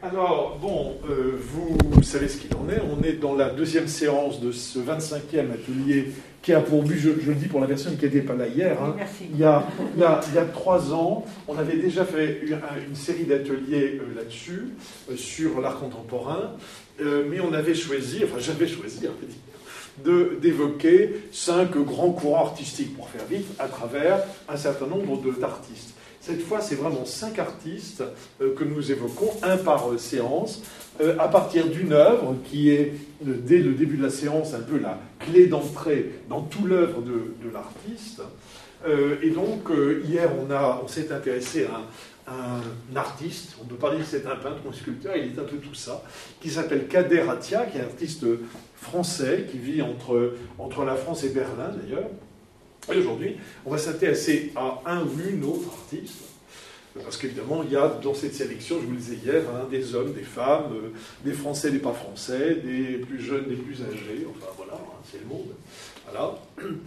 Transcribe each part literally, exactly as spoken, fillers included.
Alors, bon, euh, vous savez ce qu'il en est. On est dans la deuxième séance de ce vingt-cinquième atelier qui a pour but, je, je le dis pour la personne qui n'était pas là hier, hein, il, y a, il, y a, il y a trois ans, on avait déjà fait une, une série d'ateliers euh, là-dessus, euh, sur l'art contemporain, euh, mais on avait choisi, enfin j'avais choisi, on va dire, de, d'évoquer cinq grands courants artistiques, pour faire vite, à travers un certain nombre de, d'artistes. Cette fois, c'est vraiment cinq artistes euh, que nous évoquons, un par euh, séance, euh, à partir d'une œuvre qui est, euh, dès le début de la séance, un peu la clé d'entrée dans toute l'œuvre de, de l'artiste. Euh, et donc, euh, hier, on, a, on s'est intéressé à un, un artiste, on ne peut pas dire que c'est un peintre ou un sculpteur, il est un peu tout ça, qui s'appelle Kader Attia, qui est un artiste français, qui vit entre, entre la France et Berlin, d'ailleurs. Et aujourd'hui, on va s'intéresser à un ou une autre artiste, parce qu'évidemment, il y a dans cette sélection, je vous le disais hier, hein, des hommes, des femmes, euh, des Français, des pas Français, des plus jeunes, des plus âgés, enfin voilà, hein, c'est le monde. Voilà.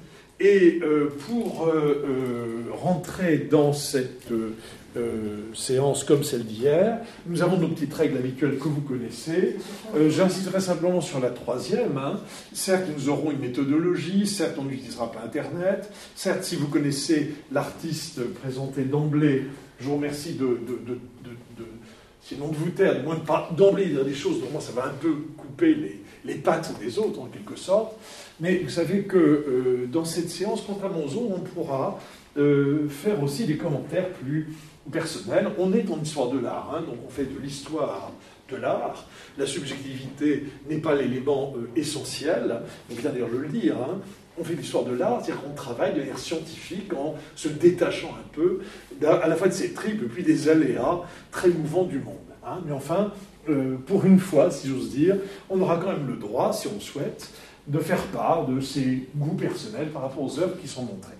Et euh, pour euh, euh, rentrer dans cette euh, euh, séance comme celle d'hier, nous avons nos petites règles habituelles que vous connaissez. Euh, j'insisterai simplement sur la troisième. Hein. Certes, nous aurons une méthodologie, certes, on n'utilisera pas Internet, certes, si vous connaissez l'artiste présenté d'emblée, je vous remercie de, de, de, de, de sinon de vous taire, du moins de pas d'emblée dire des choses, donc moi ça va un peu couper les, les pattes des autres, en quelque sorte. Mais vous savez que euh, dans cette séance, contrairement aux autres, on pourra euh, faire aussi des commentaires plus personnels. On est en histoire de l'art, hein, donc on fait de l'histoire de l'art. La subjectivité n'est pas l'élément euh, essentiel, on vient d'ailleurs de le dire. Hein. On fait de l'histoire de l'art, c'est-à-dire qu'on travaille de manière scientifique en se détachant un peu à la fois de ces tripes et puis des aléas très mouvants du monde. Hein. Mais enfin, euh, pour une fois, si j'ose dire, on aura quand même le droit, si on souhaite, de faire part de ses goûts personnels par rapport aux œuvres qui sont montrées.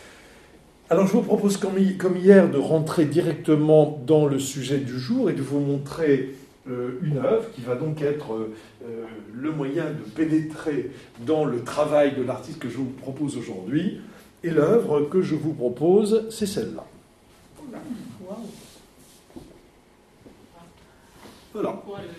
Alors je vous propose, comme hier, de rentrer directement dans le sujet du jour et de vous montrer euh, une œuvre qui va donc être euh, le moyen de pénétrer dans le travail de l'artiste que je vous propose aujourd'hui. Et l'œuvre que je vous propose, c'est celle-là. Voilà.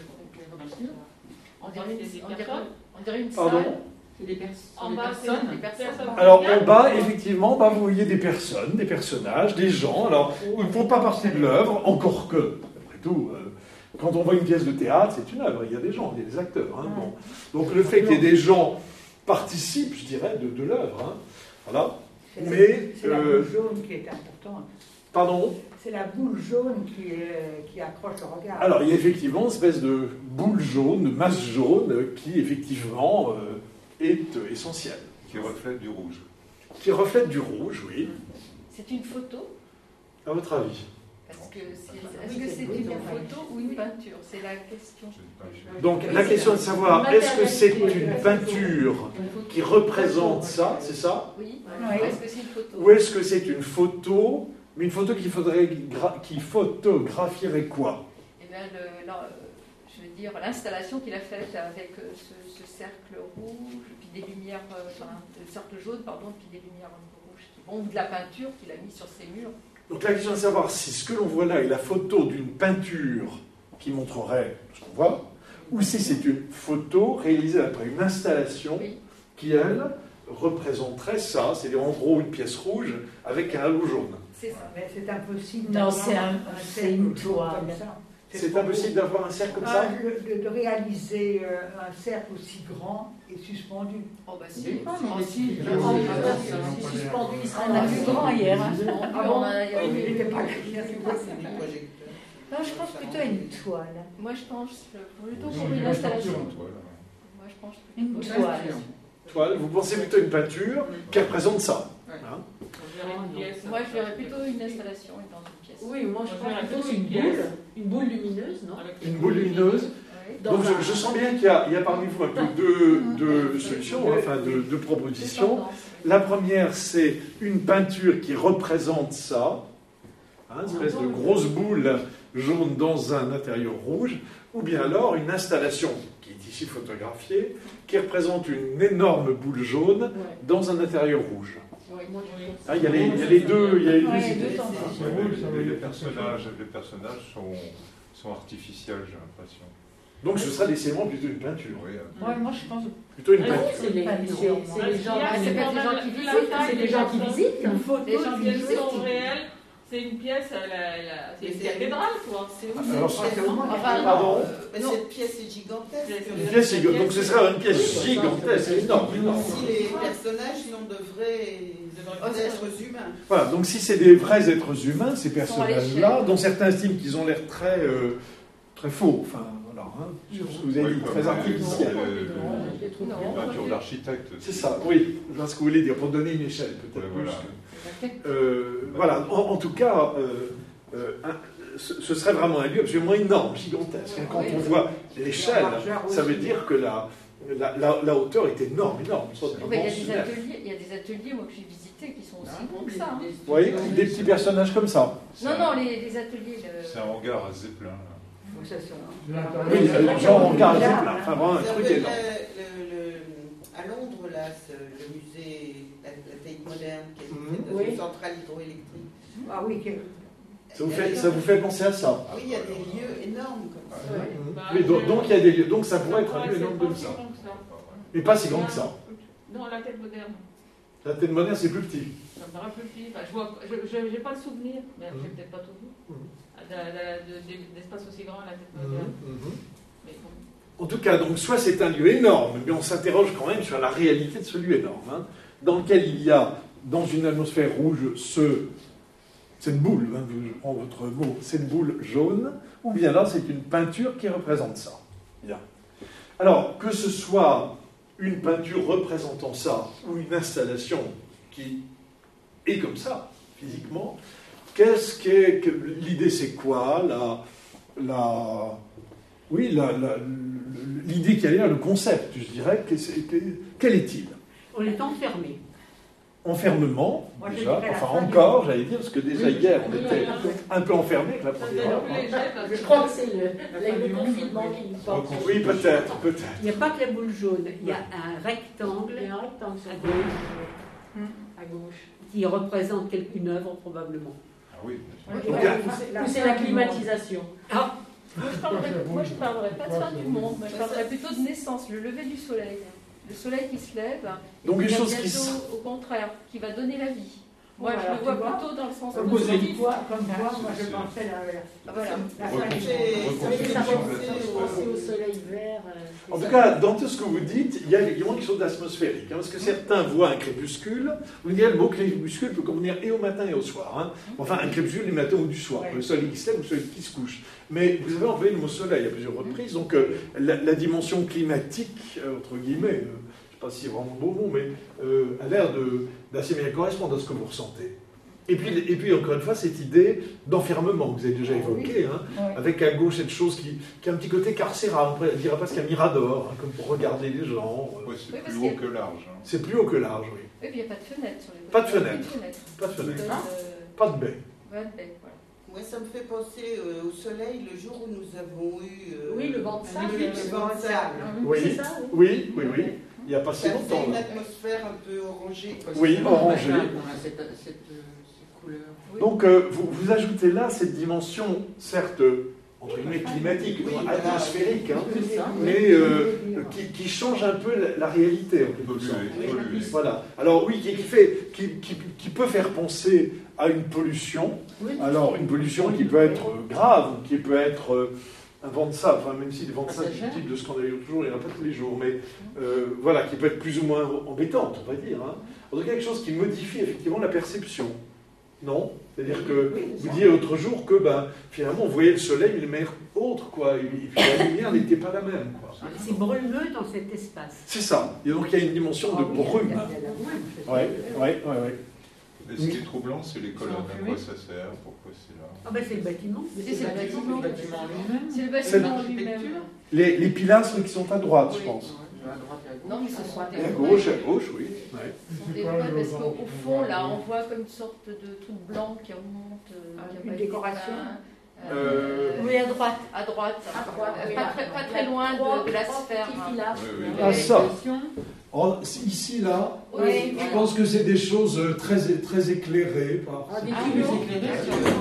On dirait, on dirait, on dirait une Pardon. salle. C'est des, pers en des bas, personnes. des personnes. Alors en bas, effectivement, bah, vous voyez des personnes, des personnages, des gens. Alors, ils ne font pas partie de l'œuvre, encore que, après tout, euh, quand on voit une pièce de théâtre, c'est une œuvre, il y a des gens, il y a des acteurs. Hein, bon. Donc le fait qu'il y ait des gens participe, je dirais, de, de l'œuvre. Hein, voilà. C'est Mais... C'est la euh, boule jaune qui est importante. Pardon ? C'est la boule jaune qui, est, qui accroche le regard. Alors, il y a effectivement une espèce de boule jaune, de masse jaune, qui, effectivement, euh, est euh, essentielle. Qui reflète du rouge. Qui reflète du rouge, oui. C'est une photo. À votre avis ? Parce que c'est, est-ce que c'est une photo ou une peinture? C'est la question. Donc, la question est de savoir, est-ce que c'est une peinture qui représente ça, c'est ça ? Oui. Oui. Ou est-ce que c'est une photo? Ou est-ce que c'est une photo, mais une photo qui, faudrait, qui photographierait quoi ? Eh bien, le, non, je veux dire, l'installation qu'il a faite avec ce, ce cercle rouge, puis des lumières, enfin, le cercle jaune, pardon, puis des lumières rouges qui vont, ou de la peinture qu'il a mise sur ses murs. Donc la question est de savoir si ce que l'on voit là est la photo d'une peinture qui montrerait ce qu'on voit, ou si c'est une photo réalisée après une installation Oui. qui, elle, représenterait ça, c'est-à-dire en gros une pièce rouge avec un halo jaune. C'est ça. Mais c'est impossible. Non, d'avoir c'est un- c'est cercle une jaune toile. comme ça. C'est trop impossible beau. d'avoir un cercle comme Ah, ça ? de, de réaliser euh, un cercle aussi grand et suspendu. Oh, bah si. Oui, si, mais si. si, Ah, si, oui, si, ah, si, oui, si, si, suspendu, il sera On a là. vu grand hier. Hein. Ah bon? On a- il y a eu- Il n'était pas là. Non, je pense plutôt à une toile. Moi, je pense plutôt Oui, pour une une installation. peinture, voilà. Moi, je pense Une plutôt- toile. Toile, vous pensez plutôt à une peinture qui représente ça. Ouais. Hein ? Moi, je verrais plutôt une installation dans une pièce. Oui, moi je On pense verrait plutôt plutôt une une pièce. boule, une boule lumineuse, non? Une boule lumineuse. Oui. Dans Donc un- je, je sens bien qu'il y a, il y a parmi vous un peu deux, deux solutions, hein, enfin deux, deux propositions. La première, c'est une peinture qui représente ça, hein, une espèce de grosse boule jaune dans un intérieur rouge, ou bien alors une installation qui est ici photographiée, qui représente une énorme boule jaune Ouais. dans un intérieur rouge. Oui, moi, je pense. Hein, il, y a les, il y a les deux, il y a les deux Ouais, idées. deux temps. Ouais, mais les, les personnages, les personnages sont, sont artificielles, j'ai l'impression. Donc ce sera décidément plutôt une peinture. Oui, Ouais, moi je pense. Plutôt une Ah oui, peinture. c'est les, c'est- c'est les gens, Ah, c'est c'est pas pas les gens mal. qui Vu visitent, la taille c'est des les gens qui personnes. visitent. Une photo Les gens qui qui sont visite. réels, c'est une pièce, la, la, c'est une C'est- cathédrale, quoi. C'est où Alors, c'est- c'est- Enfin, Pardon. Mais Non. cette pièce est gigantesque. Une pièce gigantesque. Donc ce sera une pièce gigantesque, énorme, énorme. Si les personnages sont de vrais êtres humains. Voilà, donc si c'est des vrais êtres humains, ces Ils sont à personnages-là, l'échelle. dont certains estiment qu'ils ont l'air très, euh, très faux, enfin voilà, hein, sur ce que vous avez Oui, dit, comme très les- artificiel. comme les- Non. les peintures d'architectes. C'est ça, oui, je vois ce que vous voulez dire, pour donner une échelle peut-être. Ouais, plus voilà. que- Euh, voilà, en, en tout cas, euh, euh, un- ce, ce serait vraiment un lieu absolument énorme, gigantesque. Hein. Quand Oui. on voit l'échelle, largeur ça aussi. veut dire que la, la, la, la hauteur est énorme, énorme. une sorte Oh, ben, il y a des d'immense ateliers, il y a des ateliers moi que j'ai visités qui sont aussi Ah, grands que ça. hein. Vous voyez, des petits personnages comme ça. C'est Non, un- non, les, les ateliers. le- C'est un hangar à Zeppelin. là. Ça, c'est- Oui, euh, genre en garde, enfin vraiment un Vous truc savez, énorme. le- le- le- à Londres, là, ce- le musée, la, la Tate moderne, qui est Mhm. dans Oui. une centrale hydroélectrique. Ah oui, que- Ça vous, fait, ça vous fait penser à ça. Oui, il y a des lieux énormes comme ça. Ouais. Mhm. Bah, Oui, donc, je- donc il y a des lieux, donc ça pourrait être un Ouais, lieu c'est énorme pas comme si ça. grand que ça. Mais pas si grand que ça. Non, la tête moderne. La tête moderne, c'est plus petit. Ça me paraît plus petit. Enfin, je vois, je, je- j'ai pas le souvenir, mais Mhm. j'ai peut-être pas tout vu. Mhm. De- de- de- D'espace aussi grand à la tête moderne. Mais bon. En tout cas, donc, soit c'est un lieu énorme, mais on s'interroge quand même sur la réalité de ce lieu énorme, hein, dans lequel il y a, dans une atmosphère rouge, ce, cette boule, hein, je prends votre mot, cette boule jaune, ou bien là, c'est une peinture qui représente ça. Bien. Alors, que ce soit une peinture représentant ça, ou une installation qui est comme ça, physiquement, qu'est-ce qu'est, que, l'idée c'est quoi la, la, oui, la, la, l'idée qu'il y a derrière, le concept, je dirais, que c'est- que- quel est-il? On est enfermé. Enfermement, Moi, je déjà, dirais la enfin fin du encore, monde. j'allais dire, parce que déjà hier, on était un peu enfermés avec la Ça première devient heure. plus hein. léger parce Je que- crois que c'est le, le confinement qui nous porte. Oui, peut-être, peut-être. Il n'y a pas que la boule jaune, il y a un rectangle Il y a un rectangle sur à le gauche, à gauche. qui représente quelque- une œuvre probablement. Ah oui, bien sûr. Donc, Ouais, à- ou c'est- ou c'est la climatisation. Ah, Moi, je parlerais, moi, je parlerais pas de fin du monde, mais je parlerais plutôt de naissance, le lever du soleil. Le soleil qui se lève. et Donc, qui une va chose qui bientôt, s- au contraire, qui va donner la vie. Moi, Voilà, je le tu vois vois. plutôt dans le sens Comme positif. quoi, comme quoi, moi je pensais la, la, Ah, voilà. la Recon- fin du monde. C'est- reconstruction ça fait de penser l'atmosphère. C'est au soleil vert. euh, c'est En tout ça. cas, dans tout ce que vous dites, il y a effectivement quelque chose d'atmosphérique. hein, parce que certains voient un crépuscule. Vous dites, le mot crépuscule peut convenir et au matin et au soir. hein. Enfin, un crépuscule du matin ou du soir. Ouais. Le soleil qui se lève ou le soleil qui se couche. Mais vous avez employé le mot soleil à plusieurs reprises. Donc, euh, la, la dimension climatique, euh, entre guillemets, euh, je ne sais pas si c'est vraiment beau mot, mais euh, a l'air de- d'assez bien correspondre à ce que vous ressentez. Et puis, et puis, encore une fois, cette idée d'enfermement que vous avez déjà évoquée, hein, Oui. avec à gauche cette chose qui, qui a un petit côté carcéral, on pourrait dire presque un mirador, hein, comme pour regarder les gens. euh, Ouais, c'est Oui, parce plus haut qu'il y a- que large. hein. C'est plus haut que large, oui. Et puis il n'y a pas de fenêtre sur les côtés. Pas de Il y a fenêtre. aucune fenêtre. Pas de fenêtre. Donne, euh, Pas de baie. voilà, ben, voilà. Moi, ça me fait penser euh, au soleil le jour où nous avons eu. euh, Oui, le vent de sable. le- le vent de sable. Oui, C'est ça, oui. oui, oui, oui. Il n'y a pas si Ça fait longtemps. une là. atmosphère un peu orangée. quoi. Oui, C'est- orangé. On a cette, cette, cette couleur. Oui. Donc, euh, vous, vous ajoutez là cette dimension, certes, euh, entre guillemets, climatique, Oui, enfin, voilà. atmosphérique, hein, C'est ça. mais euh, qui, qui change un peu la, la réalité, en quelque Pollué, sorte. pollué. Voilà. Alors oui, qui, qui fait, qui, qui- qui peut faire penser à une pollution. Alors une pollution qui peut être euh, grave, qui peut être euh, un vent de sable. Enfin, même si le vent de sable Passagère. du type de ce qu'on a eu toujours, il n'y en a pas tous les jours, mais euh, voilà, qui peut être plus ou moins embêtante, on va dire. Hein. En tout cas, quelque chose qui modifie effectivement la perception. Non? C'est-à-dire que vous disiez l'autre jour que ben, finalement on voyait le soleil, mais de manière autre, quoi. Et puis la lumière n'était pas la même, quoi. c'est brumeux dans cet espace. C'est ça. Et donc il y a une dimension de Ah oui, brume. il y a- il y a la brume, c'est Oui, sûr. oui, oui, oui. Et ce qui est troublant, c'est les colonnes. À enfumé. quoi ça sert? Pourquoi c'est là? Ah ben c'est le bâtiment. Si, c'est le bâtiment. Le bâtiment lui-même. C'est le C'est bâtiment lui-même. Les, les pilastres qui sont à droite, je pense. À droite et à gauche. Non, mais ce sont des Et à vrais- gauche, à gauche, oui. Ouais. ce sont des vrais, parce qu'au au fond, là, on voit comme une sorte de truc blanc qui remonte. euh, Ah, qui a une pas été décoration. peint. Euh, Oui, à droite. À droite, À droite, Euh, oui, pas, là. très, pas très loin de, de la sphère. hein. Oui, oui. Ah, ça. Oh, ici, là, Oui, je pense que c'est des choses euh, très, très éclairées. Par... Ah, des Ah, tuyaux. oui. Des tuyaux.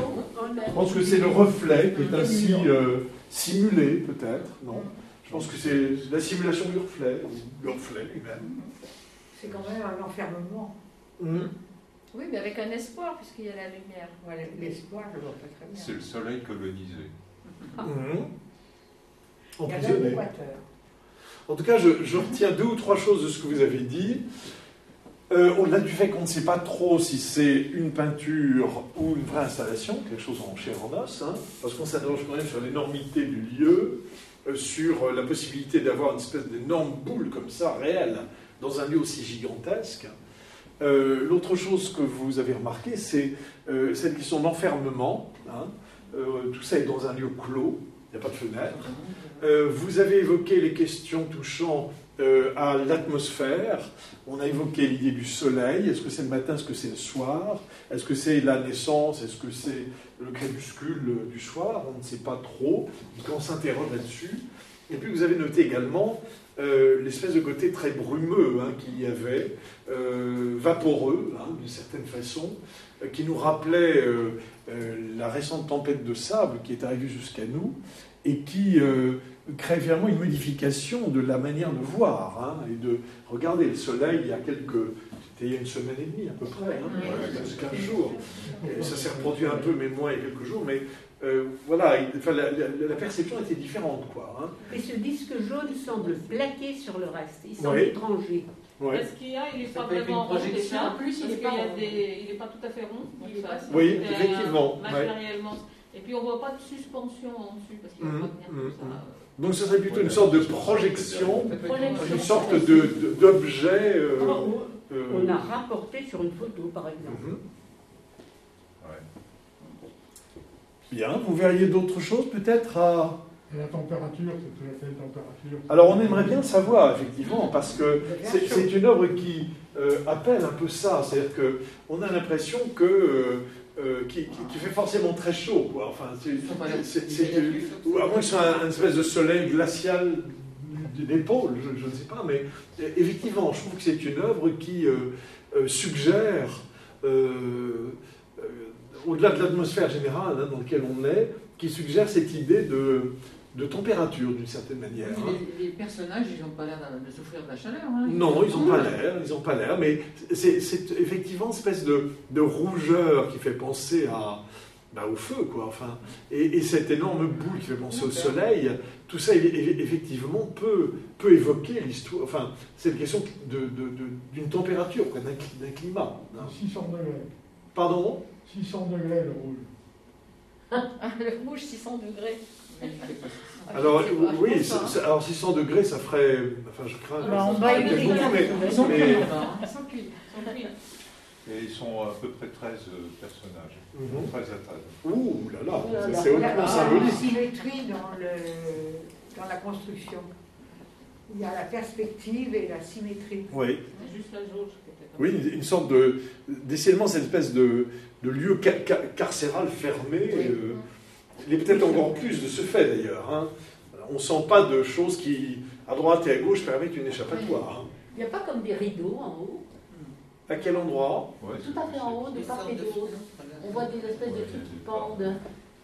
Je pense que c'est le reflet qui est ainsi euh, simulé, peut-être, non? Je pense que c'est la simulation du reflet, ou le reflet lui-même. C'est quand même un enfermement. Mmh. Oui, mais avec un espoir, puisqu'il y a la lumière. Voilà, l'espoir, je vois pas très bien. C'est le soleil colonisé. Mmh. Il y a Emprisonné. l'équateur. En tout cas, je, je retiens deux ou trois choses de ce que vous avez dit. Euh, au-delà du fait qu'on ne sait pas trop si c'est une peinture ou une vraie installation, quelque chose en chair en os, hein, parce qu'on s'interroge quand même sur l'énormité du lieu, euh, sur la possibilité d'avoir une espèce d'énorme boule comme ça, réelle, dans un lieu aussi gigantesque. Euh, l'autre chose que vous avez remarqué, c'est euh, cette question d'enfermement. Hein. Euh, tout ça est dans un lieu clos, il n'y a pas de fenêtre. Euh, vous avez évoqué les questions touchant euh, à l'atmosphère. On a évoqué l'idée du soleil. Est-ce que c'est le matin, est-ce que c'est le soir? Est-ce que c'est la naissance? Est-ce que c'est le crépuscule du soir? On ne sait pas trop. On s'interroge là-dessus. Et puis vous avez noté également euh, l'espèce de côté très brumeux hein, qu'il y avait, euh, vaporeux, hein, d'une certaine façon, euh, qui nous rappelait euh, euh, la récente tempête de sable qui est arrivée jusqu'à nous et qui euh, crée vraiment une modification de la manière de voir hein, et de regarder le soleil il y a quelques... C'était il y a une semaine et demie à peu près, hein, ouais, quinze jours. Et ça s'est reproduit un peu, mais moins il y a quelques jours, mais euh, voilà, il, enfin, la, la, la perception était différente, quoi. Hein. Et ce disque jaune semble plaqué sur le reste, il semble Oui. étranger. Ouais. Parce qu'il y a, il n'est Ça pas peut être vraiment une rond projection. déjà, En plus, il parce est pas qu'il y a rond. des- il n'est pas tout à fait rond. Il est pas assez- Oui, euh, effectivement, ouais. Matériellement. Et puis on ne voit pas de suspension en dessus, parce qu'il ne va Mhm, pas tenir mhm, comme ça. Donc ce serait plutôt une sorte de projection, Projection. une sorte de, de- d'objet... euh, euh, On a rapporté sur une photo, par exemple. mhm. Ouais. Bien, vous verriez d'autres choses peut-être à... Et la température, c'est tout à fait une température. Alors on aimerait bien le savoir, effectivement, parce que c'est, c'est une œuvre qui euh, appelle un peu ça, c'est-à-dire qu'on a l'impression que... Euh, euh, qui, qui, qui fait forcément très chaud, quoi. Enfin, c'est, c'est, c'est, c'est, ou à moins que ce soit un, un espèce de soleil glacial des pôles, je, je ne sais pas, mais effectivement, je trouve que c'est une œuvre qui euh, euh, suggère, euh, euh, au-delà de l'atmosphère générale hein, dans laquelle on est, qui suggère cette idée de, de température d'une certaine manière. Oui, Hein. les, les personnages, ils n'ont pas l'air de souffrir de la chaleur. Hein. Non, ils n'ont pas l'air, ils n'ont pas l'air, mais c'est, c'est effectivement une espèce de, de rougeur qui fait penser à, bah, au feu, quoi. Enfin, et, et cette énorme boule qui fait penser au soleil, tout ça, effectivement, peut, peut évoquer l'histoire, enfin, cette question de, de, de, d'une température, quoi, d'un, d'un climat. Hein. six cents degrés. Pardon ? six cents degrés le rouge. Ah, le rouge, six cents degrés. Ah, Alors, je sais pas, je oui, pense c'est- pas, hein. c'est- alors six cents degrés, ça ferait, enfin, je crains... Bah, on ça va ferait éviter beaucoup, ça. mais- Ils sont mais- cuits, là-bas. Sans cuir. Sans cuir. Et ils sont à peu près treize personnages. Mhm. treize à table. Ouh là là, Ouh là ça, là, c'est oh là hautement là. symbolique. Symétrie dans, le, dans la construction. Il y a la perspective et la symétrie. Oui. Juste la jauge. peut-être. Oui, une, une sorte de... Décidément, cette espèce de, de lieu ca- ca- carcéral fermé. euh, il est peut-être encore plus de ce fait, d'ailleurs. Hein. On ne sent pas de choses qui, à droite et à gauche, permettent une échappatoire. Hein. Il n'y a pas comme des rideaux en haut. À quel endroit? Ouais, Tout à fait en haut, de Des part sortes et de d'autre. filons. On voit des espèces de trucs qui pendent.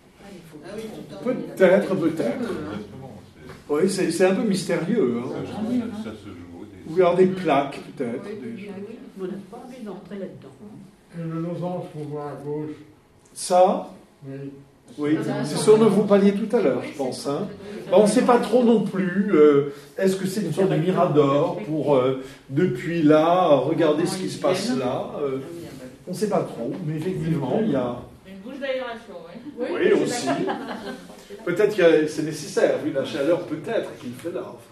Ah oui, tout en haut. Peut-être, peut-être. Exactement. c'est- Oui, c'est, c'est un peu mystérieux. Hein. Ça, ça- ça se joue. Des... Ou alors des plaques, peut-être. Oui, des- oui, oui. On n'a pas envie d'entrer là-dedans. Et le losange qu'on voit à gauche, Ça, oui. oui, c'est ce dont vous parliez tout à l'heure, je pense. Hein. Bah, on ne sait pas trop non plus. euh, est-ce que c'est une sorte de mirador pour, euh, depuis là, regarder ce qui se passe là euh, On ne sait pas trop, mais effectivement, il y a... Une bouche d'aération, oui. Oui, aussi. Peut-être que c'est nécessaire, vu la chaleur, peut-être qu'il fait là. Enfin.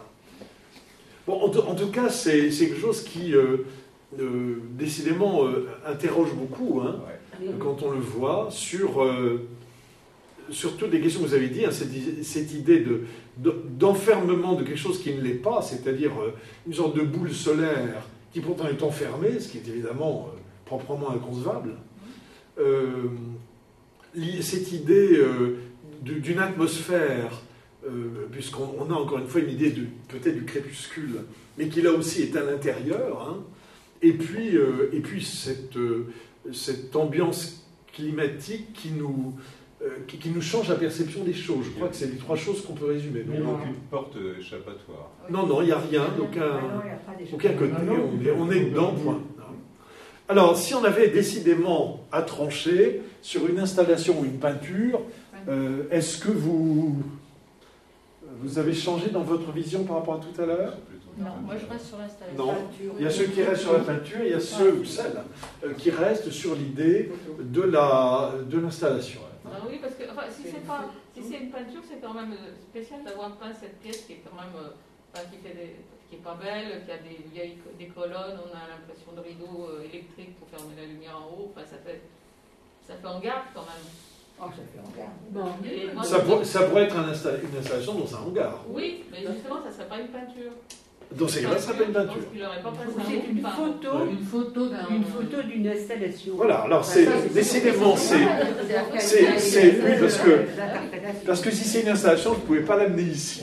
Bon, en, tout- en tout cas, c'est, c'est quelque chose qui, euh, euh, décidément, euh, interroge beaucoup, hein, Ouais. quand on le voit, sur, euh, sur toutes les questions que vous avez dit, hein, cette, i- cette idée de, de- d'enfermement de quelque chose qui ne l'est pas, c'est-à-dire euh, une sorte de boule solaire qui pourtant est enfermée, ce qui est évidemment euh, proprement inconcevable. Euh, li- cette idée euh, du- d'une atmosphère, euh, puisqu'on on a encore une fois une idée de, peut-être du crépuscule, mais qui là aussi est à l'intérieur, hein, et puis, euh, et puis cette, euh, cette ambiance climatique qui nous, euh, qui, qui nous change la perception des choses. Je crois que c'est les trois choses qu'on peut résumer. Il n'y a Donc, aucune porte échappatoire. non, non, il n'y a rien, aucun, Ah non, il y a pas d'échappement. aucun côté, on est, on est dedans, point. Alors, si on avait décidément à trancher sur une installation ou une peinture, euh, est-ce que vous, vous avez changé dans votre vision par rapport à tout à l'heure? Non, moi je reste sur l'installation. Non, il y a ceux qui restent sur la peinture, il y a ceux ou celles euh, qui restent sur l'idée de la de l'installation. Ah oui, parce que enfin, si c'est pas, si c'est une peinture, c'est quand même spécial d'avoir peint cette pièce qui est quand même, euh, enfin, qui fait des, qui est pas belle, qui a des vieilles des colonnes, on a l'impression de rideaux euh, électriques pour fermer la lumière en haut. Enfin, ça fait, ça fait en garde quand même. Oh, ça fait en garde. Bon, et moi, Ça, je- pour- ça pourrait être un install- une installation dans un hangar. Oui, mais justement, ça serait pas une peinture. Dans ces cas-là, ça s'appelle une Je peinture. pense qu'il aurait pas passé un C'est une enfin, photo, Une photo d'un. Une photo d'une installation. Voilà, alors c'est décidément c'est c'est c'est oui parce que parce que si c'est une installation, vous ne pouvez pas l'amener ici.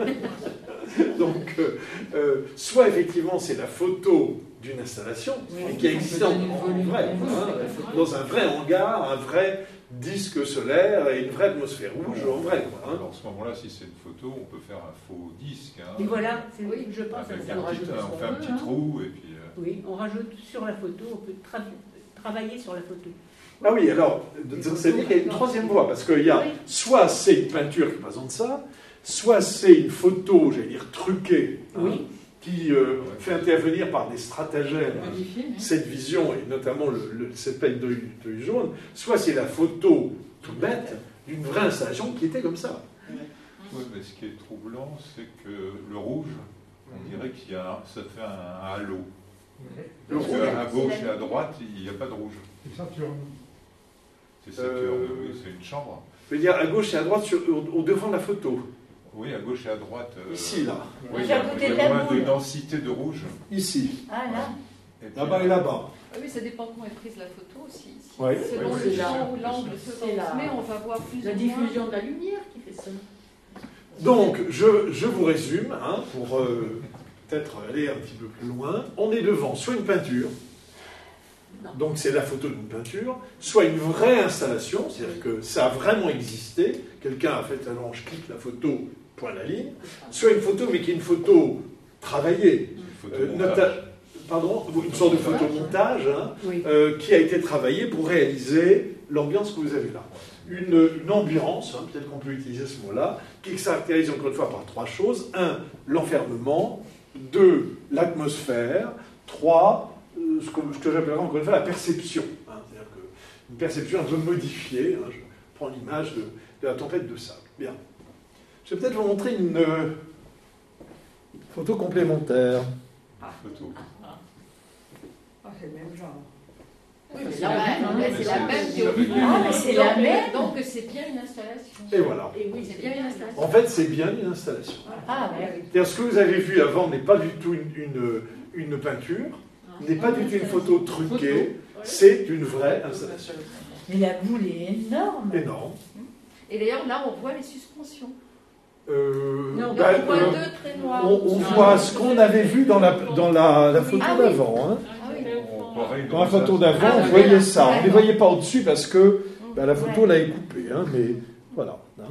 Donc, euh, euh, soit effectivement c'est la photo d'une installation Oui, qui a existé en, une en volume. vrai, hein, dans un vrai hangar, un vrai disque solaire et une vraie atmosphère rouge en vrai. Quoi, hein. Alors, à ce moment-là, si c'est une photo, on peut faire un faux disque. Hein, Et voilà, c'est- Oui, je pense à avec ça. un On petit, rajoute ce on qu'on fait un veut, petit hein. trou et puis. euh, Oui, on rajoute sur la photo, on peut tra- travailler sur la photo. Ah oui, alors, c'est-à-dire qu'il y a une troisième voie, parce qu'il y a soit c'est une peinture qui présente ça, soit c'est une photo, j'allais dire truquée, hein, Oui. qui euh, fait intervenir par des stratagèmes Modifié, hein. cette vision, et notamment le, le- cette peine d'œil d'œil jaune, soit c'est la photo tout bête d'une vraie installation qui était comme ça. Oui, mais ce qui est troublant, c'est que le rouge, on dirait qu'il y a, ça fait un, un halo. Le Parce rouge, qu'à gauche et à droite, il n'y a pas de rouge. C'est Saturne. C'est Saturne, Euh, oui, c'est une chambre. je veux dire à gauche et à droite, sur- au, au devant de la photo. Oui, à gauche et à droite. euh, Ici, là. Oui, il y J'ai a, à côté il y a de la moins de boule. densité de rouge. Ici. Ah là. Et puis, Là-bas et là-bas. Ah oui, ça dépend comment est prise la photo aussi. Si- Ouais. Selon Ouais, le c'est champ ça. ou l'angle C'est selon C'est on la- se met, on va voir plus La ou moins. diffusion de la lumière qui fait ça. Donc, je, je vous résume, hein, pour euh, peut-être aller un petit peu plus loin. On est devant soit une peinture, Non. donc c'est la photo d'une peinture, soit une vraie installation, c'est-à-dire que ça a vraiment existé, quelqu'un a fait alors je clique la photo, point la ligne, soit une photo, mais qui est une photo travaillée, une photo euh, montage. nota- pardon, une sorte de photomontage, hein, Oui. euh, qui a été travaillée pour réaliser l'ambiance que vous avez là. Une, une ambiance, hein, peut-être qu'on peut utiliser ce mot-là, qui se caractérise encore une fois par trois choses. Un, l'enfermement. Deux, l'atmosphère. Trois, euh, ce que, ce que j'appellerais encore une fois la perception. Hein, c'est-à-dire que une perception un peu modifiée. Hein, je prends l'image de, de la tempête de sable. Bien. Je vais peut-être vous montrer une euh, photo complémentaire. Photo. Ah, c'est le même genre. Oui, C'est c'est la la même, même, hein, c'est la même qui est au milieu. Ah, mais c'est la Donc, même. Donc c'est bien une installation. Et voilà. Et oui, C'est bien une installation. En fait, c'est bien une installation. Ah ouais. C'est-à-dire, ce que vous avez vu avant n'est pas du tout une, une, une peinture, n'est pas du tout une photo truquée, c'est une vraie installation. Mais la boule est énorme. Énorme. Et d'ailleurs, là, on voit les suspensions. Euh, Non, bah, on voit euh, deux traits noirs. on, on voit ce qu'on avait vu dans la, dans la, la photo Ah oui. d'avant. Hein. Ah oui. On croirait une Dans la photo rosace. d'avant, Ah, on oui, voyait voilà. ça. On ne les D'accord. voyait pas au-dessus parce que bah, la photo Ouais. là est coupée. Hein, mais voilà. Hein.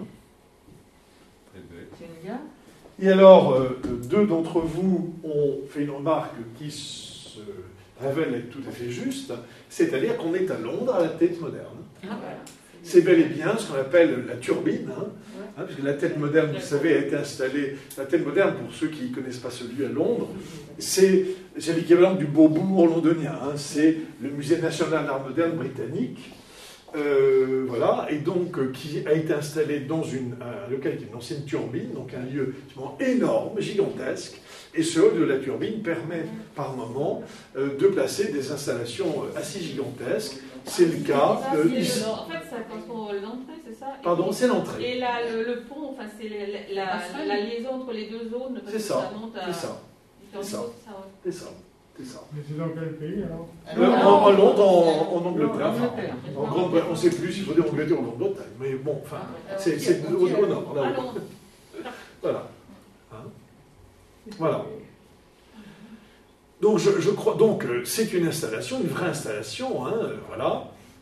Très belle. C'est une gare. Et alors, euh, deux d'entre vous ont fait une remarque qui se révèle être tout à fait juste, c'est-à-dire qu'on est à Londres à la tête moderne. Ah, voilà. C'est bel et bien ce qu'on appelle la turbine, hein, hein, puisque la tête moderne, vous savez, a été installée. La tête moderne, pour ceux qui ne connaissent pas celui à Londres, c'est c'est l'équivalent du Beaubourg londonien. Hein, c'est le Musée national d'art moderne britannique. Euh, voilà, et donc euh, qui a été installé dans une, un local qui est une ancienne turbine, donc un lieu absolument énorme, gigantesque, et ce hall de la turbine permet par moment euh, de placer des installations euh, assez gigantesques. C'est le cas Ça, euh, c'est ici. le- En fait, ça correspond à l'entrée, c'est ça? Et Pardon, puis- c'est l'entrée. Et là, le, le pont, enfin, c'est la, la, la, la liaison entre les deux zones. parce C'est que ça, monte à c'est ça, différents c'est ça. niveaux, c'est ça, ouais. c'est ça, c'est ça. Mais c'est dans quel pays alors? Euh, en, en Londres, en, en Angleterre, En enfin, Angleterre. en Grande-Bretagne, on ne sait plus s'il faut dire Angleterre ou Grande-Bretagne, mais bon, enfin, c'est c'est au, au nord, là Ah haut. non. Voilà. Hein. Voilà. Donc, je, je crois, donc, euh, c'est une installation, une vraie installation, hein, euh, voilà.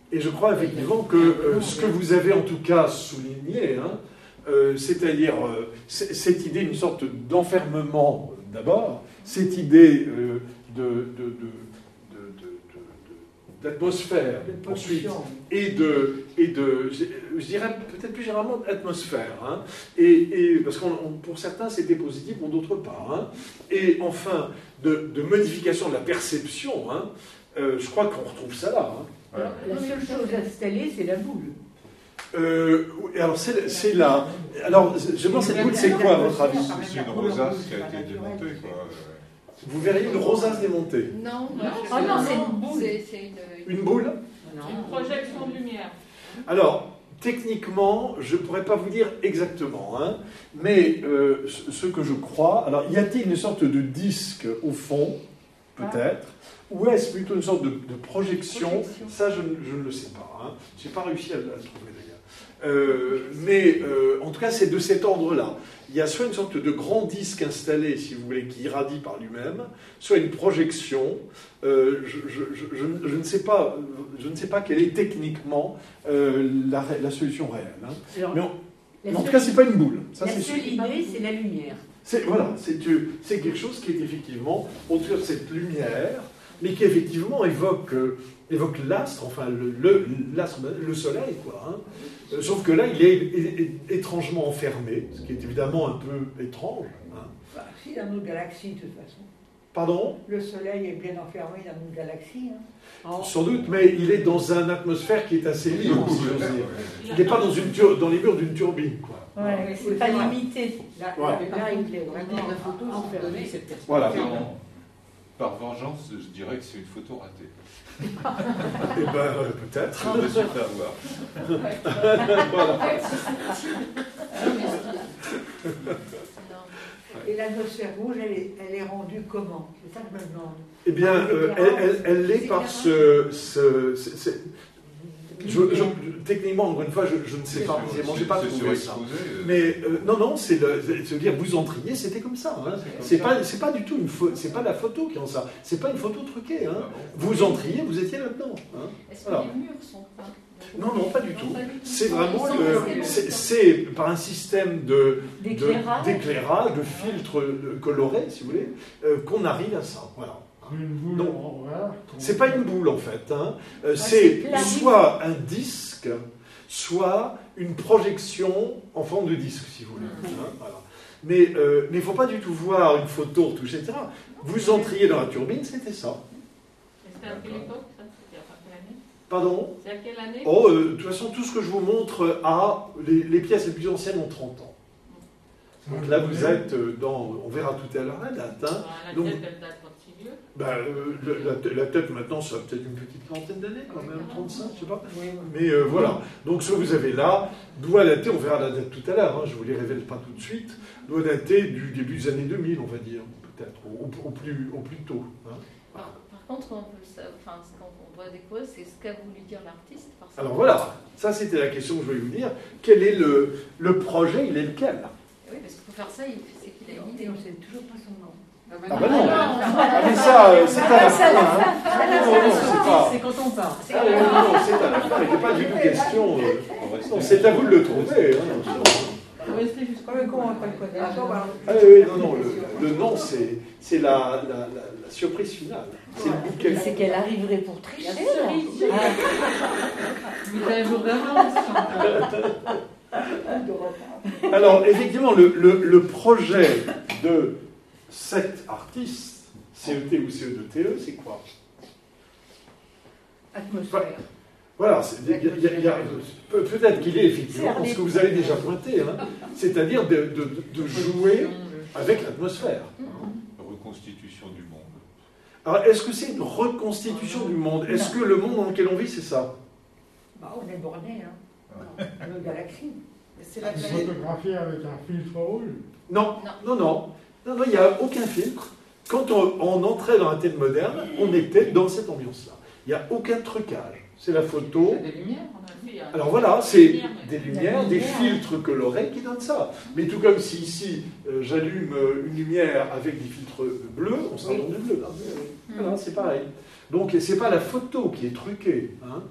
Et je crois effectivement que euh, ce que vous avez en tout cas souligné, hein, euh, c'est-à-dire euh, cette idée, une sorte d'enfermement d'abord, cette idée euh, de, de, de, de, de, de, d'atmosphère ensuite, et de, et de je, je dirais peut-être plus généralement d'atmosphère, hein, et, et, parce que pour certains c'était positif, pour d'autres pas, hein, et enfin de, de modification de la perception, hein, euh, je crois qu'on retrouve ça là. Hein. Alors, la seule chose installée, c'est la boule. Euh, alors, c'est, c'est là. Alors, je pense cette boule, c'est quoi, à votre avis? C'est une rosace qui a été démontée, quoi. Vous verriez une rosace démontée? Non, non, oh non, c'est une boule. C'est, c'est une... Une boule? Non. Une projection de lumière. Alors, techniquement, je ne pourrais pas vous dire exactement, hein, mais euh, ce que je crois... Alors, y a-t-il une sorte de disque au fond, peut-être? Ou est-ce plutôt une sorte de, de projection, projection. Ça, je, je ne le sais pas. Hein. Je n'ai pas réussi à, à le trouver, d'ailleurs. Euh, mais, euh, en tout cas, c'est de cet ordre-là. Il y a soit une sorte de grand disque installé, si vous voulez, qui irradie par lui-même, soit une projection. Euh, je, je, je, je, je, ne sais pas, je ne sais pas quelle est techniquement euh, la, la solution réelle. Hein. Alors, mais, on, mais en tout cas, ce n'est pas une boule. Ça, la c'est seule sûr. idée, c'est la lumière. C'est, voilà, c'est, c'est quelque chose qui est effectivement autour de cette lumière, mais qui effectivement évoque, euh, évoque l'astre, enfin le, le, l'astre, le soleil, quoi. Hein. Euh, sauf que là, il est, est, est étrangement enfermé, ce qui est évidemment un peu étrange. Hein. Bah, si, dans nos galaxies, de toute façon. Pardon? Le soleil est bien enfermé dans nos galaxies. Hein. Oh. Sans doute, mais il est dans une atmosphère qui est assez libre, si j'ose dire. Il n'est pas dans, une tur- dans les murs d'une turbine, quoi. Ouais, c'est pas limité. Là, voilà. là, il est vraiment la photo enfermé. Cette personne. Voilà. Par vengeance, je dirais que c'est une photo ratée. Eh bien, euh, peut-être. Je me suis fait avoir. Voilà. Et l'atmosphère rouge, elle est, elle est rendue comment? C'est ça que je me demande. Eh bien, euh, elle, elle, elle l'est par ce... ce, ce, ce je, je, techniquement, encore une fois, je, je ne sais pas précisément, je n'ai pas trouvé ça. Mais euh, non, non, c'est de se dire, vous entriez, c'était comme ça. Hein. C'est pas, c'est pas du tout une photo, c'est pas la photo qui en ça. C'est pas une photo truquée. Hein. Vous entriez, vous étiez là-dedans. Hein. Est-ce voilà. que les murs sont peints? Non, non, pas du tout. C'est vraiment le, c'est, c'est par un système de, d'éclairage, de, d'éclairage, de filtres colorés, si vous voulez, euh, qu'on arrive à ça. Voilà. Donc, c'est pas une boule en fait. Hein. Euh, c'est soit un disque, soit une projection en forme de disque, si vous voulez. Hein, voilà. Mais euh, il ne faut pas du tout voir une photo retouchée, et cetera. Vous entriez dans la turbine, c'était ça. C'était à quelle époque ça? C'était à quelle année? Pardon? C'est à quelle année? Oh, euh, de toute façon, tout ce que je vous montre a. Les, les pièces les plus anciennes ont trente ans. Donc là, vous êtes dans. On verra tout à l'heure la date. Hein. La Donc, tête, elle date pas si vieux. Ben, euh, la, la tête, maintenant, ça a peut-être une petite trentaine d'années, quand même, trente-cinq, je sais pas. Mais euh, voilà. Donc, ce que vous avez là doit dater, on verra la date tout à l'heure, hein, je ne vous les révèle pas tout de suite, doit dater du début des années deux mille, on va dire, peut-être, au, au, plus, au plus tôt. Hein. Par, par contre, on, peut, enfin, ce qu'on doit découvrir, c'est ce qu'a voulu dire l'artiste. Alors voilà, ça c'était la question que je voulais vous dire. Quel est le, le projet, il est lequel? Oui, parce qu'il faut faire ça, c'est qu'il a une idée. On ne sait toujours pas son nom. Ah ben non, ah, mais ça, c'est à la fin. Hein. C'est quand on part. Ah, non, non, c'est à la fin, il n'est pas du tout question. Euh... Non, c'est à vous de le trouver. Hein. On va rester jusqu'à le con, on va pas le connaître. Ah oui, non, non, le, le nom, c'est, c'est la, la, la, la surprise finale. C'est le bouquet. C'est qu'elle arriverait pour tricher. Vous avez un jour d'avance. Alors, effectivement, le, le, le projet de cet artiste, C E T ou C E deux T E, c'est quoi? Atmosphère. Voilà, c'est, y a, y a, y a, peut-être qu'il est effectivement dans ce que vous avez déjà pointé, hein, c'est-à-dire de, de, de jouer avec l'atmosphère. Reconstitution du monde. Alors, est-ce que c'est une reconstitution du monde? Est-ce que le monde dans lequel on vit, c'est ça? Bah, on est borné, hein. Nos galaxies. C'est la Une planète. photographie avec un filtre rouge. Non, non, non. Non, non, il n'y a aucun filtre. Quand on, on entrait dans la tête moderne, on était dans cette ambiance-là. Il n'y a aucun trucage. C'est la photo. Des lumières, on a vu. Alors voilà, c'est des lumières, des filtres colorés qui donnent ça. Mais tout comme si ici, euh, j'allume une lumière avec des filtres bleus, on sera dans du bleu. Voilà, c'est pareil. Donc, c'est pas la photo qui est truquée. Hein.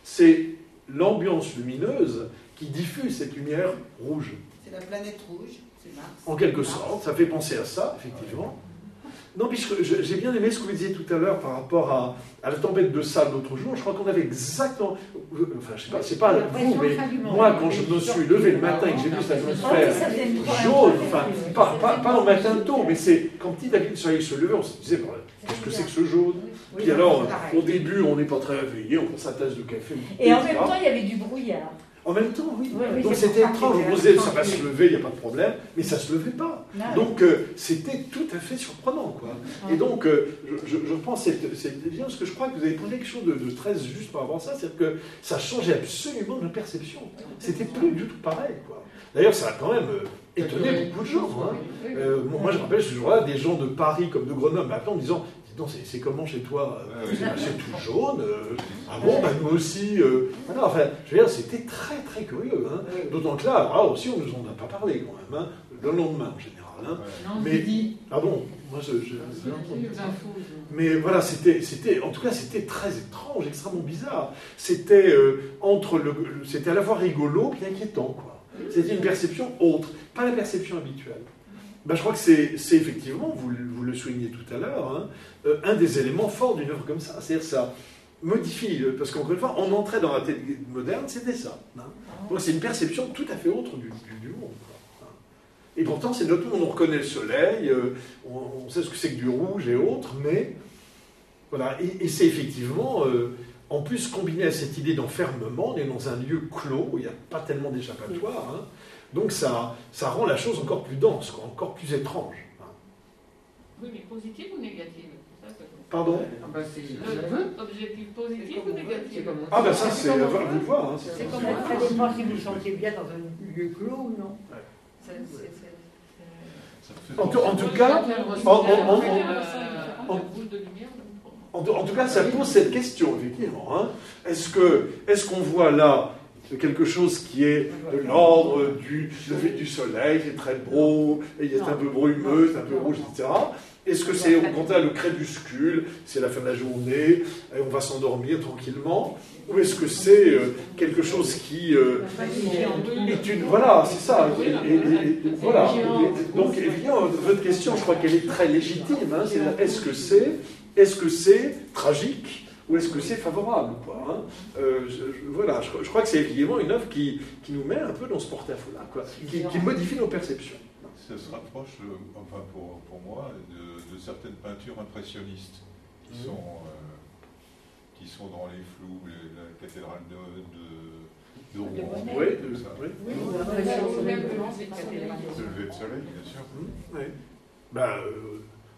c'est l'ambiance lumineuse qui diffuse cette lumière rouge. C'est la planète rouge, c'est Mars. En quelque sorte, ça fait penser à ça, effectivement. Non, puisque j'ai bien aimé ce que vous disiez tout à l'heure par rapport à, à la tempête de sable l'autre jour. Je crois qu'on avait exactement... Enfin, je sais pas, c'est pas vous, mais moi, quand je me suis levé le matin et que j'ai vu cette atmosphère jaune, enfin, pas, pas, pas en matin tôt, mais c'est quand petit à petit le soleil se levait, on se disait, qu'est-ce que c'est que ce jaune? Puis alors, au début, on n'est pas très réveillé, on prend sa tasse de café. Et en même temps, il y avait du brouillard. En même temps, oui. oui, oui donc c'était étrange. On disait, ça va se lever, il n'y a pas de problème, mais ça ne se levait pas. Non, donc euh, c'était tout à fait surprenant, quoi. Ouais. Et donc, euh, je, je pense, c'est bien, parce que je crois que vous avez posé quelque chose de, de très juste par rapport à ça, c'est-à-dire que ça changeait absolument de perception. C'était plus du tout pareil, quoi. D'ailleurs, ça a quand même euh, étonné beaucoup de gens. Hein. Euh, moi, je rappelle ce jour-là des gens de Paris comme de Grenoble m'appelaient en me disant, c'est comment chez toi? C'est tout jaune. Euh, ah bon, bah nous aussi. Euh, voilà, enfin, je veux dire, c'était très très curieux. Hein. D'autant que là, ah, aussi, on ne nous en a pas parlé quand même. Hein, le lendemain en général. Hein. Non, mais dit. Ah bon, moi je. je, je mais voilà, c'était, c'était, en tout cas, c'était très étrange, extrêmement bizarre. C'était euh, entre le, c'était à la fois rigolo et inquiétant, quoi. C'était une perception autre, pas la perception habituelle. Ben, je crois que c'est, c'est effectivement, vous, vous le soulignez tout à l'heure, hein, euh, un des éléments forts d'une œuvre comme ça. C'est-à-dire ça modifie, parce qu'encore une fois, on entrait dans la tête moderne, c'était ça. Hein. Donc c'est une perception tout à fait autre du, du, du monde. Quoi, hein. Et pourtant, c'est notre monde, on reconnaît le soleil, euh, on, on sait ce que c'est que du rouge et autres, mais voilà. Et, et c'est effectivement, euh, en plus, combiné à cette idée d'enfermement, on est dans un lieu clos, où il n'y a pas tellement d'échappatoire, hein. Donc ça, ça rend la chose encore plus dense, quoi, encore plus étrange. Oui, mais positif ou négatif? Pardon? Ah bah c'est objectif positif ou négatif? Ah ben ça, c'est à vous de voir. Hein, c'est comme ça dépend si vous vous sentez bien dans un lieu clos ou non. Ouais. C'est, c'est, c'est... En, tout, en tout cas, en, en, en, en, en tout cas, ça pose cette question, effectivement. Hein. Est-ce que, est-ce qu'on voit là quelque chose qui est de l'ordre du lever du soleil, c'est très beau, et il est un peu brumeux, c'est un peu rouge, et cetera. Est-ce que c'est au contraire le crépuscule, c'est la fin de la journée, et on va s'endormir tranquillement? Ou est-ce que c'est euh, quelque chose qui euh, est une... Voilà, c'est ça. Et, et, et, voilà. Et, donc, évidemment, votre question, je crois qu'elle est très légitime. Hein, c'est est-ce que c'est, est-ce que c'est tragique? Ou est-ce que c'est favorable, quoi, hein euh, je, je, voilà, je, je crois que c'est évidemment une œuvre qui, qui nous met un peu dans ce porte-à-faux-là, quoi, qui, qui modifie nos perceptions. Ça se rapproche, euh, enfin pour, pour moi, de, de certaines peintures impressionnistes qui, mmh. sont, euh, qui sont dans les flous, les, la cathédrale de, de, de Rouen. Oui, de, ça. Oui. Oui. Le lever de soleil, bien sûr. Mmh. Oui. Ben, euh,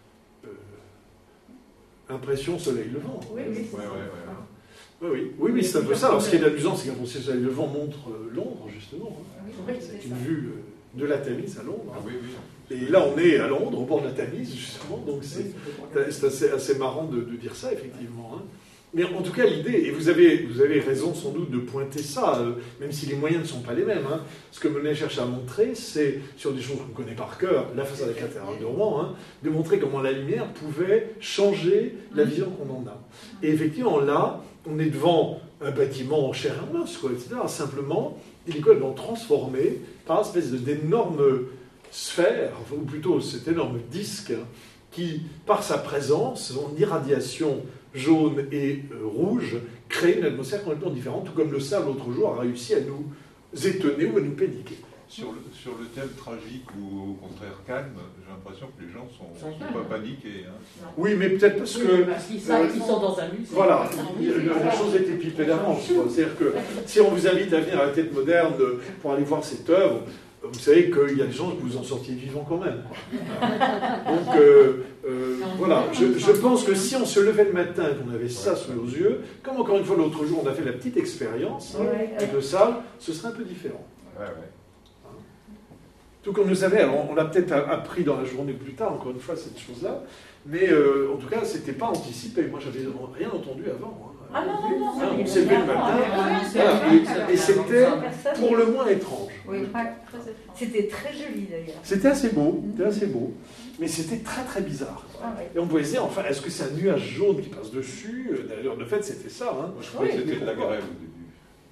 Impression soleil levant. Oui, oui. Ouais, ouais, ouais. Oui, oui, oui, oui, c'est un peu ça. Alors, ce qui est amusant, c'est qu'un le soleil levant montre euh, Londres, justement. Hein. Oui, c'est une ça. Vue euh, de la Tamise à Londres. Hein. Ah, oui, oui. Et là, on est à Londres, au bord de la Tamise, justement. Donc, c'est, c'est assez, assez marrant de, de dire ça, effectivement. Hein. Mais en tout cas, l'idée, et vous avez, vous avez raison sans doute de pointer ça, euh, même si les moyens ne sont pas les mêmes. Hein. Ce que Monet cherche à montrer, c'est, sur des choses qu'on connaît par cœur, la façade de la cathédrale de Rouen, hein, de montrer comment la lumière pouvait changer la vision qu'on en a. Et effectivement, là, on est devant un bâtiment en chair et en os, quoi, et cetera. Simplement, il est complètement transformé par une espèce d'énorme sphère, ou plutôt cet énorme disque, qui, par sa présence, son irradiation jaune et euh, rouge, crée une atmosphère complètement différente, tout comme le sable l'autre jour a réussi à nous étonner ou à nous paniquer. Sur le, sur le thème tragique ou au contraire calme, j'ai l'impression que les gens ne sont, sont pas paniqués. Hein. Oui, mais peut-être parce que... Oui, parce qu'ils savent qu'ils sont dans un musée. Voilà, la chose est épipée d'avance. C'est-à-dire que si on vous invite à venir à la Tête Moderne pour aller voir cette œuvre, vous savez qu'il y a des gens que vous en sortiez vivants quand même. Donc, euh, euh, voilà, je, je pense que si on se levait le matin et qu'on avait ça sous nos yeux, comme encore une fois l'autre jour, on a fait la petite expérience hein, avec le sable, ce serait un peu différent. Ouais, ouais. Hein. Tout comme nous savez, alors on l'a peut-être appris dans la journée plus tard, encore une fois, cette chose-là, mais euh, en tout cas, c'était pas anticipé. Moi, j'avais rien entendu avant. Hein. Ah non, non, non, hein, on s'est levé le matin, voilà, et, et c'était pour le moins étrange. Oui, c'était très joli d'ailleurs. C'était assez beau, c'était assez beau, mais c'était très très bizarre. Ah, oui. Et on pouvait se dire, enfin, est-ce que c'est un nuage jaune qui passe dessus? D'ailleurs, de fait, c'était ça. Hein. Moi, je croyais que c'était de la grêle au début.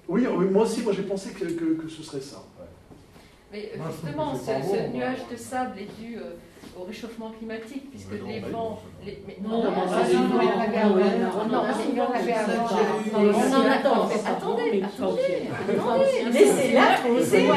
Oui, oui, moi aussi, moi j'ai pensé que, que, que ce serait ça. Mais Moi, je justement, trouve que ce, c'est pas ce bon, nuage moi. de sable est dû euh, au réchauffement climatique, puisque Mais non, les bah, vents... non, Les, mais, Non, non, non, ça, non, c'est- non, non, non, non, non, non, non, non, non, mais il y en avait ça, avant. j'ai eu- On en a Attends, attendez, c'est pas bon, attendez, mais attendez, faut- attendez, Laissez-la laissez-moi- poser. laissez-moi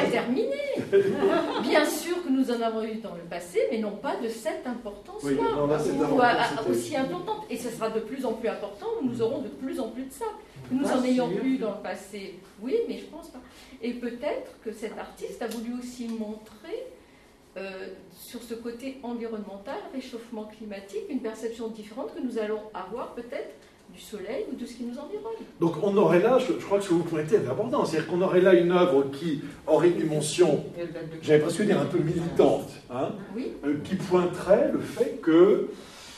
terminer. Bien sûr que nous en avons eu dans le passé, mais non pas de cette importance-là. Oui, non, là, cette Ou importance, à- à- c'était- aussi importante. Et ce sera de plus en plus important, où nous aurons de plus en plus de sable. Que nous Pas en ayons sûr. eu dans le passé, oui, mais je pense pas. Et peut-être que cet artiste a voulu aussi montrer, euh, sur ce côté environnemental, réchauffement climatique, une perception différente que nous allons avoir peut-être du soleil ou de ce qui nous environne. Donc on aurait là, je, je crois que ce que vous pointez est important, c'est-à-dire qu'on aurait là une œuvre qui aurait une dimension, j'allais presque dire un peu militante, hein, Oui. euh, qui pointerait le fait que,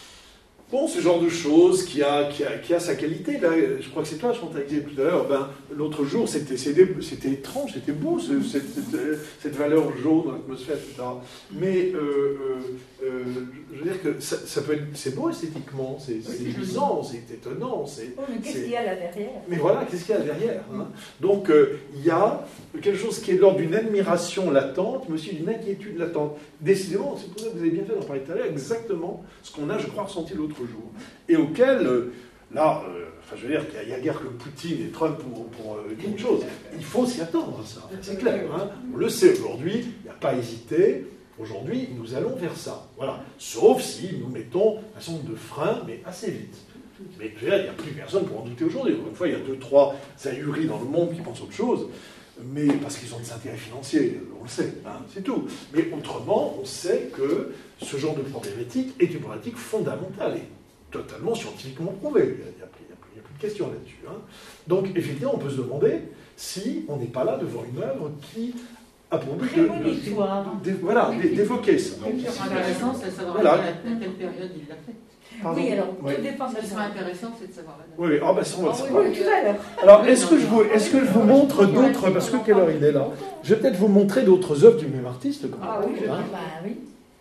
bon, ce genre de choses qui a, qui a, qui a sa qualité. Là, je crois que c'est toi, Chantal, qui disais tout à l'heure, ben, l'autre jour, c'était, c'était, c'était étrange, c'était beau, ce- cette, cette, cette valeur jaune dans l'atmosphère, et cetera. Mais, euh, euh, euh, je veux dire que ça, ça peut être, c'est beau esthétiquement, c'est, c'est luisant, c'est étonnant, c'est... Oh, mais qu'est-ce c'est- qu'il y a là derrière? Mais voilà, qu'est-ce qu'il y a derrière, hein? Donc, euh, il y a quelque chose qui est de l'ordre d'une admiration latente, mais aussi d'une inquiétude latente. Décidément, c'est pour ça que vous avez bien fait d'en parler tout à l'heure, exactement ce qu'on a, je crois, ressenti l'autre jour. Et auquel, euh, là, euh, enfin, je veux dire, il n'y a, a guère que Poutine et Trump pour, pour euh, dire une chose. Il faut s'y attendre, ça, c'est clair. Hein? On le sait aujourd'hui, il n'y a pas à hésiter. Aujourd'hui, nous allons vers ça. Voilà. Sauf si nous mettons un certain nombre de freins, mais assez vite. Mais je veux dire, il n'y a plus personne pour en douter aujourd'hui. Encore une fois, il y a deux, trois ahuris dans le monde qui pensent autre chose, mais parce qu'ils ont des intérêts financiers, on le sait, hein, c'est tout. Mais autrement, on sait que ce genre de problématique est une problématique fondamentale et totalement scientifiquement prouvée. Il n'y a, il y a plus- il y a plus- il y a plus de question là-dessus. Hein. Donc, effectivement, on peut se demander si on n'est pas là devant une œuvre qui a pour but de, de- Prémonitoire. de- de- voilà, d'é- d'évoquer ça. Donc, Ce qui sera intéressant, c'est de savoir Voilà. à quelle à quelle période il l'a fait. Pardon. Oui, alors, Oui. tout dépend de Ce qui sera ça. intéressant, c'est de savoir la date. Oui, oui. Ah, ben, ça, on va le Ah oui, savoir. Oui, tout à l'heure. Alors, est-ce que, je vous, est-ce que je vous montre d'autres, parce que quelle heure il est là? Je vais peut-être vous montrer d'autres œuvres du même artiste. Quand Ah même, oui, je hein. bah oui.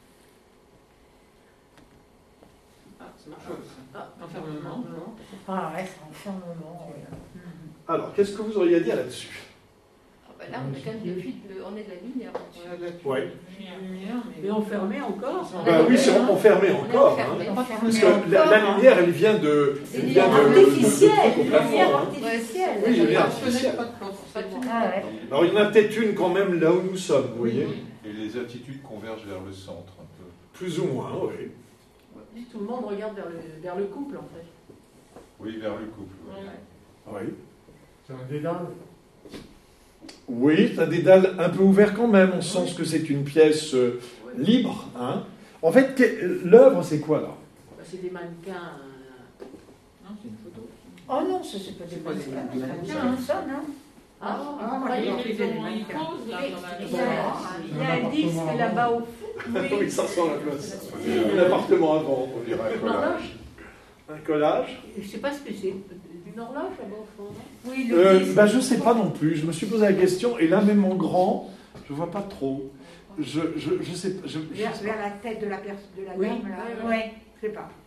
Ah, ça marche. Ah, enfermement. Ah ouais, c'est enfermement. ouais. Alors, qu'est-ce que vous auriez à dire là-dessus? Ah bah là, on est quand même depuis, le- on est de la lumière. là-dessus. Oui. Mais enfermé encore. Bah oui, c'est enfermé On est encore. enfermé. hein. Enfermé Parce que la, encore, la hein. lumière, elle vient de. C'est Elle une vient de. lumière de- de- artificielle, de- une de- plafond, lumière hein. artificielle. Oui, il y a bien Pas de artificielle. fenêtre, pas de porte, c'est bon. Ah ouais. Alors, il y en a peut-être une quand même là où nous sommes, vous voyez? Et les attitudes convergent vers le centre un peu. Plus ou moins, oui. Tout le monde regarde vers le, vers le couple, en fait. Oui, vers le couple. oui. Ouais. Oui. C'est un dédale. Oui, ça a des dalles un peu ouvertes quand même, on sent que c'est une pièce euh, libre. Hein. En fait, que- l'œuvre, c'est quoi là? Bah, c'est des mannequins. euh, Non, c'est une photo. Oh non, ça c'est pas des C'est pas des mannequins, mannequins, c'est hein. une personne, hein. Ah, Ah, Oui, oui, mais c'est ils des ont- ils mannequins. posent, là, Et dans la- Il y a, il y a un disque là-bas au fond. Oui, ça sent la place. On dirait- Un appartement à vendre. On dirait un Une collage. horloge. Un collage. Je sais pas ce que c'est. Une horloge là-bas au fond, non? Oui, le Euh, disque. bah, je ne sais pas non plus. Je me suis posé la question, et là, même en grand, je ne vois pas trop. Je je, je sais pas. Je, je Vers, sais vers pas. la tête de la, pers- de la Oui, dame, là. oui, Ouais. Je sais pas.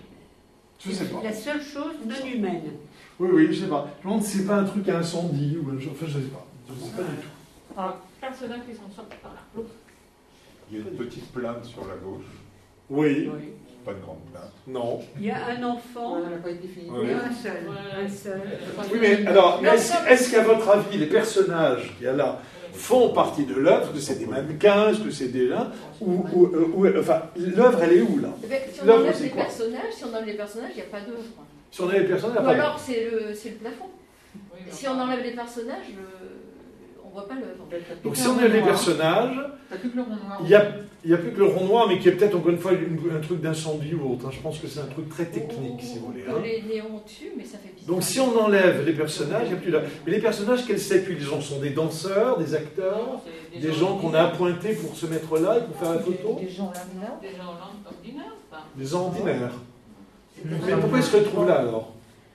Je sais pas. La seule chose non humaine. Oui, oui, je sais pas. Je me demande si c'est pas un truc à incendie ou un genre. Enfin, je sais pas. Je sais pas du tout. Personnages qui s'en sortent par là. Il y a une petite plainte sur la gauche. Oui. Oui. Pas de grande plainte. Non. Il y a un enfant. Elle n'a pas été finie. Ouais. Il y a un seul. Ouais. Un seul. Oui, mais alors, Non, est-ce non, est-ce qu'à votre avis, les personnages qu'il y a là font partie de l'œuvre? Est-ce que c'est des mannequins? Est-ce que c'est des là ou, ou, euh, ou- Enfin, l'œuvre, elle est où là? Eh ben, si on L'œuvre, enlève c'est les quoi? personnages, si on enlève les personnages, il n'y a pas d'œuvre. Si on a les personnages, Ou après. alors c'est le, c'est le plafond. Oui, mais Si enfin, on enlève les personnages, le- on voit pas l'œuvre. t'as plus Donc que si le on rond enlève les noir. personnages, T'as plus que le rond noir. il n'y a, il y a plus que le rond noir, mais qui est peut-être encore une fois une- un truc d'incendie ou autre. hein. Je pense que c'est un truc très technique, si vous voulez. Que hein. les néons tuent, mais ça fait bizarre. Donc si on enlève les personnages, il n'y a plus là. Mais les personnages, quel statut ils ont? Sont des danseurs, des acteurs, C'est des gens qu'on a appointés pour se mettre là et pour faire la photo? Des gens là-dedans. Des gens ordinaires. Enfin, Des gens ordinaires. c'est Mais pourquoi ils se retrouvent là alors?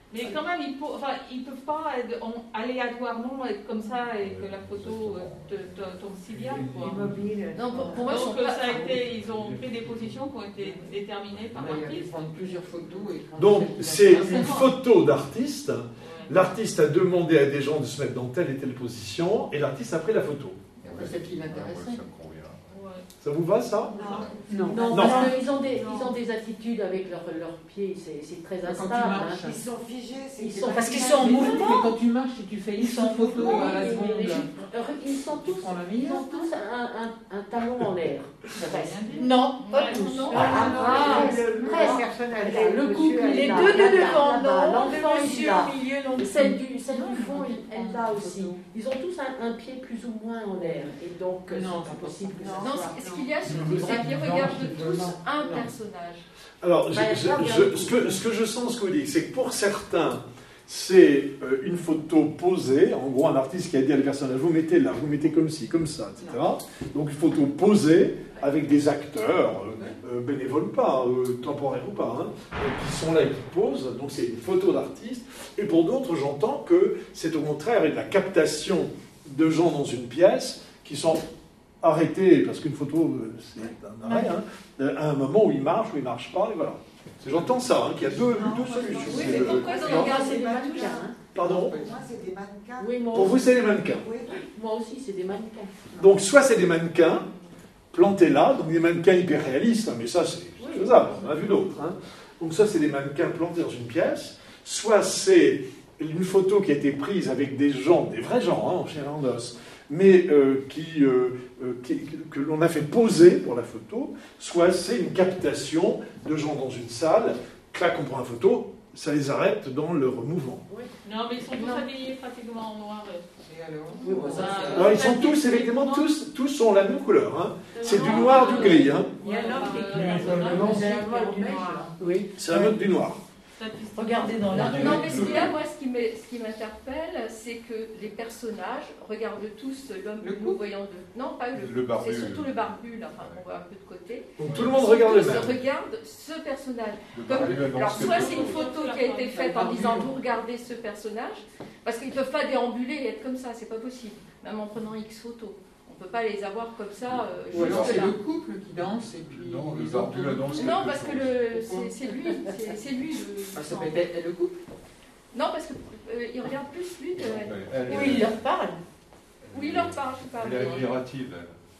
Mais quand même, ils ne peuvent pas être en- aléatoirement être comme ça et que la photo euh, te, te, tombe si bien. Quoi. Immobile. Non, pour, pour moi, ils sont Donc pas- ça a été, ils ont pris des positions qui ont été déterminées par Il y a l'artiste. prendre plusieurs photos. Et quand Donc, celle qui c'est l'intéresse, une photo d'artiste. L'artiste a demandé à des gens de se mettre dans telle et telle position, et l'artiste a pris la photo. et après, celle qui Ouais, l'intéressait. ça me convient. Ça vous va, ça? Non, Non. parce qu'ils ont des, ils ont des attitudes avec leurs leurs pieds, c'est c'est très Quand tu instable. marches. hein. Ils sont figés, c'est Ils des sont- parce qu'ils machines. sont en mouvement. Mais quand tu marches, si tu fais une Ils sont en photo mouvement, à la et- seconde, et- et- Ils sont tu tous, prends la ils meilleure. ont tous un, un, un talon en l'air. Ça va rien dire. Non, pas Ouais, tous. non. Ah, Ah, presque, le, le presque. personne âgée, Regarde, le monsieur couple, âgé. il Les est là, deux de là, devant, là, non. l'enfant, Le il est monsieur là. au milieu, non. Et celle du, celle du fond, elle, elle là aussi. Ils ont tous un, un pied plus ou moins en l'air. Et donc, euh, Non, c'est c'est pas possible que ça Non, soit. ce ce qu'il y a surtout, Non, c'est qu'ils non, regardent c'est tous vraiment- un non. personnage. Alors, je- Bah, je- regarde, je- ce, que, ce que je sens, ce que vous dites, c'est que pour certains, c'est euh, une photo posée. En gros, un artiste qui a dit à le personnage, vous mettez là, vous mettez comme ci, comme ça, et cetera. Donc, une photo posée avec des acteurs, euh, euh, bénévoles ou pas, euh, temporaires ou pas, hein, euh, qui sont là et qui posent. Donc, c'est une photo d'artiste. Et pour d'autres, j'entends que c'est au contraire de la captation de gens dans une pièce qui sont arrêtés, parce qu'une photo, euh, c'est un arrêt, hein, à un moment où il marche, où il ne marche pas, et voilà. J'entends ça, hein, qu'il y a deux, deux solutions. Oui, C'est mais le- pourquoi non. ils ont regardé c'est des mannequins. mannequins. hein. Pardon? Moi, c'est des mannequins. Oui, moi Pour vous, aussi. c'est les mannequins. Oui. Moi aussi, c'est des mannequins. Donc, soit c'est des mannequins plantés là, donc des mannequins hyper réalistes, hein, mais ça, c'est Oui. faisable, on en a vu d'autres. hein. Donc, ça, c'est des mannequins plantés dans une pièce. Soit c'est une photo qui a été prise avec des gens, des vrais gens, hein, en chair et en os, mais euh, qui, euh, euh, qui- que l'on a fait poser pour la photo. Soit c'est une captation de gens dans une salle. Clac, on prend la photo, ça les arrête dans leur mouvement. Non, mais ils sont tous habillés pratiquement en noir. Et alors Oui, bon, ça, Ah, c'est- Alors, ils sont tous, effectivement, tous, tous sont la même couleur. hein. C'est du noir, du gris. hein. Il y a l'homme qui est Euh, clair. euh, non, C'est la mode du noir. Oui. C'est la mode du noir. Regardez dans la Non, non, mais ce qu'il y a, moi, ce qui m'est- ce qui m'interpelle, c'est que les personnages regardent tous l'homme Le que nous voyons de. Non, pas le. Le barbu. C'est surtout le barbu, là, enfin, qu'on voit un peu de côté. Donc tout le monde regarde le Tous même. regardent ce personnage. Le Comme- barbu annonce Alors, soit quelque c'est une chose. photo qui a été faite en disant vous regardez ce personnage, parce qu'ils ne peuvent pas déambuler et être comme ça, c'est pas possible, même en prenant X photos. On ne peut pas les avoir comme ça, euh, Ou alors juste c'est là. le couple qui danse et puis. Non, le les barbu autres- annonce Non, quelque parce que chose. le, c'est, c'est lui, c'est, c'est lui le. Ah, ça peut être elle, le couple. Non, parce qu'il euh, regarde plus lui que elle. Ouais, elle, Oui, il leur parle. Oui, il leur parle, je sais pas. elle est mais- admirative,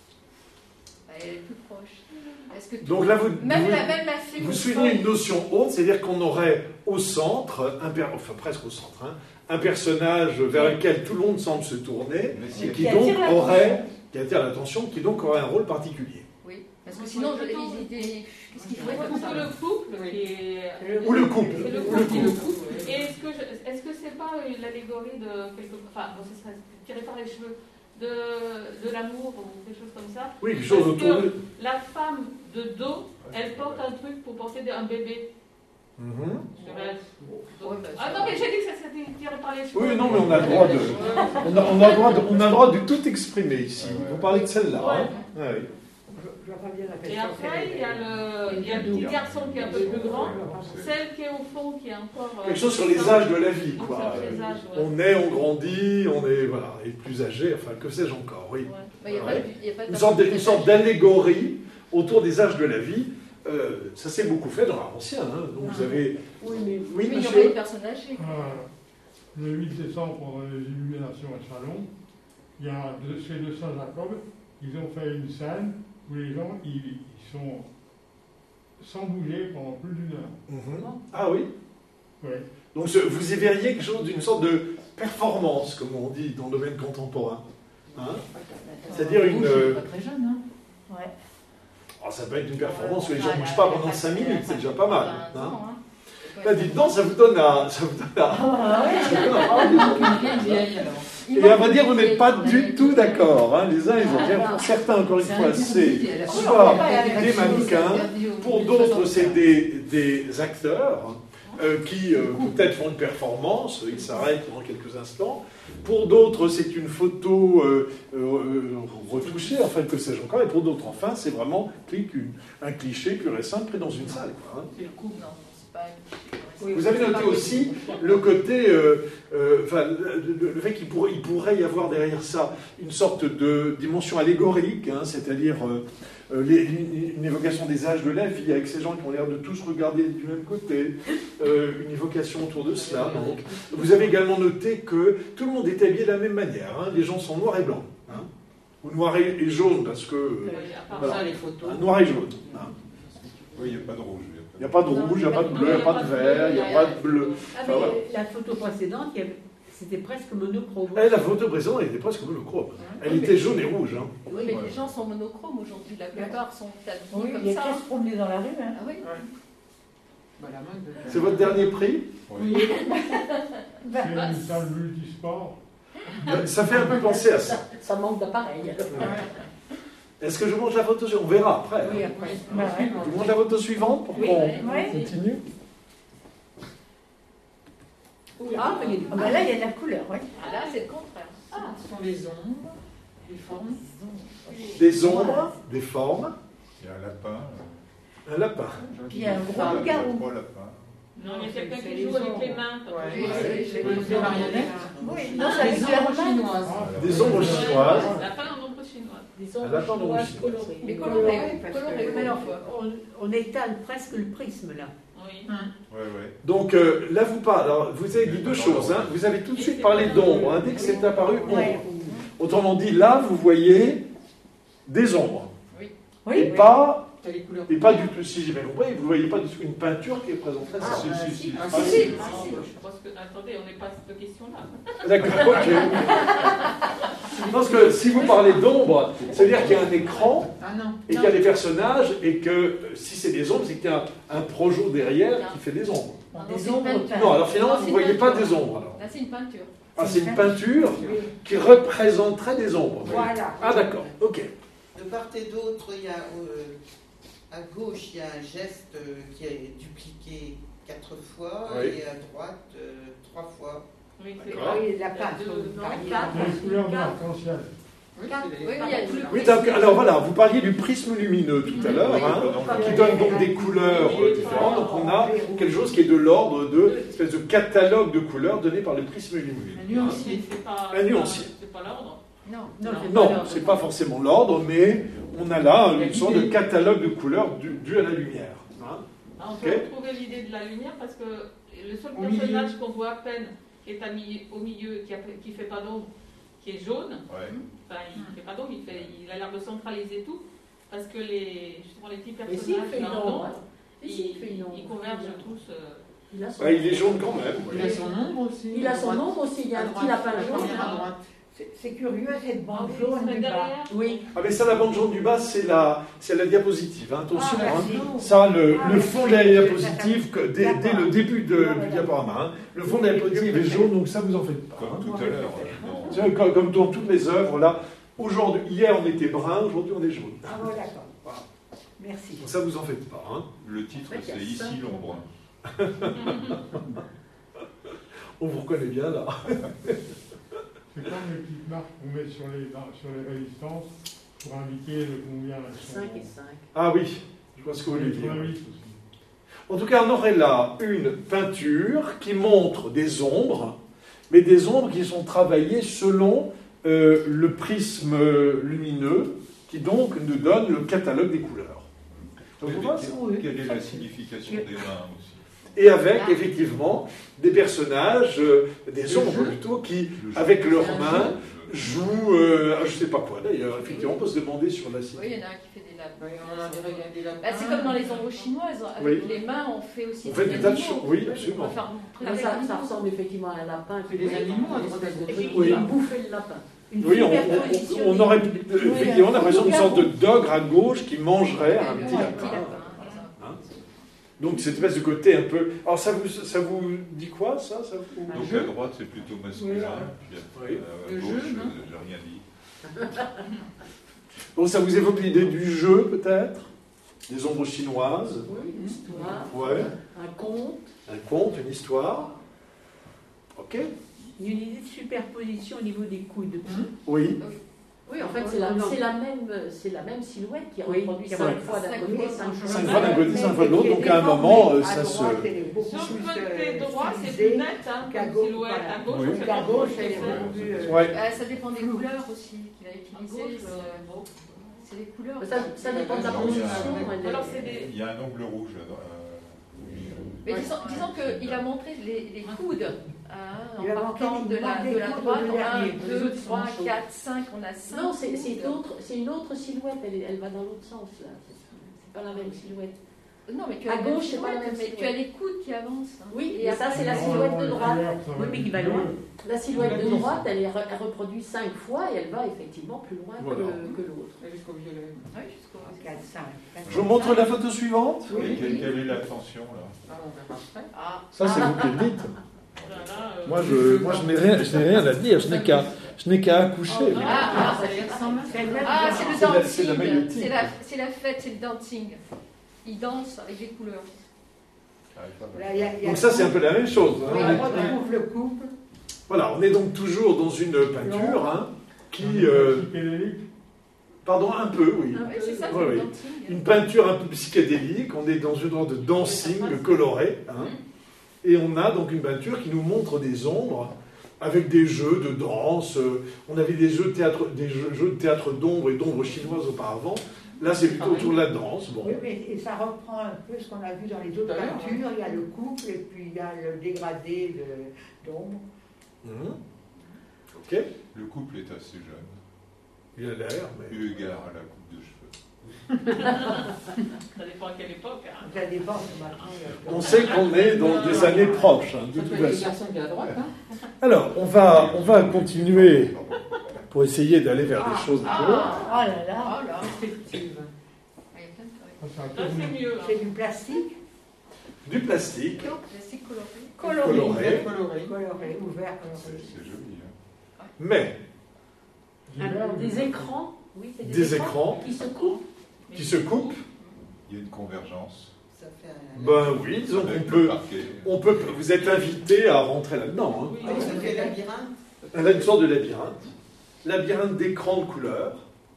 elle. Elle est plus proche. Est-ce que tout- Donc là, vous, même, vous, la, même la fille. vous soulignez une notion haute, c'est-à-dire qu'on aurait au centre, un per- enfin presque au centre, hein, un personnage vers lequel tout le monde semble se tourner, Mais si et elle- qui Qui donc attire l'attention. aurait, qui attire l'attention, qui donc aurait un rôle particulier. Oui, parce que sinon, je- ils- ils- ils- qu'est-ce qu'il ferait Ou comme ça le couple qui est. Ou le couple. C'est le Ou couple. le Et le couple. couple. Et est-ce que je- est-ce que c'est pas une allégorie de quelque enfin bon, ce serait tiré par les cheveux de, de l'amour ou quelque chose comme ça. Oui, quelque chose Parce autour que de... la femme de dos, elle porte un truc pour porter un bébé. Mhm. Je rêve. Ouais, bah, Ah non mais j'ai dit que ça s'était tiré par les cheveux. Oui, non, mais on a le droit de... On a, on a le droit de, on a le droit de tout exprimer ici. Vous parlez de celle-là. hein. Ouais, oui. Je vois pas bien la Et question. après, il y a le, il y a le petit garçon qui est un peu plus grand, c'est- celle qui est au fond qui est encore. euh, Quelque chose sur les âges de la vie, Donc, quoi. sur les âges, ouais. On est, on grandit, on est, voilà, et plus âgé, enfin, que sais-je encore, oui. Ouais. Bah, il y a pas Ouais. de- il y a pas de Une sorte, de- une personnage. sorte d'allégorie autour des âges de la vie. Euh, ça s'est beaucoup fait dans l'art ancien. Hein. Donc vous avez... Oui, mais Oui, Mais il y aurait monsieur une personne âgée. Euh, le huit décembre, pendant les illuminations à Chalon, il y a de, chez de Saint-Jacob, ils ont fait une scène où les gens ils, ils sont sans bouger pendant plus d'une heure. Mhm. Ah oui. Ouais. Donc ce- vous y verriez quelque chose d'une sorte de performance, comme on dit dans le domaine contemporain. Hein. C'est-à-dire une... euh, Pas très jeune, hein. Ouais. oh, ça peut être une performance où les gens Ah, ne il y bougent a- pas il y a pendant pas- cinq il y a minutes, pas- c'est déjà pas mal. vingt Hein. ans, hein. Bah, dites donc, ça vous donne à... Ça vous donne à... Ah ouais. ça vous donne à- Quelle vieille alors. Il Et à manque vrai dire, vous une n'êtes pas vieille- du tout d'accord. Hein. Les uns, ils ont bien... Pour certains, encore une fois, c'est soit des mannequins, pour d'autres, c'est des, des acteurs euh, qui euh, peut-être font une performance, ils s'arrêtent pendant quelques instants. Pour d'autres, c'est une photo euh, euh, retouchée, enfin, que sais-je encore. Et pour d'autres, enfin, c'est vraiment clic, une- un cliché pur et simple pris dans une salle. Quoi, hein. C'est le couple, non, c'est pas une- Oui, Vous avez c'est noté pas aussi possible. le côté, euh, euh, enfin, le, le- le fait qu'il pourrait, il pourrait y avoir derrière ça une sorte de dimension allégorique, hein, c'est-à-dire euh, euh, les- une, une évocation des âges de la vie, avec ces gens qui ont l'air de tous regarder du même côté, euh, une évocation autour de cela. Donc. Vous avez également noté que tout le monde est habillé de la même manière, hein, les gens sont noirs et blancs, hein, ou noirs et, et jaunes, parce que... euh, Oui, à part voilà. ça, les photos. Ah, noir et jaune. Hein. Oui, il n'y a pas de rouge. Il n'y a pas de rouge, il n'y a pas de bleu, il n'y a pas de vert, il n'y a pas de bleu. Ah, Enfin, mais voilà. la photo précédente, il y avait- c'était presque monochrome. Et la photo précédente, elle était presque monochrome. Elle Oui, était mais- jaune et rouge. Hein. Oui, mais les gens sont monochromes aujourd'hui. La plupart sont habillés Oui, comme il y a ça. qu'à se promener dans la rue. Hein. Ah oui. Bah, la mode. C'est votre dernier prix. Oui. Bah, C'est une salle multisport. Ça fait un peu penser à ça. Ça manque d'appareil. Est-ce que je vous montre la photo suivante? On verra après. Oui, hein. après. bah ouais. Je vous montre la photo suivante pour Oui. qu'on Ouais. continue. Ah, mais il y a- Ah bah là, il y a de la couleur, oui. Ah, là, c'est le contraire. Ah, ce sont les ombres, les formes. Des ombres, des formes, Il y a un lapin. un lapin. Puis il y a un Trois gros lapins, garou. trois lapins. Non, il y a quelqu'un c'est qui les joue avec ombres. les mains. quand Ouais. on joue Oui, avec c'est- les Des marionnettes. Oui, Non, non, c'est avec les la ombres main. chinoises. Des ombres chinoises. Lapin en ombre chinoise. Des Un ombres lapin dans chinoises le colorées. Mais Coloré, coloré, parce coloré, que- coloré. alors, on, on étale presque le prisme là. Oui. Ouais, ouais. Donc euh, là, vous parlez. Alors, vous avez dit deux choses. Hein. Vous avez tout de suite parlé d'ombre. Hein. Dès que c'est apparu, ombre. Ouais. Autrement dit, là, vous voyez des ombres. Et Oui, pas. T'as les couleurs. Et pas du tout, si j'ai bien compris, vous ne voyez pas du tout une peinture qui est présentée. Ah, si, bah, si, si. si. Ah, Ah, si, si. si. Ah, je pense que. Attendez, on n'est pas à cette question-là. D'accord, ok. Je pense que si vous parlez d'ombre, c'est-à-dire qu'il y a un écran Ah non. et qu'il y a des personnages et que euh, si c'est des ombres, c'est qu'il y a un projo derrière qui fait des ombres. Non, Des c'est une ombres peinture. Non, alors finalement, Non, vous c'est ne voyez une pas peinture. des ombres. Alors. Là, c'est une peinture. Ah, c'est une peinture qui représenterait des ombres. Voilà. Ah, d'accord, ok. De part et d'autre, il y a euh, à gauche, il y a un geste euh, qui est dupliqué quatre fois Oui. et à droite euh, trois fois. Oui, c'est D'accord. vrai. Oui, la pâte. Il y a deux- non, vous parliez. quatre. C'est les couleurs de l'arc-en-ciel. Oui, Quatre. c'est Oui, les- oui, il y a tout le Oui, prisme. donc, alors voilà, vous parliez du prisme lumineux tout à l'heure, Oui, hein, pardon, qui donne donc des couleurs euh, différentes. Donc on a quelque chose qui est de l'ordre de espèce de catalogue de couleurs donné par le prisme lumineux. Un nuancier. C'est pas. Un nuancier. C'est pas l'ordre. Non. Non, c'est pas Non, l'ordre. c'est pas forcément l'ordre, mais on a là La une sorte de idée. catalogue de couleurs dû, dû à la lumière. Hein. Ah, on Ok. peut retrouver l'idée de la lumière parce que le seul Au personnage qu'on voit à peine qui est à mi- au milieu, qui ne fait pas d'ombre, qui est jaune, Ouais. enfin il ne fait pas d'ombre, il, fait- il a l'air de centraliser tout parce que les, justement, les petits Mais si, il personnages, fait une là, ombre. non, hein. Si, si, ils, il fait une ombre. ils convergent tous. euh, Il a son, Ah, il est jaune quand même. oui. Il a son ombre aussi. il a son À droite. ombre aussi. Il y a À un droite, petit lapin la jaune. première à droite. C'est- C'est curieux cette Ah bande oui, jaune c'est du bas. derrière. Oui. Ah mais ça, la bande jaune du bas, c'est la, c'est la diapositive. Hein. Attention, Ah, hein. merci. Ça, le, Ah, le oui. fond de la diapositive, que dès, D'accord. dès le début de- Ah, du voilà. diaporama, hein, le fond de la diapositive est jaune, donc ça vous en faites pas. Comme hein. tout à l'heure. euh, non. C'est Comme, comme dans toutes les œuvres, là, aujourd'hui, hier on était brun, aujourd'hui on est jaune. Ah bon, d'accord. Voilà. Merci. Donc ça vous en faites pas. Hein. Le titre, Ouais, il y a c'est ça. Ici l'ombre. On vous reconnaît bien là. C'est comme les petites marques qu'on met sur les, sur les résistances pour indiquer de combien elles sont. cinq et cinq. Ah oui, je vois ce que vous voulez dire. quatre-vingt-huit aussi. En tout cas, on aurait là une peinture qui montre des ombres, mais des ombres qui sont travaillées selon euh, le prisme lumineux, qui donc nous donne le catalogue des couleurs. Donc, vous voyez, Quelle quelle est la signification des mains aussi? et avec effectivement des personnages, euh, des Le ombres jeu. plutôt, qui, Le jeu. avec leurs C'est un mains, jouent, euh, ah, je sais pas quoi d'ailleurs, effectivement, on peut se demander sur la Oui, cité. il y en a un qui fait des lapins. Oui, on en dirait qu'il y a des lapins. Bah, c'est comme dans les ombres chinoises. Avec Oui. les mains, on fait aussi On fait des tas de animaux. choses, oui, On absolument. peut faire montrer Là, des ça, animaux. ça ressemble effectivement à un lapin. C'est des animaux à droite à gauche. Et puis, Oui. il va bouffer le lapin. Une Oui, on, superposition on- on des- aurait Oui, effectivement un l'impression d'une sorte de loup-garou. d'ogre à gauche qui mangerait un Ouais, petit un lapin. petit lapin, ça. Hein. Donc cette espèce de côté un peu. Alors ça vous, ça vous dit quoi ça, ça vous... Un Donc jeu. à droite, c'est plutôt masculin. Oui. Puis à, Oui. à Le gauche, jeu, non euh, j'ai rien dit. Donc ça vous évoque l'idée du jeu peut-être, des ombres chinoises, Oui, une histoire. ouais, Un conte. un conte, une histoire. Ok. Il y a une idée de superposition au niveau des coudes. Oui. Oui, en fait, c'est la, c'est la, même, c'est la même silhouette qui Oui, reproduit qui cinq reproduit fois d'un cinq côté, fois. cinq fois Cinq de fois d'un l'autre. côté, cinq fois de l'autre, donc à un moment, euh, ça se... Sur le côté droit, c'est plus net, hein, qu'à comme gauche, silhouette. voilà. À gauche, Oui. c'est À pas gauche, beaucoup elle est fait. beaucoup plus, euh, Ouais. Bah, ça dépend des couleurs aussi qu'il a À utilisées. gauche, c'est- euh, bon. C'est les couleurs. Ça, ça dépend de la Alors, il y a- position. elle est- Alors, c'est des. Il y a un ongle rouge là. euh, oui, euh, Mais disons, disons qu'il a montré les, les coudes, hein, en Il a partant montré de les- la, les de la coudes droite, de on a un, dernier. Les deux, autres sont trois, chauds. quatre, cinq, on a cinq. Non, c'est c'est coudes. autre- c'est une autre silhouette, elle, est- elle va dans l'autre sens. là. C'est pas la même silhouette. Non, mais tu À as, la même gauche, c'est pas la silhouette, même mais tu silhouette. as les coudes qui avancent. hein. Oui, Et mais ça, après, c'est la Non, silhouette de les droite. couleurs, ça va Oui, mais qui va être loin. bleu. La silhouette de Oui. droite, elle, est, re- elle reproduit cinq fois et elle va effectivement plus loin Voilà. que, que l'autre. Et jusqu'au violet. Oui, jusqu'au quatre, cinq. Je vous montre la photo suivante. et quelle, quelle est la tension là? Ah, on verra après. Ah, Ça, c'est vous qui le dites. Là, là, euh, Moi, je, moi, je n'ai rien, je n'ai rien à dire. Je n'ai qu'à, je n'ai qu'à accoucher. Ah, ah, ah, Ça les ressemble. C'est le même ah, c'est le C'est la- c'est la dancing. maïotique. C'est la, c'est la fête, c'est le dancing. Il danse avec les couleurs. Ah, pas mal. Là, il y a- il y a- Donc ça, c'est un peu la même chose. hein. Oui, On est- on retrouve le couple. Voilà, on est donc toujours dans une peinture hein, qui... euh, Psychédélique. pardon, un peu, oui. Oui, c'est ça, c'est Oui, le oui. dancing. Une peinture un peu psychédélique, on est dans une sorte de dancing coloré. hein. Et on a donc une peinture qui nous montre des ombres avec des jeux de danse. euh, On avait des jeux de théâtre, des jeux, jeux de théâtre d'ombre et d'ombre chinoise auparavant. Là, c'est plutôt autour de la danse. Bon. Oui, mais et ça reprend un peu ce qu'on a vu dans les autres Tout à l'heure, peintures. Il y a le couple et puis il y a le dégradé de- d'ombre. Mhm. Ok, Le couple est assez jeune, il a l'air, mais... eu égard à la coupe de cheveux. Ça dépend à quelle époque. Hein. Ça dépend de maintenant. il y a- On sait qu'on est dans des années proches, hein, de Ça toute peut être les façon. garçons qui est à droite. Hein. Alors, on va, on va continuer pour essayer d'aller vers des choses Ah, différentes. Oh là là. oh là. Perspective. Ah, il y a plein de trucs. Ça, ça a Là, tourné. c'est mieux. hein. C'est du plastique Du plastique, Plastique coloré. Coloré. coloré, Coloré. coloré, ouvert. C'est c'est joli. Hein. mais J'ai Ah, l'air des de- écrans, oui, c'est des écrans qui se coupent. qui se coupent. Il y a une convergence. Ça fait un. Ben oui, disons qu'on Avec le peut, parquet. on peut, vous êtes invité à rentrer là-dedans. hein. Oui, Ah, ça fait labyrinthe. Elle a une sorte de labyrinthe, labyrinthe d'écran de couleurs,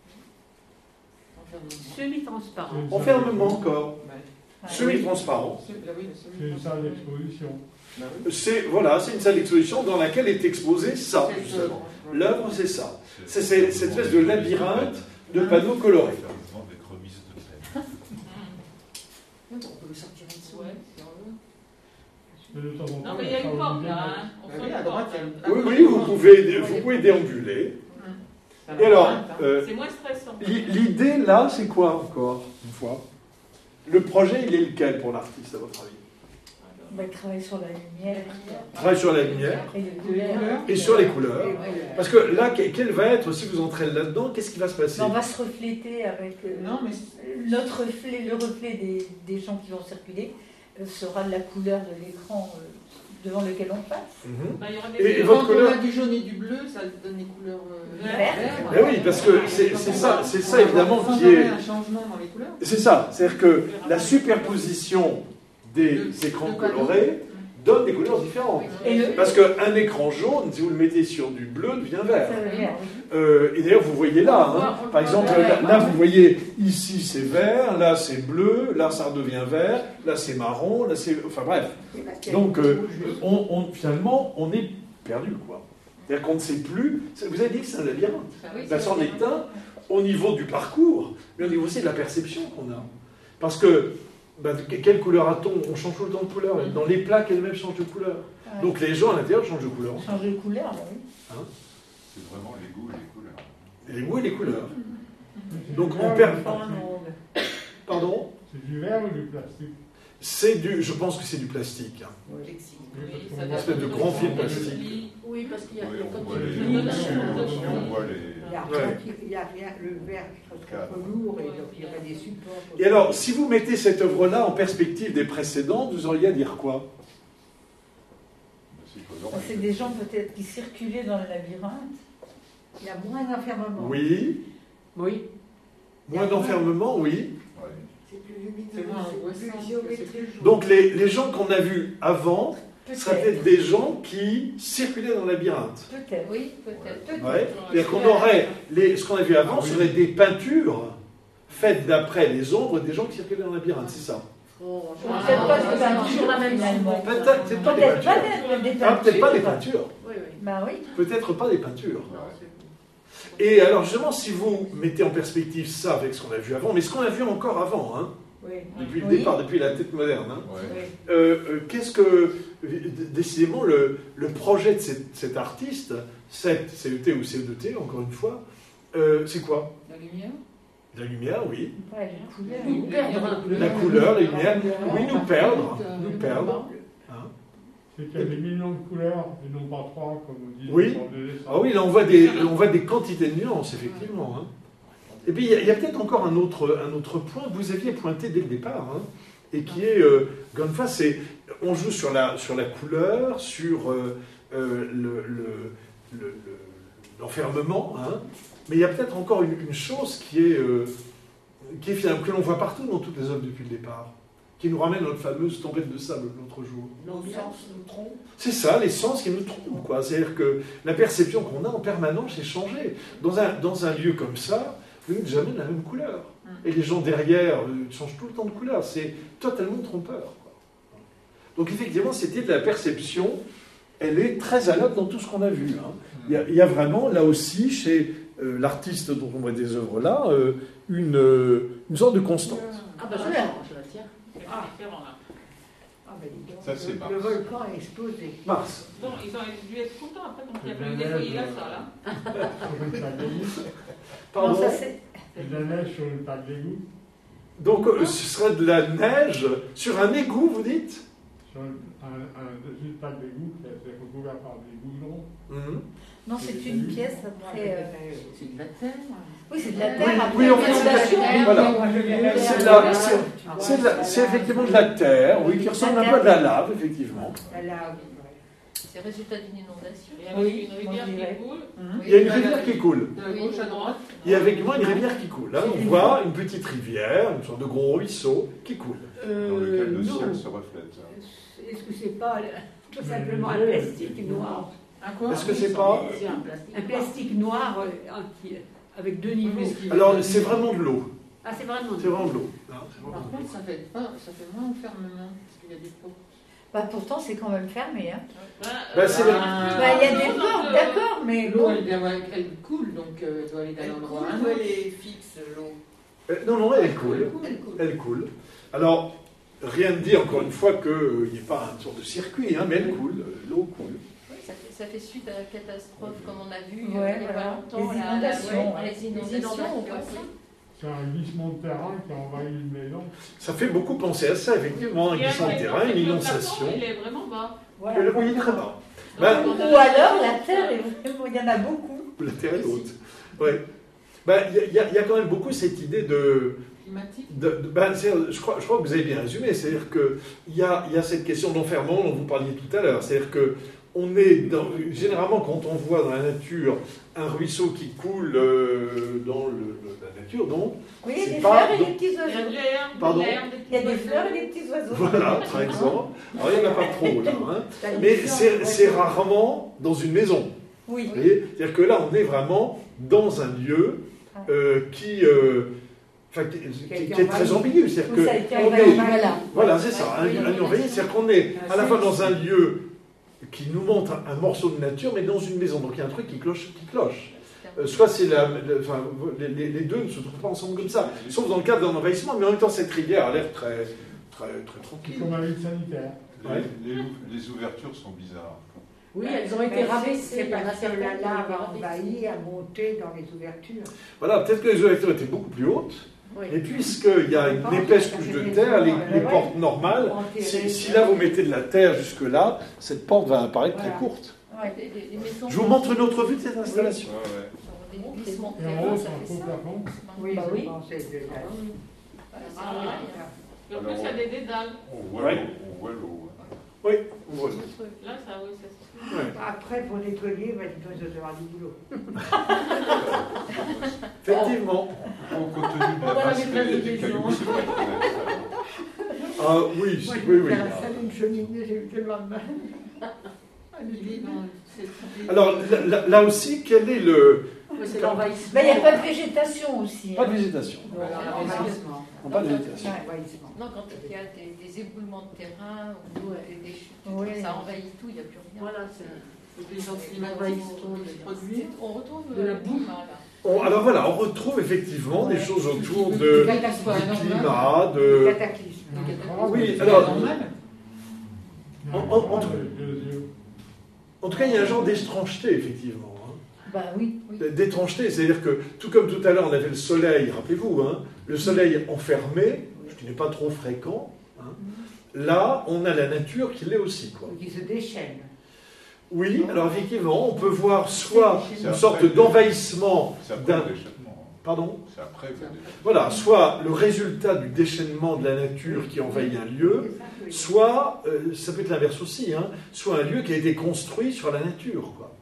Semi-transparent. c'est une enfermement salle- encore, Ouais. semi-transparent. C'est- ah oui, le semi- C'est une salle d'exposition. Bah oui. C'est voilà, c'est une salle d'exposition dans laquelle est exposé ça C'est justement. le- L'œuvre, c'est ça. C'est c'est- cette espèce de labyrinthe de panneaux colorés. Faire le temps des remises de peine. On peut le sortir en dessous. Ouais, si on veut. Mais de temps en temps, Non, mais il y a ça une porte oblige là. à- Hein. On Bah sent oui, une à droite, porte, il y a hein. une- Oui, oui, vous pouvez, vous pouvez déambuler. Ça Et va alors, vite, hein. euh, C'est moins stressant. l'i- l'idée là, c'est quoi encore une fois? Le projet, il est lequel pour l'artiste à votre avis? On va travailler sur la lumière Travaille sur la lumière et les couleurs. et sur les couleurs. Et voilà. Parce que là, que- quel va être, si vous entrez là-dedans, qu'est-ce qui va se passer? On va se refléter avec euh, Non, mais notre reflet, le reflet des, des gens qui vont circuler euh, sera de la couleur de l'écran euh, devant lequel on passe. Mhm. Bah, il y aura des Et- et couleurs. votre quand on couleur a du jaune et du bleu, ça donne des couleurs euh, Vert. vertes. Ben oui, parce que c'est c'est ça, c'est ça évidemment Sans qui est. jamais un changement dans les couleurs. C'est ça, c'est-à-dire que la superposition des De- écrans de panneaux. colorés donne des couleurs différentes. Et le, Parce qu'un écran jaune, si vous le mettez sur du bleu, devient vert. ça veut dire, oui. Euh, et d'ailleurs, vous voyez là, On le hein, voit, on le par voit, exemple, ouais, là, ouais. là, vous voyez, ici c'est vert, là c'est bleu, là ça redevient vert, là c'est marron, là c'est... Enfin bref. Oui, parce qu'il y a Donc, du euh, rouge. on, on- finalement, on est perdu, quoi. C'est-à-dire qu'on ne sait plus... Vous avez dit que c'est un labyrinthe. Oui, Ben, c'est c'en vrai. est un au niveau du parcours, mais au niveau aussi de la perception qu'on a. Parce que, ben, que- quelle couleur a-t-on? On change tout le temps de couleur. Dans les plaques, elles-mêmes changent de couleur. Ouais. Donc les gens à l'intérieur changent de couleur. Changer de couleur, bah oui. C'est vraiment les goûts et les couleurs. Et les goûts et les couleurs. C'est Donc du on verre perd... ou du plastique Pardon? C'est du verre ou du plastique? C'est du... Je pense que c'est du plastique. hein. Plexi. Oui, Une ça espèce dépend de grand fil des plastique. plis. Oui, parce qu'il y a, Oui, il y a on quand voit il y a les du lignes dessus, dessus, on dessus. voit- on voit Il les... n'y a Ouais. rien, qui- il y a rien, le verre qui serait trop lourd et donc il y aurait des supports. Et alors, si vous mettez cette œuvre-là en perspective des précédentes, vous auriez à dire quoi? C'est coloré. C'est des gens peut-être qui circulaient dans le labyrinthe. Il y a moins d'enfermement. Oui. Oui. Moins d'enfermement, oui. Ouais. C'est plus lumineux, C'est moins c'est angoissant, plus c'est géométrique. Donc les, les gens qu'on a vus avant ce seraient peut-être des gens qui circulaient dans le labyrinthe. Peut-être. Oui, peut-être. Ouais. C'est-à-dire qu'on aurait, les, ce qu'on a vu avant, ce seraient des peintures faites d'après les ombres des gens qui circulaient dans le labyrinthe, c'est ça. Oh, Peut-être pas des peintures la même finalement. Peut-être peut-être pas des Peut-être pas peintures. des, des Ah, peut-être pas des peintures. peintures. Oui, oui. Bah oui. Peut-être pas des peintures. Non, Et alors justement, si vous mettez en perspective ça avec ce qu'on a vu avant, mais ce qu'on a vu encore avant, hein, Oui. depuis le Oui. départ, depuis la tête moderne, hein, Ouais. Oui. euh, euh, qu'est-ce que, décidément, le, le projet de cet, cet artiste, cette C E T ou C E deux T, encore une fois, euh, c'est quoi? La lumière. La lumière, oui. Ouais, les couleurs. Nous perdre. La couleur, la lumière. Oui, nous perdre. Nous perdre. Hein. C'est qu'il y a des millions de couleurs et non pas trois, comme on dit. Oui. dans le dessin. Ah oui, là on voit des, on voit des quantités de nuances, effectivement. Hein. Et puis il y a, il y a peut-être encore un autre, un autre point que vous aviez pointé dès le départ, hein, et qui est, euh, encore une fois, c'est, on joue sur la, sur la couleur, sur euh, euh, le, le, le, le- l'enfermement, hein, mais il y a peut-être encore une, une chose qui est, euh, qui est finalement, que l'on voit partout dans toutes les œuvres depuis le départ, qui nous ramène à notre fameuse tempête de sable l'autre jour. L'ambiance nous trompe. C'est ça, les sens qui nous trompent, quoi. C'est-à-dire que la perception qu'on a en permanence est changée. Dans un, dans un lieu comme ça, vous n'êtes jamais de la même couleur. Et les gens derrière euh, changent tout le temps de couleur. C'est totalement trompeur, quoi. Donc effectivement, c'était de la perception. Elle est très à l'œuvre dans tout ce qu'on a vu. Hein. Il, y a, il y a vraiment, là aussi, chez euh, l'artiste dont on voit des œuvres là, euh, une, euh, une sorte de constante. Ah bah je la je la tiens. Ah. Différent, là. Ah, ben dis donc, Ça, c'est le, Mars. le volcan a explosé. Mars. Bon, ils ont dû être contents après, quand il y a C'est pas eu de la des il a neige, ça, là. Sur une plaque d'égout. Pardon. Non, ça c'est. C'est de la neige sur une plaque d'égout. Donc euh, ce serait de la neige sur un égout, vous dites? Sur une, un, un, dessus une plaque d'égout qui a été recouvert par des goudrons. Mhm. Non, c'est une pièce après. euh, C'est de la terre. Oui, c'est de la Oui, terre après. oui, en fait, c'est de la- inondation. voilà. Moi, je verrais C'est de bien la- c'est- C'est de la- c'est effectivement de la terre, oui, qui ressemble un peu à de la lave, effectivement. la lave. C'est le résultat d'une inondation. Il y a Oui, une rivière on dirait. qui coule. Il y a une rivière qui coule. De la gauche à droite. Il y a effectivement une rivière qui coule. Là, on voit une petite rivière, une sorte de gros ruisseau qui coule. Dans lequel le Euh, ciel non. se reflète. Est-ce que c'est pas euh, tout simplement un plastique noir? Un quoi? Est-ce que c'est pas... C'est un plastique. Un plastique noir euh, anti- avec deux niveaux. Alors, c'est vraiment de l'eau. Ah, c'est vraiment. C'est vraiment de l'eau. Hein, c'est Par vraiment de l'eau. contre, ça fait, pas, ça fait moins fermement, parce qu'il y a des pots. Bah, pourtant, c'est quand même fermé. Hein. Bah, c'est la- Bah, il y a des portes, d'accord, mais L'eau, bon. elle, elle, elle coule, donc euh, elle doit aller d'un Elle endroit à un coule ou autre. elle est fixe, l'eau? Euh, Non, non, elle coule. Elle coule. Elle coule. Alors, rien ne dit, encore une fois, qu'il n'y ait pas une sorte de circuit, hein, mais elle coule. euh, L'eau coule. Oui, ça fait, ça fait suite à la catastrophe, comme on a vu Ouais, euh, il n'y a voilà. pas longtemps. Les la- la- inondations, ouais, ouais. les inondations, on voit ça. C'est un glissement de terrain qui a envahi une maison. Ça fait beaucoup penser à ça, effectivement, un Il y a glissement de quelque terrain, chose, une le inondation. plafond, il est vraiment bas. Voilà. Euh, Oui, très bas. Donc, Bah, on a- Ou alors, la terre est vraiment. Il y en a beaucoup. La terre est haute. Ouais. Bah, il y, a- il y a- il y a quand même beaucoup cette idée de. climatique. de, de- bah, c'est- je, crois, je crois que vous avez bien résumé. C'est-à-dire qu'il y a, il y a cette question d'enfermement dont vous parliez tout à l'heure. C'est-à-dire que on est dans, généralement, quand on voit dans la nature un ruisseau qui coule euh, dans le, le- la nature, donc, Oui, il y a C'est des pas- fleurs et des donc- petits Il y a de oiseaux. l'air, de Pardon l'air, des Il y a des petits fleurs et oiseaux. des petits oiseaux. voilà, par exemple. Alors, il n'y en a pas trop, là. Hein. Mais c'est c'est rarement dans une maison. Oui. Vous voyez, c'est-à-dire que là, on est vraiment dans un lieu euh, qui, euh, enfin, qui, qui- qui est très ambigu. C'est-à-dire Oui, ça a que été on envahi, est- voilà. voilà, c'est ça, un, un lieu envahi. C'est-à-dire qu'on est à la fois dans un lieu qui nous montre un, un morceau de nature, mais dans une maison. Donc il y a un truc qui cloche. Qui cloche. Euh, soit c'est la, la- enfin, les, les- les deux ne se trouvent pas ensemble comme ça, sauf dans le cadre d'un envahissement, mais en même temps, cette rivière a l'air très, très, très C'est tranquille. comme un vide sanitaire. Les, Ouais. les- les ouvertures sont bizarres. Oui, elles ont été Mais rabaissées. C'est Il y en a parce que certaines la qui ont lave été a rabaissées. envahi, a monté dans les ouvertures. Voilà, peut-être que les ouvertures étaient beaucoup plus hautes, Oui. et puisqu'il y a une épaisse couche de terre, les, les portes normales, si, si là vous mettez de la terre jusque-là, cette porte va apparaître très Voilà. courte. Ouais. Les- les- les maisons Je vous montre une autre vue de cette installation. Ouais, ouais. Des glissements de Et en terrain, haut, ça c'est un fait faux ça. plafond. Oui, Bah je oui. pensais de la... Voilà, c'est Ah, normal. Et en plus, il y a des dédales. On voit Ouais. l'eau. On voit l'eau. Oui, on voit. Là, ça, oui, ça se Ouais. Après, pour nettoyer, bah, dis donc, ça sera du boulot. Effectivement. Au compte tenu de la Voilà masse les places de des maison. cailloux, c'est vrai qu'il y en a. Ah oui, Moi, je oui, vais oui. faire la salle, une cheminée, j'ai eu tellement de mal. Alors là, là, là aussi, quel est le... C'est l'envahissement. Mais il n'y a pas de végétation aussi. Pas hein. de végétation. Voilà, l'envahissement. Non, pas de végétation. L'envahissement. Non, quand il y a des, des éboulements de terrain ou Ouais. des, des chutes, Ouais. ça envahit tout, il n'y a plus rien. Voilà, c'est les gens qui L'envahissement se produisent. On retrouve De la le boue. climat, là. On- alors voilà, on retrouve effectivement des Ouais. choses autour Du de, cataclysme. du climat, de... Cataclysme. Oui, alors, Non, En- en- en tout- les deux yeux. en tout cas, il y a un genre d'étrangeté, effectivement. hein. Ben oui. D'étrangeté, c'est-à-dire que, tout comme tout à l'heure, on avait le soleil, rappelez-vous, hein, le soleil enfermé, ce qui n'est pas trop fréquent, hein, là, on a la nature qui l'est aussi, quoi. Qui se déchaîne. Oui, alors effectivement, on peut voir soit C'est une après sorte le- d'envahissement C'est après d'un... le déchaînement. Pardon? C'est après le déchaînement. Voilà, soit le résultat du déchaînement de la nature qui envahit un lieu, soit, euh, ça peut être l'inverse aussi, hein, soit un lieu qui a été construit sur la nature, quoi.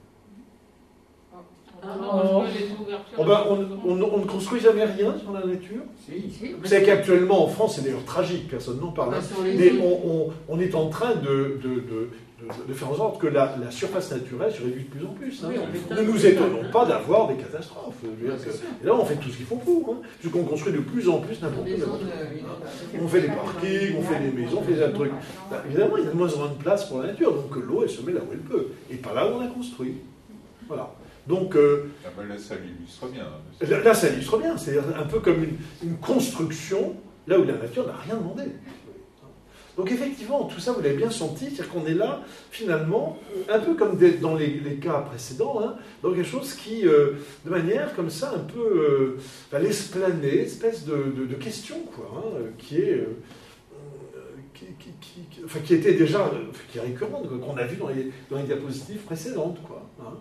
Ah non, je veux les ouvertures. Oh ben, on, on- on ne construit jamais rien sur la nature. Si. Vous savez qu'actuellement en France, c'est d'ailleurs tragique, personne n'en parle, hein, Sur les mais îles. on, on- on est en train de, de- de- de- de faire en sorte que la, la surface naturelle se réduit de plus en plus. hein. Oui, on Ne m'étonne. nous étonnons pas d'avoir des catastrophes. Je veux dire Ouais, c'est que- sûr. et là, on fait tout ce qu'il faut pour, hein, puisqu'on construit de plus en plus n'importe Des où. zones, n'importe où, euh, hein. On fait des parkings, on fait des maisons, on fait des trucs. Bah, évidemment, il y a de moins en moins de place pour la nature, donc l'eau, elle se met là où elle peut, et pas là où on a construit. Voilà. Donc, euh, Ah ben là, ça l'illustre bien. hein. là, là, ça illustre bien, c'est un peu comme une, une construction, là où la nature n'a rien demandé. Donc effectivement, tout ça, vous l'avez bien senti, c'est-à-dire qu'on est là, finalement, un peu comme des- dans les, les cas précédents, hein, dans quelque chose qui, euh, de manière comme ça, un peu, euh, va laisse planer, espèce de, de, de question, quoi, hein, qui est... euh, qui, qui- qui- qui- enfin, qui était déjà, euh, qui est récurrente, quoi, qu'on a vu dans les, dans les diapositives précédentes, quoi. Hein.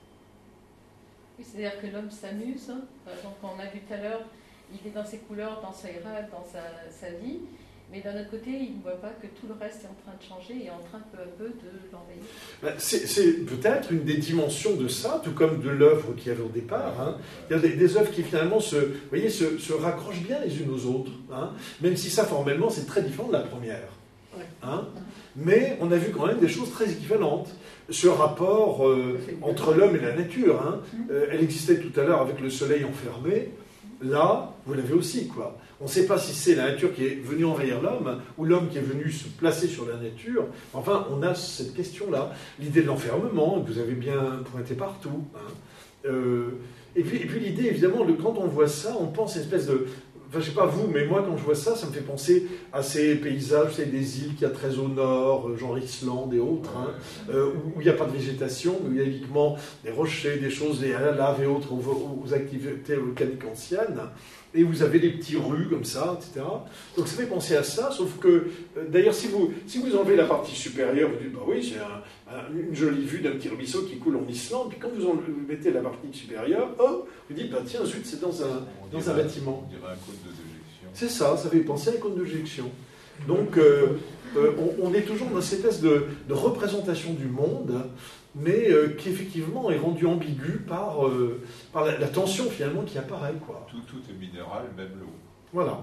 Oui, c'est-à-dire que l'homme s'amuse. hein. Par exemple, quand on a vu tout à l'heure, il est dans ses couleurs, dans ses rêves, dans sa, sa vie. Mais d'un autre côté, il ne voit pas que tout le reste est en train de changer et est en train peu à peu de l'envahir. Ben, C'est c'est peut-être une des dimensions de ça, tout comme de l'œuvre qu'il y avait au départ. hein. Il y a des, des œuvres qui finalement se, vous voyez, se, se raccrochent bien les unes aux autres, hein, même si ça formellement c'est très différent de la première. Hein. Mais on a vu quand même des choses très équivalentes. Ce rapport euh, entre l'homme et la nature, hein, euh, elle existait tout à l'heure avec le soleil enfermé. Là, vous l'avez aussi, quoi. On ne sait pas si c'est la nature qui est venue envahir l'homme ou l'homme qui est venu se placer sur la nature. Enfin, on a cette question-là. L'idée de l'enfermement, que vous avez bien pointé partout. hein. Euh, et puis, et puis l'idée, évidemment, de, quand on voit ça, on pense à une espèce de... Enfin, je sais pas vous, mais moi, quand je vois ça, ça me fait penser à ces paysages, c'est des îles qu'il y a très au nord, genre Islande et autres, hein, euh, où il n'y a pas de végétation, mais où il y a uniquement des rochers, des choses, des la lave et autres aux, aux activités volcaniques anciennes, et vous avez des petits rues comme ça, et cetera. Donc ça fait penser à ça, sauf que, euh, d'ailleurs, si vous, si vous enlevez la partie supérieure, vous dites, bah oui, c'est un, un, une jolie vue d'un petit ruisseau qui coule en Islande, puis quand vous, enlevez, vous mettez la partie supérieure, oh, vous dites, bah tiens, ensuite c'est dans un, On dans un dirait- bâtiment. On dirait un cône de déjection. C'est ça, ça fait penser à une cône de déjection. Donc, euh, euh, on, on est toujours dans cette espèce de, de représentation du monde, mais euh, qui effectivement est rendue ambiguë par, euh, par la, la tension finalement qui apparaît, quoi. Tout, tout est minéral, même l'eau. Voilà.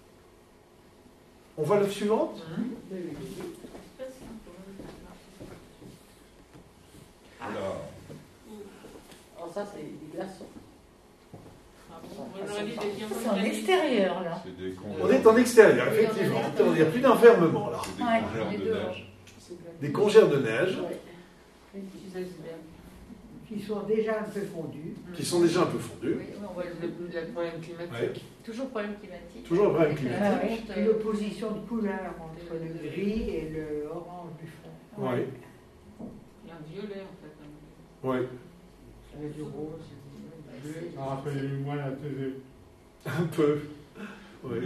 On voit l'œuvre suivante. Voilà. Alors ça, c'est des glaçons. Ah bon, moi, j'aurais dit des diamants C'est en organiques. extérieur, là. C'est des On est en extérieur, effectivement. Il n'y a plus d'enfermement, là. C'est des Ouais, congères les de deux, neige. Des congères de neige, Ouais. Les petits icebergs. Qui sont déjà un peu fondus. qui sont déjà un peu fondus. Oui, oui, on voit le, Le, le problème climatique. Ouais. toujours problème climatique. Toujours le problème Avec la climatique. fonte, Et euh, l'opposition de couleurs entre le gris et le orange du fond. Oui, Il y a un violet en fait. oui. Il y a du rose, du bleu. Ça rappelle moi la télé. Un peu. Ou Oui. les...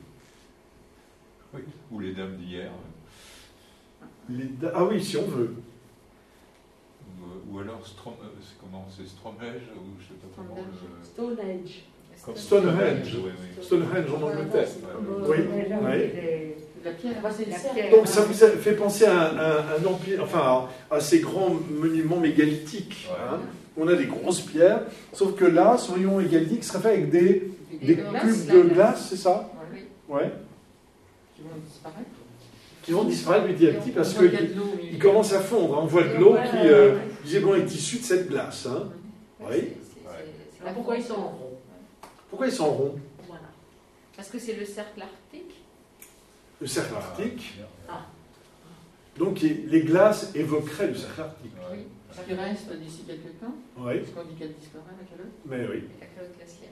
Oui, ou les dames d'hier. Les da- Ah oui, si on veut. Ou, ou alors, Strom... c'est comment C'est Stromage, ou je sais pas comment le... Stone Age. Comme Stonehenge. oui, oui. Stonehenge en Angleterre. Ouais, Oui, Mais là, oui. les- La pierre. Moi, c'est le La cercle. pierre. Donc ça vous a fait penser à un, un- un empire, enfin à, à ces grands monuments mégalithiques. Ouais. hein. On a des grosses pierres, sauf que là, ce monument mégalithique serait fait avec des, des glaces, cubes là, de là. glace, c'est ça? Oui. Ouais. Qui vont disparaître. qui vont disparaître petit à petit parce qu'ils commencent à fondre. On voit de l'eau qui euh, visiblement est issue de cette glace. Hein. Oui. Alors pourquoi ils sont en rond? Pourquoi ils sont ronds? Voilà. Parce que c'est le cercle arctique. Le cercle arctique. Ah. Donc les glaces évoqueraient le cercle arctique. Oui. Ce qui reste d'ici quelques temps, Oui. parce qu'on dit qu'elle disparaît, la calotte. Mais oui. La calotte glaciaire.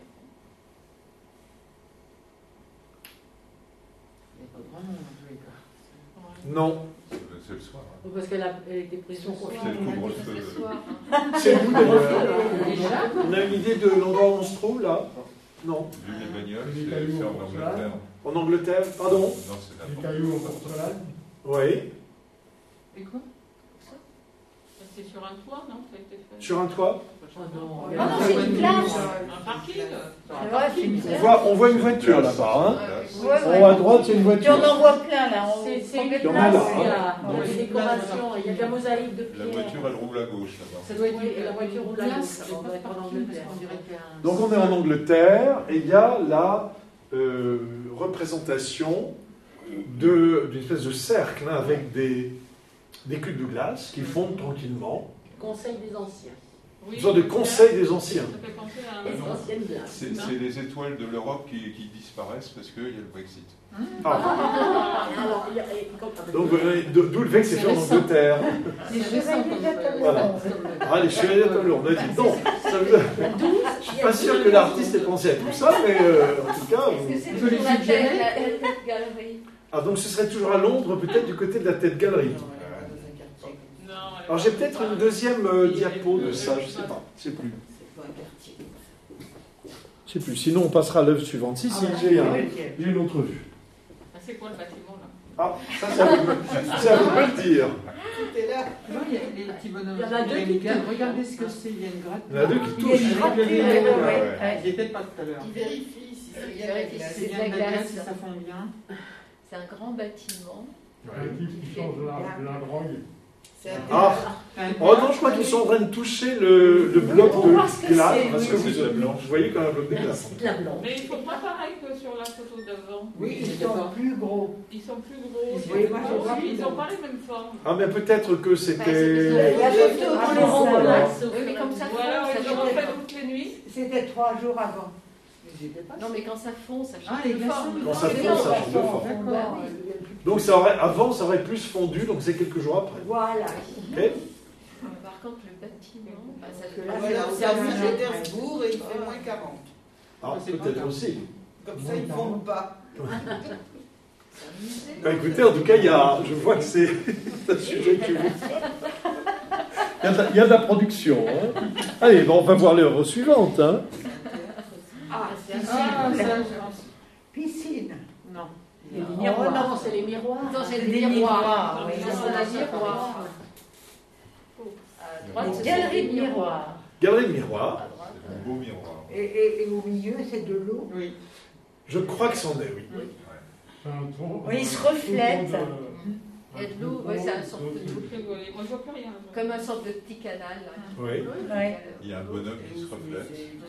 Il n'y a pas grand monde en tous les cas. Non. C'est le soir. Hein. Parce qu'elle a, elle était prise au C'est le couvre-feu. Le soir. C'est où d'ailleurs? Déjà. On a une idée de l'endroit où on se trouve là? Non. Vu les bagnoles, Les c'est cailloux c'est en en porcelaine. Angleterre. En Angleterre? Pardon? Non, c'est Les n'importe cailloux en quoi. porcelaine. Oui. Et quoi? C'est sur un toit, non? Ça a été fait. Sur un toit? Oh non, Ah non, c'est une place. Un parking. C'est vrai, c'est une On voit, on voit une voiture là-bas. Hein. Ouais, En ouais. haut à droite, il y a une Puis on voiture. en voit plein là. On- C'est c'est on une met Il y en plein. a là, place, il y hein. a Donc, des décorations, il y a de la mosaïque de La pierre. voiture, elle roule à gauche là-bas. Ça doit être la voiture roule à gauche, Place, ça doit être en Angleterre. on dirait qu'il y a un- Donc on est en Angleterre et il y a la euh, représentation de- d'une espèce de cercle hein, avec des, des cubes de glace qui fondent tranquillement. Conseil des anciens. Oui, Une sorte de conseil des anciens. Ça fait penser à Les un... anciennes glaces. C'est c'est les étoiles de l'Europe qui, qui disparaissent parce qu'il y a le Brexit. Ah. Alors, il y a- et comme- Donc euh, d'où le fait que c'est fait en Angleterre. Les chevaliers d'Apollon. Voilà. Ah, les chevaliers d'Apollon. On a dit non. Ça vous a- Je suis pas sûr que l'artiste ait pensé à tout ça, mais euh, en tout cas. Est-ce que vous- c'est Vous toujours les la tête, suggérez la la tête galerie? Ah, donc ce serait toujours à Londres, peut-être du côté de la tête galerie. Non, elle Alors j'ai peut-être une deuxième euh, diapo de ça, je sais pas. Je sais plus. Je sais plus. Sinon on passera à l'œuvre suivante. Si, si, j'ai un- j'ai une autre vue. Ah, c'est quoi le bâtiment là? Ah, ça, ça vous ça vous peut le dire. Tout est là. Tu vois, il y a les petits bonhommes. Il y en a deux Il y qui une- touchent. Regardez ce que c'est, il y a une gratte. Il y en a deux qui Il y a une touchent. gratte, Regardez, ouais, ouais, ouais. ouais. J'y étais pas tout à l'heure. Il vérifie si c'est Il bien la vérifie glace. si C'est c'est de bien la de la glace, glace. si ça fond bien. C'est un grand bâtiment. Un type qui change la, la drogue. C'est un Ah, oh non, je crois qu'ils sont en train de toucher le, le bloc On va voir ce de que glace. c'est, Parce oui. que vous, vous voyez quand même un bloc de glace. C'est de la blanche. Mais ils sont pas pareils que sur la photo d'avant. Oui, ils sont plus gros. Ils sont plus gros. Ils Ils sont- moi, je vois ils plus ont gros. pas les mêmes formes. Ah, mais peut-être que Ouais, c'est c'était. La photo, Ah, on les les ronds, rend là, là. sauf Oui, mais que comme la- ça Ou alors fond, ils ça ont change. fait toutes les nuits. C'était trois jours avant. Non, mais quand ça fond, ça Ah, change les de glaçons. forme. Quand ça C'est fond, long, ça change de fond. forme. Bah oui. Donc ça aurait, avant, ça aurait plus fondu, donc c'est quelques jours après. Voilà. Ok. Par contre, le bâtiment, bah, ça Parce que là, Voilà, c'est- c'est à c'est un- Saint-Pétersbourg et il fait moins quarante. Ah, peut-être aussi. Comme ça, ils ne fondent pas. c'est un musée. Bah, écoutez, en tout cas, il y a, je vois que c'est un sujet qui vous. Il y a de la, il y a de la production. Hein. Allez, bon, on va voir l'heure suivante. Hein. Ah, C'est un Ah, musée. ça, piscine. je- non. Les Oh, miroirs. non. Non, c'est les miroirs. Non, c'est C'est des des miroirs. miroirs, oui. Ça, c'est un miroir. À droite, Une c'est galerie des de miroirs. Galerie de miroir. À droite, C'est un beau miroir. Et, et- et au milieu, c'est de l'eau. Oui. Je crois que c'en est, oui. C'est un tronc. Oui, il se reflète. Il y a de l'eau, ouais, c'est un sorte de- Moi, je vois plus rien. comme un sorte de petit canal. là. Oui. Ouais. Il y a un bonhomme qui se reflète.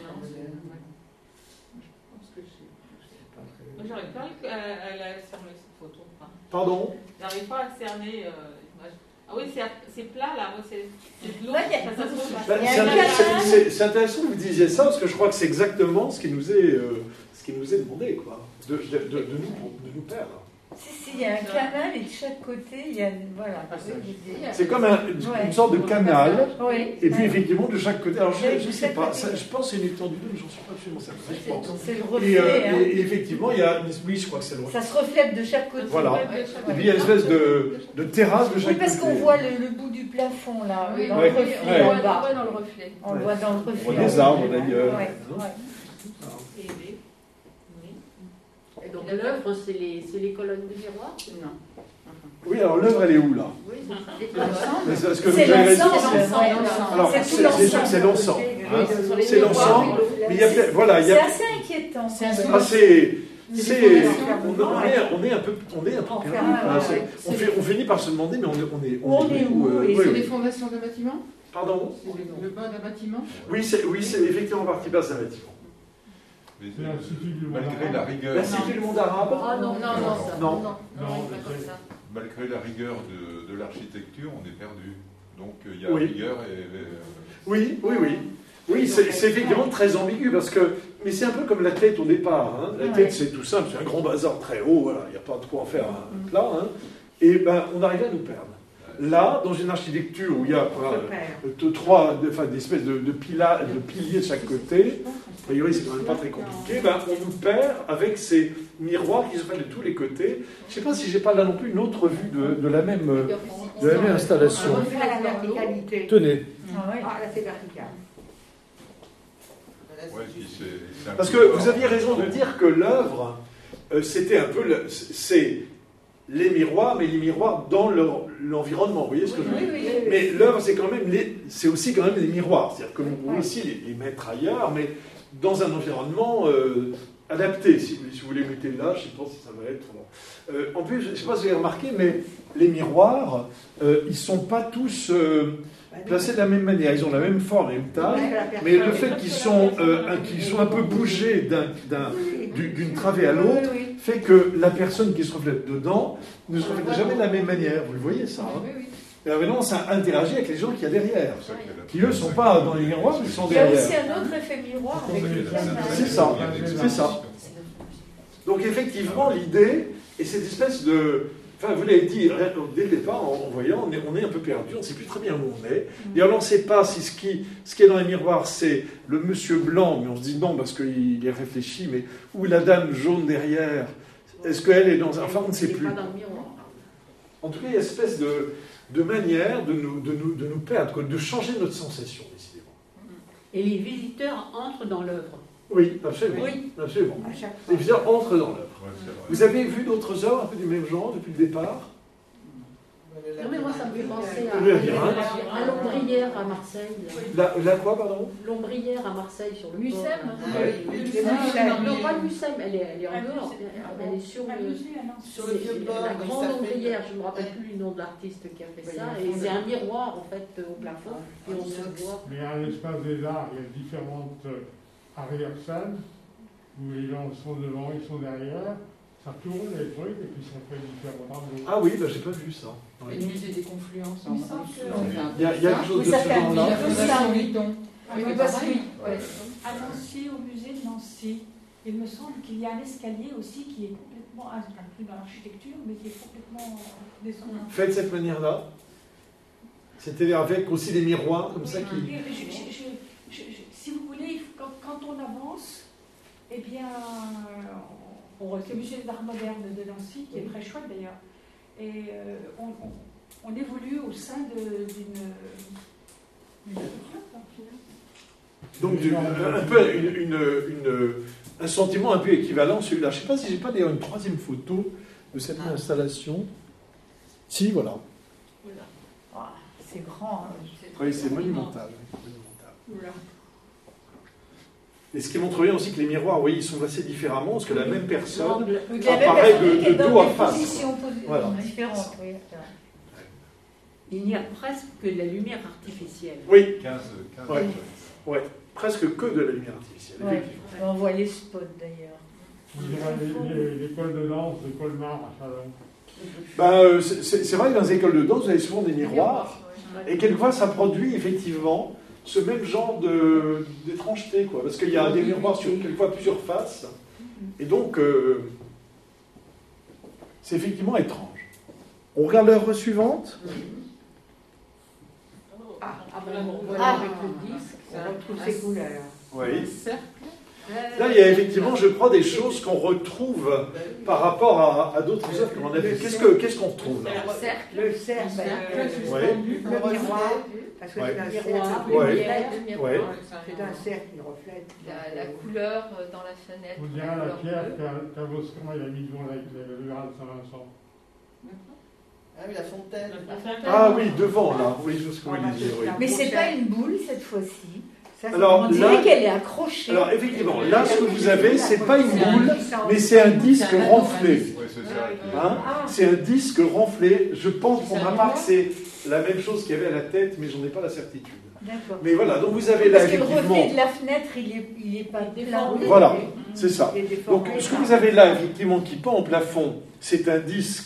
Moi, j'arrive pas à, à, à la cerner cette photo. Enfin, Pardon. j'arrive pas à cerner euh, l'image. Ah oui, c'est, c'est plat là, ouais, c'est, c'est de l'eau. Ouais, il y a- ça, ça se voit Bah, pas. Il y a c'est, un inté- canal. c'est- c'est- c'est intéressant que vous disiez ça, parce que je crois que c'est exactement ce qui nous est, euh, ce qui nous est demandé, quoi, de, de, de, de nous, de nous perdre. Si, si, il y a un canal et de chaque côté, il y a. Voilà. C'est comme un- une, Ouais. une sorte de canal, Oui. et puis effectivement de chaque côté. Alors je ne sais pas, Ouais. ça, je pense que c'est une étendue d'eau, mais j'en suis pas absolument certain. Je pense. C'est le Et, reflet. euh, hein. et- et effectivement, il y a, oui, je crois que c'est le Ça se reflète de chaque côté. Voilà. Ouais, Et de chaque- puis il y a une espèce de, de terrasse de chaque Oui, côté. parce qu'on voit le, le bout du plafond là, Oui, dans Ouais. le reflet Ouais. on en le bas. voit dans le reflet. On le voit dans le reflet. On voit des arbres d'ailleurs. Ouais, Hein. ouais. Et les- Et donc l'œuvre, c'est les, c'est les colonnes de miroirs. Non. Oui, alors l'œuvre, elle est où là? Oui, Les c'est colonnes. Mais c'est parce que C'est vous avez l'ensemble. raison, c'est- ouais. Alors, C'est c'est tout l'ensemble. déjà que c'est l'ensemble. Oui, hein. ce sont les C'est miroirs, l'ensemble. oui. Mais il y a peut-être- voilà, il y C'est a. assez inquiétant. C'est un Ah, c'est. C'est, on, Ouais. on est, on est un peu, on est un peu Enfermé, perdu. Enfin, ouais, c'est- ouais. on, fait- on finit par se demander, mais on est, on est, On est où, euh, et oui, C'est oui. les fondations de bâtiments? Pardon. C'est le bas d'un bâtiment? Oui, c'est, oui, c'est effectivement partie basse d'un bâtiment. Mais, C'est l'Institut du monde malgré arabe. la rigueur, L'Institut du monde arabe. Ah non, non, non, ça. Non. Non, non, Non, non, pas mais comme c'est- ça. malgré malgré la rigueur de, de l'architecture, on est perdu. Donc il y a Oui. rigueur et... et Oui, oui, oui. Oui, c'est c'est effectivement très ambigu parce que. Mais c'est un peu comme la tête au départ. Hein. La Ouais. tête, c'est tout simple, c'est un grand bazar très haut, voilà, il n'y a pas de quoi en faire un plat. Hein. Et ben, on arrive à nous perdre. Là, dans une architecture où il y a quoi, euh, trois, enfin, des espèces de, de, pila, de piliers de chaque côté, a priori, c'est quand même pas très compliqué, ben, on nous perd avec ces miroirs qui se font de tous les côtés. Je ne sais pas si j'ai pas là non plus une autre vue de, de la même, de la même installation. On fait la verticalité. Tenez. Ah ouais. Ah, là, c'est vertical. Ouais, puis c'est- c'est un Parce peu que fort. vous aviez raison de dire que l'œuvre, euh, c'était un peu, le- c'est les miroirs, mais les miroirs dans leur- l'environnement, vous voyez ce que je veux dire? Oui, oui, oui. Mais l'œuvre, c'est quand même, les- c'est aussi quand même les miroirs, c'est-à-dire que vous pouvez aussi les, les mettre ailleurs, mais dans un environnement euh, adapté. Si vous, si vous les mettez là, je ne sais pas si ça va être. Euh, en plus, je ne sais pas si vous avez remarqué, mais les miroirs, euh, ils ne sont pas tous euh, placés de la même manière. Ils ont la même forme, la même taille, mais le fait qu'ils sont, euh, un, qu'ils sont un peu bougés d'un, d'un, du- d'une travée à l'autre fait que la personne qui se reflète dedans ne se reflète jamais de la même manière. Vous le voyez ça, hein? Et alors maintenant, ça interagit avec les gens qu'il y a derrière, qui eux ne sont pas dans les miroirs, mais ils sont Il y a derrière. aussi un autre effet miroir avec les flammes. C'est ça, c'est ça. Donc effectivement, l'idée, et cette espèce de... Enfin, vous l'avez dit dès le départ, en, en voyant, on est, on est un peu perdu, on ne sait plus très bien où on est. Et alors, on ne sait pas si ce qui, ce qui est dans les miroirs, c'est le monsieur blanc, mais on se dit non parce qu'il est réfléchi, mais ou la dame jaune derrière. Est-ce qu'elle est dans un... Enfin, on ne sait plus. En tout cas, il y a une espèce de, de manière de nous, de, nous, de nous perdre, de changer notre sensation, décidément. Et les visiteurs entrent dans l'œuvre. Oui, absolument. Oui. absolument. À chaque fois. Les visiteurs entrent dans l'œuvre. Ouais, c'est vrai. Vous avez vu d'autres œuvres un peu du même genre depuis le départ? Non mais moi ça me fait penser Oui, oui, hein. à, à l'Ombrière à Marseille. La, la quoi, pardon? L'Ombrière à Marseille sur le Mucem. port. Ah oui, oui, Le oui. Mucem. Non, pas le Mucem, elle est, elle est en Un dehors. musée. Elle est sur Un le, musée, ah non. Sur le vieux c'est port, la oui, grande ça fait- ombrière, je ne me rappelle plus le nom de l'artiste qui a fait Oui, ça, il y a un et c'est un miroir en fait au plafond, et on se voit. Mais à l'espace des arts, il y a différentes euh, arrière-scènes où les gens sont devant, ils sont derrière, ça tourne les trucs et puis ça fait différents tableaux. Ah oui, ben, j'ai pas vu ça. Ouais. Et le musée des confluences. Il me semble que- Il y a, il y a quelque chose Oui, de ça ce fait un genre-là. peu ça, oui. Vuitton. Oui, mais parce pareil. que- ouais. À Nancy, au musée de Nancy, il me semble qu'il y a un escalier aussi qui est complètement, un peu dans l'architecture, mais qui est complètement euh, descendant. Fait de cette manière-là. C'est-à-dire avec aussi des miroirs comme ça qui. Et je- je- je- je- je- si vous voulez, il faut- quand, quand on avance, eh bien, euh, on, c'est le musée d'art moderne de Nancy, qui est très chouette d'ailleurs, et euh, on, on- on évolue au sein de- d'une d'une culture, hein, finalement. Donc du- un peu une, une- une- un sentiment un peu équivalent à celui-là. Je ne sais pas si j'ai pas d'ailleurs une troisième photo de cette Ah. installation. Si, voilà. Ah, c'est grand. hein. Oui, c'est monumental. monumental. Et ce qui montre bien aussi que les miroirs, oui, ils sont placés différemment, parce que la même personne L'angle. Donc, la même apparaît personne de, qui est de dans dos à des face. positions posi- Voilà. différentes. Oui, c'est vrai. Il n'y a presque que de la lumière artificielle. Oui, quinze, quinze Ouais. euh, ouais, presque que de la lumière artificielle. Ouais. effectivement. On voit les spots d'ailleurs. Il y a les- les- l'école de danse de Colmar à Chalon. Ben, euh, c'est c'est- c'est vrai que dans les écoles de danse, vous avez souvent des miroirs, et quelquefois ça produit effectivement ce même genre de- d'étrangeté, quoi, parce qu'il y a des miroirs sur quelquefois plusieurs faces, et donc euh, c'est effectivement étrange. On regarde l'œuvre suivante. Ah, Ah ben, on voit Ah. avec le disque. on retrouve ces couleurs. Oui. cercle. Là, il y a effectivement, je crois, des choses qu'on retrouve par rapport à, à d'autres œuvres que l'on a vues. Qu'est-ce que- qu'est-ce qu'on retrouve là? Le cercle. Le cercle, cercle euh, suspendu. le miroir, parce que Ouais. c'est un Miroir, cercle. Ouais. lumière. Ouais. C'est un cercle qui reflète. La, la couleur euh, dans la fenêtre. On la dirait la couleur pierre bleue. qu'a- qu'Avoscan il a mis devant la cathédrale Saint-Vincent. Ah oui, la fontaine. Ah oui, devant là, oui, je sais ce que vous voulez dire. Oui. Mais c'est pas une boule cette fois-ci. Ça, c'est Alors, On vraiment- dirait là- qu'elle est accrochée. Alors effectivement, là, ce que vous avez, c'est pas une boule, mais c'est un disque renflé. ouais, c'est ça. qui- Hein c'est un disque renflé. Je pense pour ma part que c'est la même chose qu'il y avait à la tête, mais j'en ai pas la certitude. D'accord. Mais voilà, donc vous avez là Parce que le effectivement. reflet de la fenêtre, il est, il est pas déformé. Voilà, c'est ça. Il est Donc déformé. ce que vous avez là effectivement qui pend au plafond, c'est un disque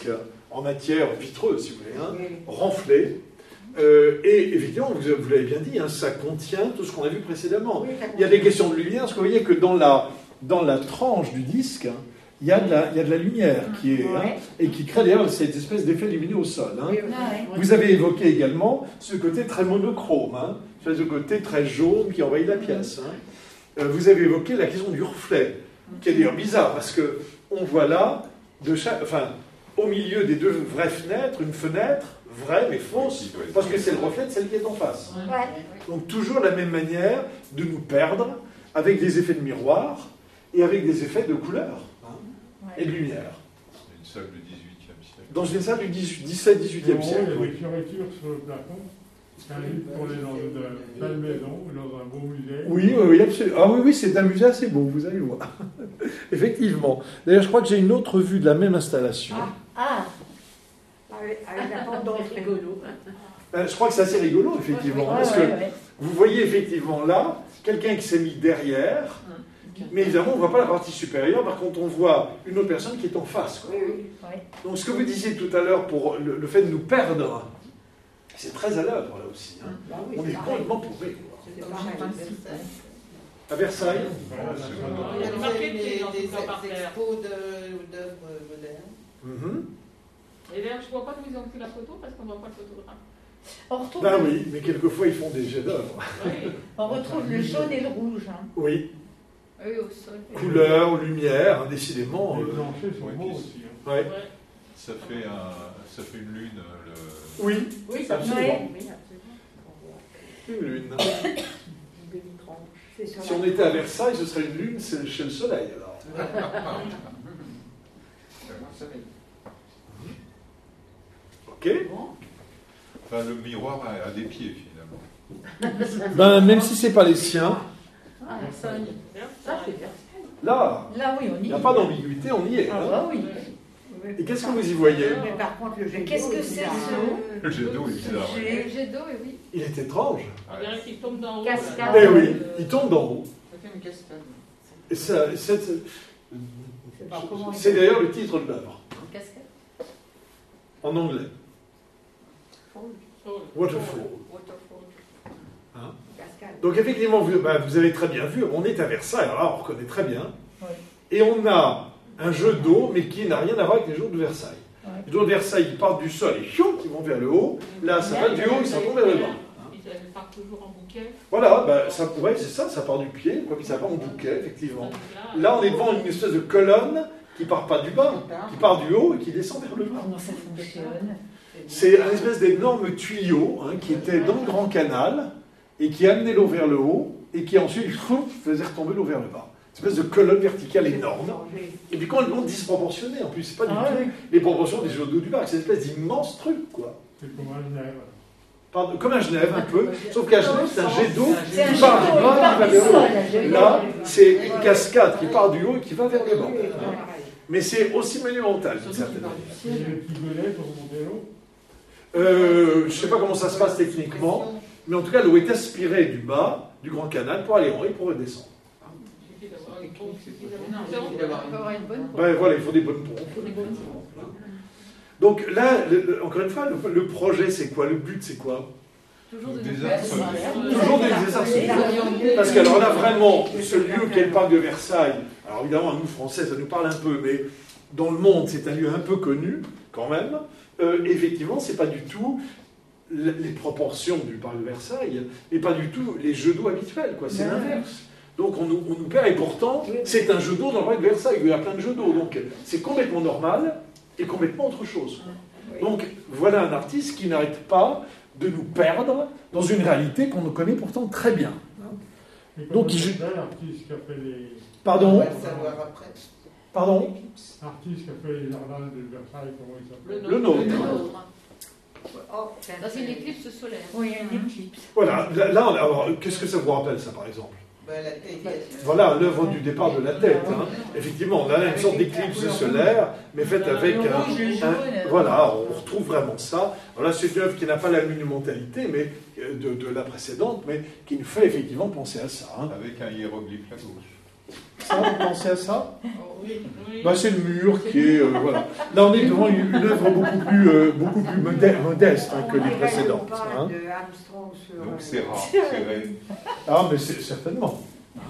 en matière vitreuse, si vous voulez, hein, renflée. Euh, et effectivement, vous, vous l'avez bien dit, hein, ça contient tout ce qu'on a vu précédemment. Il y a des questions de lumière, parce que vous voyez que dans la, dans la tranche du disque, hein, il y a de la, il y a de la lumière qui est, hein, et qui crée d'ailleurs cette espèce d'effet lumineux au sol. Hein. Vous avez évoqué également ce côté très monochrome, hein, ce côté très jaune qui envahit la pièce. Hein. Euh, vous avez évoqué la question du reflet, qui est d'ailleurs bizarre, parce qu'on voit là, de chaque, enfin, au milieu des deux vraies fenêtres, une fenêtre vraie mais fausse, parce que c'est le reflet de celle qui est en face. Ouais. Donc toujours la même manière de nous perdre avec des effets de miroir et avec des effets de couleur hein, ouais. et de lumière. Une salle du dix-huitième siècle. Dans une salle du dix-sept dix-huitième siècle, il y a oui. des fioritures sur le plafond. C'est un livre pour aller dans une belle maison ou dans un beau musée. Oui, oui, oui, absolument. Ah oui, oui, c'est un musée assez beau, vous allez le voir. Effectivement. D'ailleurs, je crois que j'ai une autre vue de la même installation. Ah, ah. Avec, avec la porte d'entrée. rigolo. Ben, je crois que c'est assez rigolo, effectivement. Ouais, parce ouais, que ouais. vous voyez effectivement là, quelqu'un qui s'est mis derrière, mais évidemment, on ne voit pas la partie supérieure. Par contre, on voit une autre personne qui est en face. Quoi. Oui, oui. Ouais. Donc, ce que vous disiez tout à l'heure pour le, le fait de nous perdre, c'est très à l'œuvre là aussi. Hein. Bah oui, On est pareil. complètement paumé. C'est pareil. À Versailles, Voilà, c'est Il y a bon. des Vous avez marketing, des, en tout des cas, par terre. expos de- d'œuvres modernes. mhm. Et d'ailleurs, je ne vois pas d'où ils ont pris la photo parce qu'on ne voit pas le photographe. On retrouve, Ben oui, mais quelquefois ils font des chefs-d'œuvre. Oui. on retrouve le jaune et le rouge. Hein. Oui, Oui, au sol. couleur, lumière, hein, décidément. Les euh, planchers sont ouais, beaux qui- aussi. Hein. ouais. Ouais. Ça fait, un, ça fait une lune. Le... Oui, Oui, ça Absolument. Ouais. Oui, absolument. une lune. Une demi-tranche. C'est sur Si la- on était à Versailles, ce serait une lune c'est chez le soleil alors. Ok. Enfin, le miroir a, a des pieds finalement. Ben, même si c'est pas les siens, Ah, ça, ça c'est bien. là, Là, oui, on il y n'y a est. pas d'ambiguïté, on y est. Ah, hein. bah oui. Et qu'est-ce que vous y voyez? Mais par contre, le jet Qu'est-ce d'eau, que il c'est est ce. Le jet d'eau, il est là. ce ouais. Le jet d'eau, et oui. Il est étrange. On dirait qu'il tombe d'en haut. Cascade. là. Eh Ah, oui, Euh, il tombe d'en haut. Ça fait une cascade. Et ça- c'est C'est pas comment il c'est est. d'ailleurs le titre de l'œuvre, En cascade. en anglais. Fall. Waterfall. Waterfall. Cascade. Donc effectivement, vous, bah, vous avez très bien vu, on est à Versailles, alors là on reconnaît très bien. Ouais. Et on a un jeu d'eau, mais qui n'a rien à voir avec les jours de Versailles. Ouais. Les jours de Versailles, ils partent du sol et chioum, ils vont vers le haut. Là, ça va du haut, ils s'en vont vers le bas. Ils partent toujours en bouquet. Voilà, bah, ça pourrait, c'est ça, ça part du pied, quoi, puis ça part en bouquet, effectivement. Là, on est devant une espèce de colonne qui part pas du bas, qui part du haut et qui descend vers le bas. Comment ça fonctionne? C'est un espèce d'énorme tuyau hein, qui était dans le grand canal et qui amenait l'eau vers le haut et qui ensuite choum, faisait retomber l'eau vers le bas. Une espèce de colonne verticale énorme. Et puis complètement disproportionnée en plus, c'est pas du Ah tout ouais. les proportions des jeux d'eau du parc, c'est une espèce d'immense truc, quoi. C'est comme un Genève. Pardon, comme à Genève un peu, sauf qu'à Genève c'est un jet d'eau C'est un qui part jet du d'eau, bas il part qui va du vers le sol, haut. un jet d'eau. Là, c'est une cascade qui part du haut et qui va vers le bas. Mais c'est aussi monumental, d'une certaine manière. Il y a des petits golets pour monter l'eau. Euh, je ne sais pas comment ça se passe techniquement, mais en tout cas, l'eau est aspirée du bas, du grand canal, pour aller en haut et pour redescendre. Il suffit d'avoir une pompe, il suffit Non, d'avoir il une suffit pompe. d'avoir On peut avoir une bonne pompe. Ben voilà, il faut des bonnes pompes. Donc là, le- le- encore une fois, le, le projet, c'est quoi? Le but, c'est quoi? Toujours de Des nous arts faire solides. Toujours des désarçonnés. Parce qu'alors là, vraiment, ce lieu qu'est le parc de Versailles, alors évidemment, à nous, Français, ça nous parle un peu, mais dans le monde, c'est un lieu un peu connu, quand même. Euh, effectivement, c'est pas du tout l- les proportions du parc de Versailles, et pas du tout les jeux d'eau habituels, quoi. C'est Ouais. l'inverse. Donc on nous, on nous perd, et pourtant, c'est un jeu d'eau dans le parc de Versailles, il y a plein de jeux d'eau, donc c'est complètement normal et complètement autre chose. Donc voilà un artiste qui n'arrête pas de nous perdre dans une réalité qu'on nous connaît pourtant très bien. Et Donc, comment il joue- s'appelle l'artiste qui a fait les... On Pardon va le savoir après. Pardon L'artiste qui a fait les jardins de Versailles, comment il s'appelle? Le nôtre. Le nôtre. Oh, Dans une éclipse solaire. oui, un éclipse. Voilà, là, là, on a- alors, qu'est-ce que ça vous rappelle ça par exemple? Ben, la tête. Voilà l'œuvre du départ de la tête. hein. Effectivement, on a là une sorte d'éclipse solaire, mais faite avec Le un, rouge, le un- jaune. Voilà, on retrouve vraiment ça. Voilà, c'est une œuvre qui n'a pas la monumentalité mais, euh, de, de la précédente, mais qui nous fait effectivement penser à ça. hein. Avec un hiéroglyphe à gauche. Ça, vous pensez à ça? Oui, oui. Bah, c'est le mur qui est... euh, voilà. Là, on est devant une, une œuvre beaucoup plus, euh, beaucoup plus modeste, modeste hein, que les précédentes. Hein. Donc c'est rare, c'est vrai. Ah, mais c'est certainement.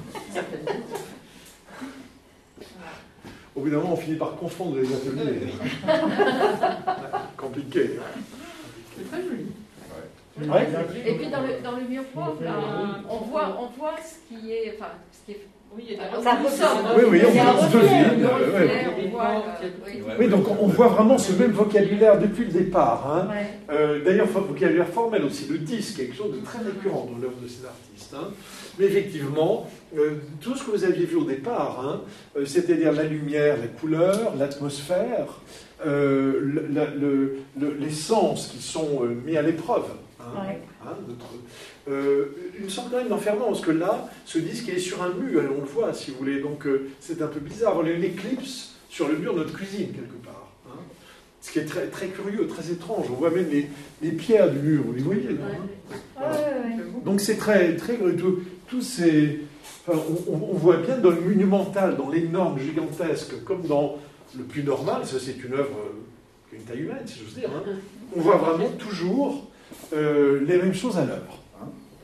Au bout d'un moment, on finit par confondre les ateliers. Compliqué. C'est très joli. Ouais. Et puis dans le, dans le mur propre, là, on, voit, on voit ce qui est... Enfin, ce qui est Oui, il y a des ça reflets. Oui, oui, on Il y a un voit reflet, devine, le euh, reflet, ouais. on voit, euh, oui. Oui, donc on voit vraiment ce même vocabulaire depuis le départ. Hein. Ouais. Euh, D'ailleurs, vocabulaire formel aussi. Le disque, quelque chose de très récurrent dans l'œuvre de ces artistes. Hein. Mais effectivement, euh, tout ce que vous aviez vu au départ, hein, euh, c'est-à-dire la lumière, la couleur, l'atmosphère, euh, le, la- le, le, les sens qui sont euh, mis à l'épreuve. Hein, Ouais. hein, notre, euh, il me semble quand même d'enfermement, parce que là, ce disque il est sur un mur, et on le voit si vous voulez, donc euh, c'est un peu bizarre. On a une éclipse sur le mur de notre cuisine, quelque part. Hein. Ce qui est très, très curieux, très étrange. On voit même les, les pierres du mur, vous les voyez là, hein. Ah, ouais, ouais. Donc c'est très, très tout, tous ces, enfin, on, on- on voit bien dans le monumental, dans l'énorme, gigantesque, comme dans le plus normal, ça c'est une œuvre euh, qui a une taille humaine, si j'ose dire. Hein. On voit vraiment toujours euh, les mêmes choses à l'œuvre. Hein.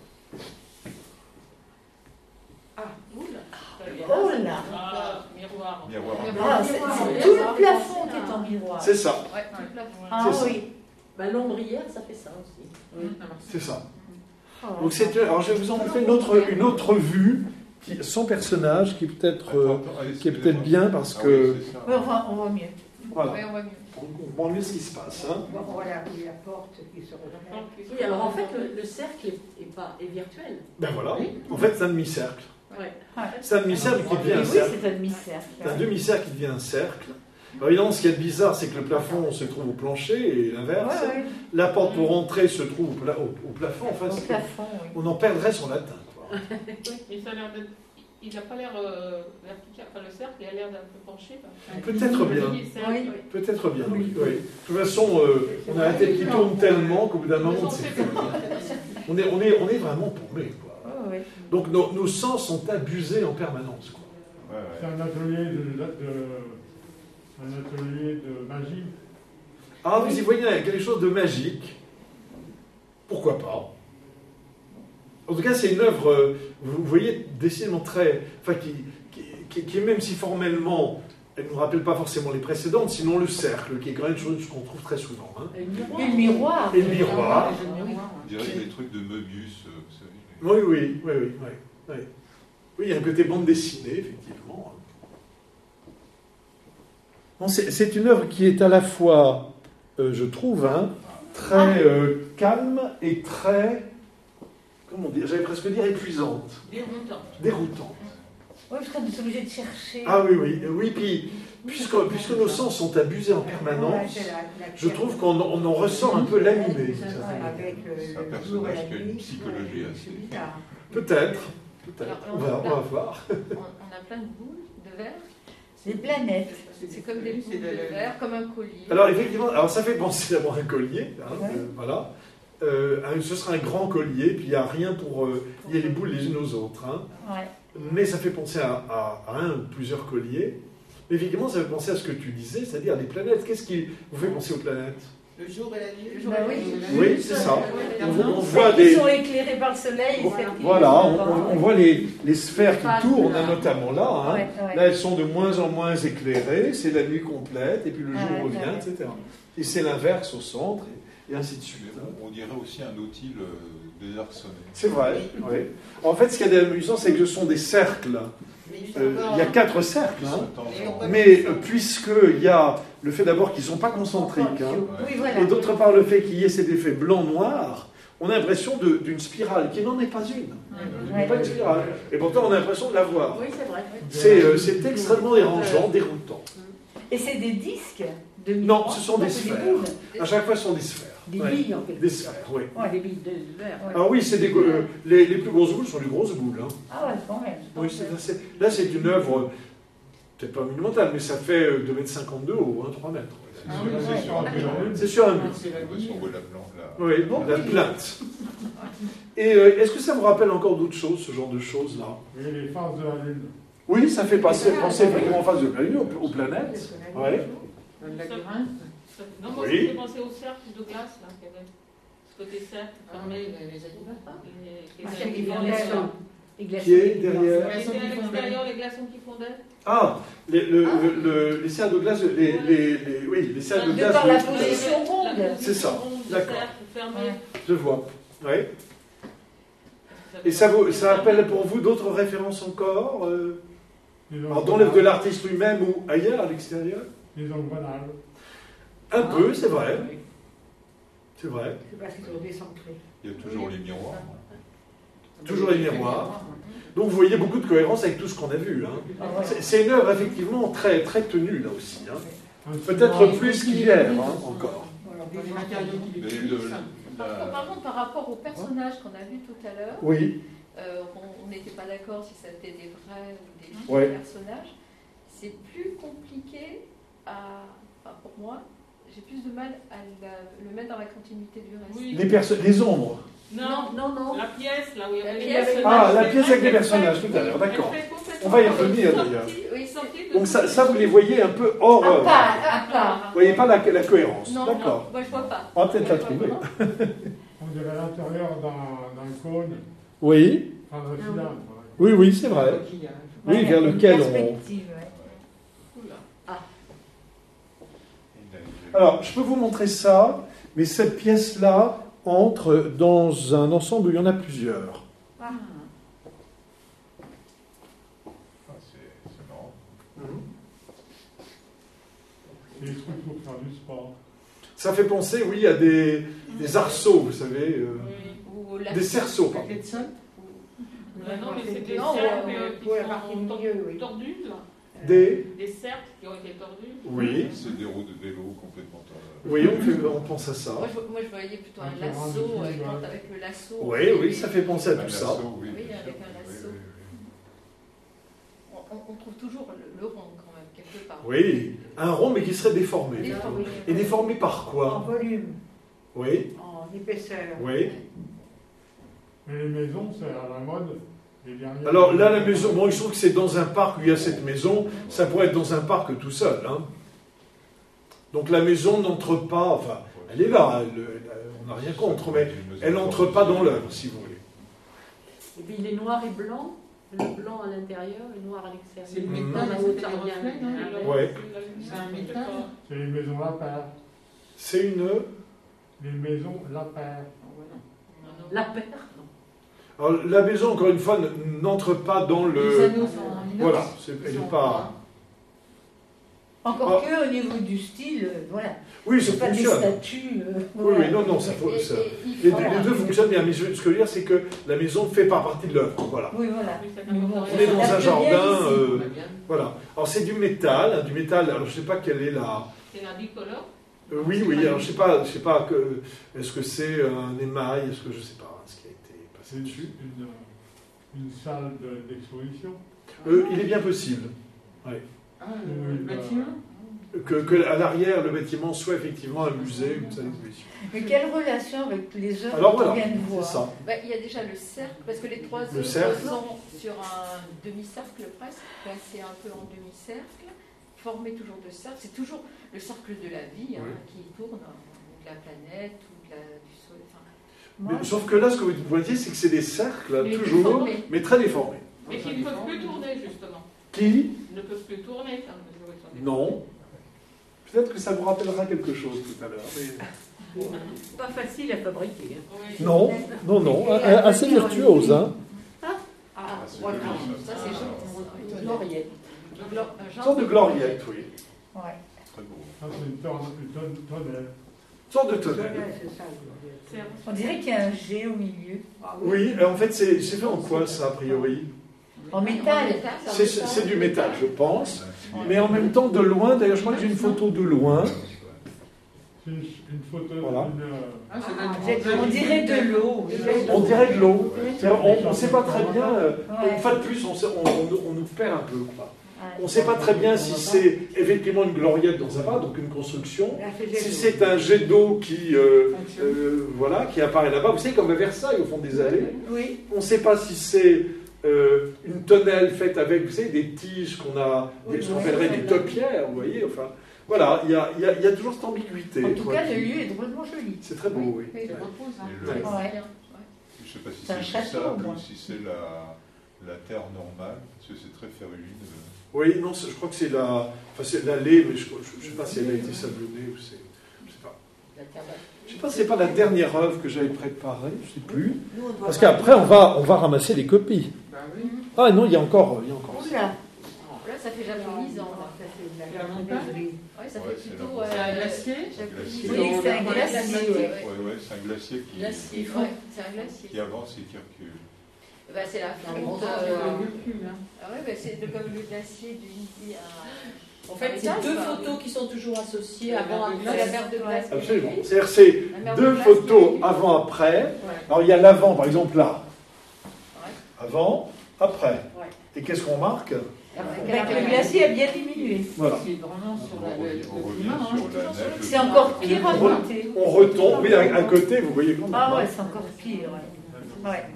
Ah, oula. Oh là. Ah, miroir. Miroir. Ah, c'est c'est tout le plafond qui est en miroir. C'est ça, Ouais, tout le plafond. Ah c'est ça. oui. Bah, l'ombrière, ça fait ça aussi. Oui. c'est ça. Oh. Donc c'est, alors je vais vous en montrer une autre, une autre vue, qui, sans personnage, qui est peut-être euh, Attends, attends, qui est excusez-moi. peut-être bien parce Ah que oui, c'est ça. Ouais, on, voit, on voit mieux. voilà, Ouais, on voit mieux. on voit mieux ce qui se passe. Hein. Voilà, oui, la porte qui se referme. Oui, alors en fait, le, le cercle est, est pas, est virtuel. Ben voilà, en fait c'est un demi-cercle. Ouais. C'est un demi-cercle qui devient Oui, un oui, cercle. c'est un demi-cercle. C'est un demi-cercle qui devient un cercle. Alors évidemment, ce qui est bizarre, c'est que le plafond se trouve au plancher et l'inverse. Ouais, ouais. La porte pour rentrer se trouve au, pla- au- au plafond. Enfin, Au c'est- plafond, oui. on en perdrait son latin. Quoi. Mais ça a l'air d'être. Il n'a pas l'air euh, vertical. Enfin, le cercle, il a l'air d'un peu penché. quoi. Peut-être bien. Le cercle, Oui. oui. Peut-être bien, oui. oui. De toute façon, euh, on a la tête qui tourne tellement qu'au bout d'un moment, c'est on est, on, est, on est vraiment paumé. Quoi. Oh, oui. Donc nos, nos sens sont abusés en permanence. Quoi. Ouais, ouais. C'est un atelier de, de- un atelier de magie. Ah, vous y voyez quelque chose de magique. Pourquoi pas? En tout cas, c'est une œuvre, euh, vous voyez, décidément très... Enfin, qui, qui, qui- qui est même si formellement, elle ne nous rappelle pas forcément les précédentes, sinon le cercle, qui est quand même une chose qu'on trouve très souvent. Hein. Et le miroir. Et le miroir. Et le miroir. On dirait des trucs de Möbius, euh, vous savez. Oui, oui, oui, oui. Oui, oui. Oui, il y a un côté bande dessinée, effectivement. Bon, c'est c'est une œuvre qui est à la fois, euh, je trouve, hein, très euh, calme et très... Comment dire? J'allais presque dire épuisante. Déroutant. Déroutante. Oui, parce qu'on est obligé de chercher. Ah oui, oui, oui, puis puisque, puisque nos sens sont abusés en Ouais, permanence, c'est la- la je trouve qu'on on en ressort un peu l'animé. d'une certaine manière. Avec euh, C'est un le personnage jour et la qui a une nuit, psychologie c'est- assez- c'est bizarre. Peut-être, peut-être, Alors, on va, on va voir. On, on a plein de boules de verre. Des planètes. C'est comme des boules C'est de- de verre, comme un collier. Alors effectivement, alors ça fait penser d'abord à un collier, hein, Ouais. euh, voilà. Euh, un- ce sera un grand collier, puis il n'y a rien pour... euh, il y a les boules les unes aux autres. Hein. Ouais. Mais ça fait penser à, à- à un ou plusieurs colliers. Mais effectivement, ça fait penser à ce que tu disais, c'est-à-dire les planètes. Qu'est-ce qui vous fait penser aux planètes? Le jour et la nuit. Bah oui. Oui, c'est ça. On, on Celles voit qui des... sont éclairées par le soleil. et celles qui Voilà, ne on, sont pas. on- on voit les, les sphères qui Phases, tournent, là. hein, notamment là. Hein. Ouais, ouais. Là, elles sont de moins en moins éclairées, c'est la nuit complète, et puis le jour Ouais, revient, ouais. et cetera. Et c'est l'inverse au centre, et, et ainsi de suite. Mais bon, on dirait aussi un outil euh, désarçonné. C'est vrai, oui. En fait, ce qu'il y a d'amusant, c'est que ce sont des cercles. Mais il faut Euh, encore- il y a quatre cercles, Ils hein. sont tangents. Mais euh, puisqu'il y a le fait d'abord qu'ils ne sont pas concentriques, hein, Oui, voilà. et d'autre part le fait qu'il y ait cet effet blanc-noir, on a l'impression de- d'une spirale, qui n'en est pas une. Il n'y a pas une spirale. Et pourtant, on a l'impression de la voir. Oui, c'est vrai. C'est euh, c'est extrêmement dérangeant, déroutant. Et c'est des disques de Non, miroir. ce sont des Non, c'est sphères. boules. À chaque fois, ce sont des sphères. Des Ouais. billes en quelque Des sorte. sphères, oui. Ouais. Des billes de verre. Ouais. Ah oui, c'est des, euh, les, les plus grosses boules sont des grosses boules. Hein. Ah ouais, quand même. Oui, c'est- c'est- là, c'est une œuvre, euh, peut-être pas monumentale, mais ça fait euh, deux mètres cinquante de haut, hein, trois mètres. Ah oui, c'est sur un mur. C'est sur un mur. On voit la blanc là. Oui, Bon, la oui. plainte. Et euh, est-ce que ça vous rappelle encore d'autres choses, ce genre de choses-là? Et les phases de la Lune. Oui, ça fait passer, penser effectivement en face de planète, aux, aux planètes. Ouais. Le labyrinthe. Non, moi, Oui. j'ai pensé au cercle de glace, là, qu'il y avait. Ce côté cercle, fermé, les, les animaux. Les, les, Ah, les, qui les, fondaient. les, Les Qui est derrière les, à l'extérieur, les glaçons qui fondaient. Ah, les, le, le, le, les cercles de glace, les, les, les, oui, les cercles de De glace. par la de- position ronde. C'est ça, d'accord. Fermé. Je vois. Oui. Et ça, vous, ça appelle pour vous d'autres références encore euh, alors, dans l'œuvre de l'artiste lui-même ou ailleurs, à l'extérieur? Les engrenages. Un peu, c'est vrai. C'est vrai. C'est parce qu'ils sont décentrés. Il y a toujours les miroirs. Toujours les miroirs. Donc vous voyez beaucoup de cohérence avec tout ce qu'on a vu. Hein. C'est, c'est une œuvre effectivement très, très tenue là aussi. Hein. Peut-être plus qu'hier hein, encore. Les matériaux qui Mais l'utilisent. le- Par, la- par contre, par rapport au personnage qu'on a vu tout à l'heure, Oui. euh, on on n'était pas d'accord si c'était des vrais ou des faux Ouais. personnages. C'est plus compliqué à. Enfin, pour moi, j'ai plus de mal à la- le mettre dans la continuité du reste. Oui. Les, perso- les ombres. Non, Non, non. la pièce, là où il y La avait les pièce. personnages. Ah, la pièce avec les Elle personnages fait- tout à l'heure, d'accord. elle fait complètement On va y revenir, sortie- d'ailleurs. Oui, sortie de Donc tout ça, ce- ça, vous les voyez un peu hors À œuvre. part, à part. Vous voyez pas la, la cohérence. Non, D'accord. non, moi je vois pas. On va peut-être la Je vois trouver. pas. On dirait l'intérieur d'un, d'un cône, Oui. enfin d'un cylindre. Oui, oui, c'est vrai. Coquillage. Oui, vers une lequel on... perspective, ouais. Oula. Alors, je peux vous montrer ça, mais cette pièce-là entre dans un ensemble où il y en a plusieurs. Ah. Ah, c'est c'est marrant. C'est des trucs pour faire du sport. Ça fait penser, oui, à des, des arceaux, vous savez, euh, Ou au des lac- cerceaux, pardon. Paquet de sol. Ah non, mais c'est des Non, cercles euh, qui pour la partie sont milieu, oui. tordus, là. Des... Des cercles qui ont été tordus. Oui, C'est des roues de vélo complètement tordées. oui, on, fait, on pense à ça. Moi je, moi, je voyais plutôt un Un terrain de lasso, euh, football. quand avec le lasso. Oui, oui, ça fait penser à Un tout ça. lasso, oui, Oui, bien avec sûr. un lasso. Oui, oui, oui. On, on- on trouve toujours le, le rond quand même, quelque part. Oui, un rond, mais qui serait déformé. Déformé. Et déformé par En quoi? volume, Oui, en épaisseur. oui. Mais les maisons, c'est à la mode. Les dernières- Alors là, la maison, bon, il se trouve que c'est dans un parc où il y a cette maison, ça pourrait être dans un parc tout seul. Hein. Donc la maison n'entre pas, enfin, elle est là, elle- elle- on n'a rien contre, mais elle n'entre pas dans l'œuvre, si vous voulez. Et puis il est noir et blanc, le blanc à l'intérieur et noir à C'est le l'extérieur. Mhm. métal, La ça fait hauteur des vient- reflets, non Ouais. C'est un métal. C'est les maisons Lapère. C'est une... Les maisons Lapère. La paire, non. Alors, la maison, encore une fois, n- n'entre pas dans Les le... anneaux sont en inox. Voilà, c'est, elle Ils n'est sont pas... Encore Ah. que au niveau du style, euh, voilà. Oui, ça C'est pas des fonctionne. statues. euh, Oui, voilà. oui, non, non, ça, faut- Et- ça- et il Les, faut- les deux fonctionnent bien, mais je- ce que je veux dire, c'est que la maison fait pas partie de l'œuvre. Voilà. Oui, voilà. Oui, c'est Mais bon, On est dans ça un date jardin... bien d'ici. euh, voilà. Alors c'est du métal, hein, du métal, alors je sais pas quelle est la... C'est la bicolore. Euh, oui, oui, alors je sais pas, je sais pas, que, est-ce que c'est un émail, est-ce que je sais pas hein, ce qui a été passé C'est dessus. une, une salle de- d'exposition. Euh, il est bien possible Ah, Oui, le bah, bâtiment. que, que à l'arrière, le bâtiment soit effectivement un musée, une salle d'exposition. Mais quelle relation avec les œuvres Alors qu'on voilà, vient de c'est voir? ça. Bah, il y a déjà le cercle, parce que les trois Le œuvres cercle. sont sur un demi-cercle presque, placé un peu en demi-cercle, formé toujours de cercle. C'est toujours le cercle de la vie hein, Oui. qui tourne, ou de la planète, ou de la, du soleil. Enfin, Mais, Moi, sauf que là, ce que vous voyez, c'est que c'est des cercles, Mais toujours, déformés. mais très déformés. Mais qui ne peuvent plus tourner, justement. Qui? Ils ne peuvent plus tourner. Quand mesure où ils sont déformés. Non. Peut-être que ça vous rappellera quelque chose tout à l'heure. mais- Pas facile à fabriquer. hein. Oui. Non, non, non, Et a- assez à virtuose. Hein. ah, Ah, c'est voilà, joli, ça c'est joli. Une gloriette. Le glo- un Une genre sorte de gloriette, oui. ouais. Très beau. Ça, c'est une tonne, une tonne, tonnelle. Une sorte de tonnelle. Ouais, c'est ça, le C'est- On dirait qu'il y a un G au milieu. Ah Oui, euh, en fait, c'est c'est fait en quoi, ça, a priori? En métal. C'est c'est du métal, je pense. Mais en même temps, de loin, d'ailleurs, je crois que j'ai une photo de loin. C'est une, une photo Voilà. d'une. euh, Ah, ça Ah, doit être- On dirait de l'eau. On dirait de l'eau. C'est-à-dire, On ne sait pas très bien. euh, Ouais. Une fois de plus, on, sait- on- on- on nous perd un peu. quoi. Ouais. On ne sait pas très bien si c'est effectivement une gloriette dans un bar, donc une construction. Là, c'est Si jet c'est un jet d'eau qui, euh, Fonctionne. euh, voilà, qui apparaît là-bas, vous savez, comme à Versailles, au fond des allées. Oui. On ne sait pas si c'est euh, une tonnelle faite avec, vous savez, des tiges qu'on a, Oui, des, ce oui, qu'on appellerait oui, des oui. topières, vous voyez, enfin, voilà, il y a, il y a, il y a toujours cette ambiguïté. En tout quoi, cas, qui- le lieu est drôlement joli. C'est très beau, oui. Oui, Ouais. ça repose, hein. Et le- Ouais, Ouais. c'est bien. Je ne sais pas si C'est un c'est du château, sable moi. ou si c'est la, la terre normale, parce que c'est très ferrugineux. Oui, non, c'est- je crois que c'est la, enfin, c'est l'allée, mais je ne sais pas si elle a été sablonnée ou c'est, je sais pas. Je sais pas si c'est pas la dernière œuvre que j'avais préparée, je sais plus. Nous, on doit Parce pas- qu'après, on va, on va ramasser les copies. Ben oui. Ah non, il y a encore, il y a encore. Oula, Là, ça fait japonisant. là. Ça fait de la Il y a longtemps. menuiserie. Ouais, ça Ouais, fait c'est plutôt. la- C'est un euh, glacier. japonisant. oui, c'est un Dans la glacier. glacier. Ouais. Ouais, ouais, c'est un glacier qui, Glacier. Ouais, c'est un glacier. qui avance et qui recule. Bah, c'est la Dans le fonte. montant, euh, le recul, hein. Ah ouais, bah, c'est de- comme le glacier du Midi à. En fait, c'est Glace, deux quoi. photos qui sont toujours associées La avant mer de après. C'est la mer de glace. Absolument. C'est-à-dire, c'est La mer de deux glace photos qui- avant-après. Ouais. Alors, il y a l'avant, par exemple, là. Ouais. Avant, après. Ouais. Et qu'est-ce qu'on marque? bah, que le glacier a bien diminué. Voilà. C'est vraiment sur On la, le, revient, le on revient climat. hein. sur la neige. C'est encore pire à On re- côté. On retombe, oui, à, à côté, vous voyez quand même. Ah hein. ouais, c'est encore pire. Ouais. Ouais.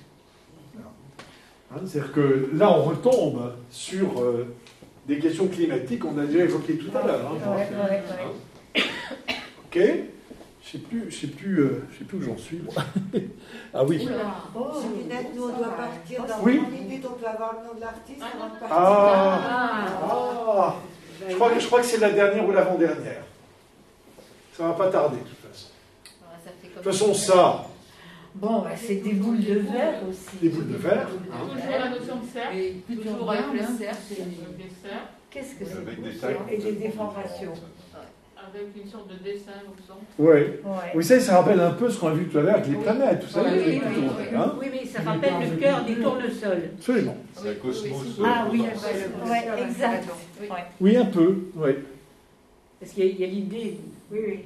Hein, C'est-à-dire que là, on retombe sur euh, des questions climatiques qu'on a déjà évoquées tout à l'heure. hein. Ouais, ouais, ouais. Ok. Je sais plus, je sais plus, euh, je sais plus où j'en suis. Moi. Ah oui. Oula. Oh, Juliette, nous, on doit partir dans Oui. vingt minutes, on peut avoir le nom de l'artiste avant de partir. Ah. Ah. Ah. Je crois que je crois que c'est la dernière ou l'avant-dernière. Ça va pas tarder, de toute façon. Voilà, ça fait De comme toute façon, ça, Bon, bah, c'est des boules de verre aussi. des boules de verre. Toujours la notion de cercle. Et plutôt Toujours avec bien, le hein. cercle. C'est- Avec des cercles, Qu'est-ce que c'est Avec des beau, tailles. ça. Et des déformations. avec une sorte de dessin au centre. Oui. Ouais. Vous savez, ça rappelle un peu ce qu'on a vu tout à l'heure avec les Oui. planètes, tout ça. Oui, les oui, trucs oui, autour, oui. hein. Oui, mais ça rappelle le cœur des tournesols. Absolument. C'est un cosmos. Ah oui, euh, ouais, exact. Oui. Ouais. Oui, un peu. Oui. Parce qu'il y a- il y a l'idée. Oui, oui.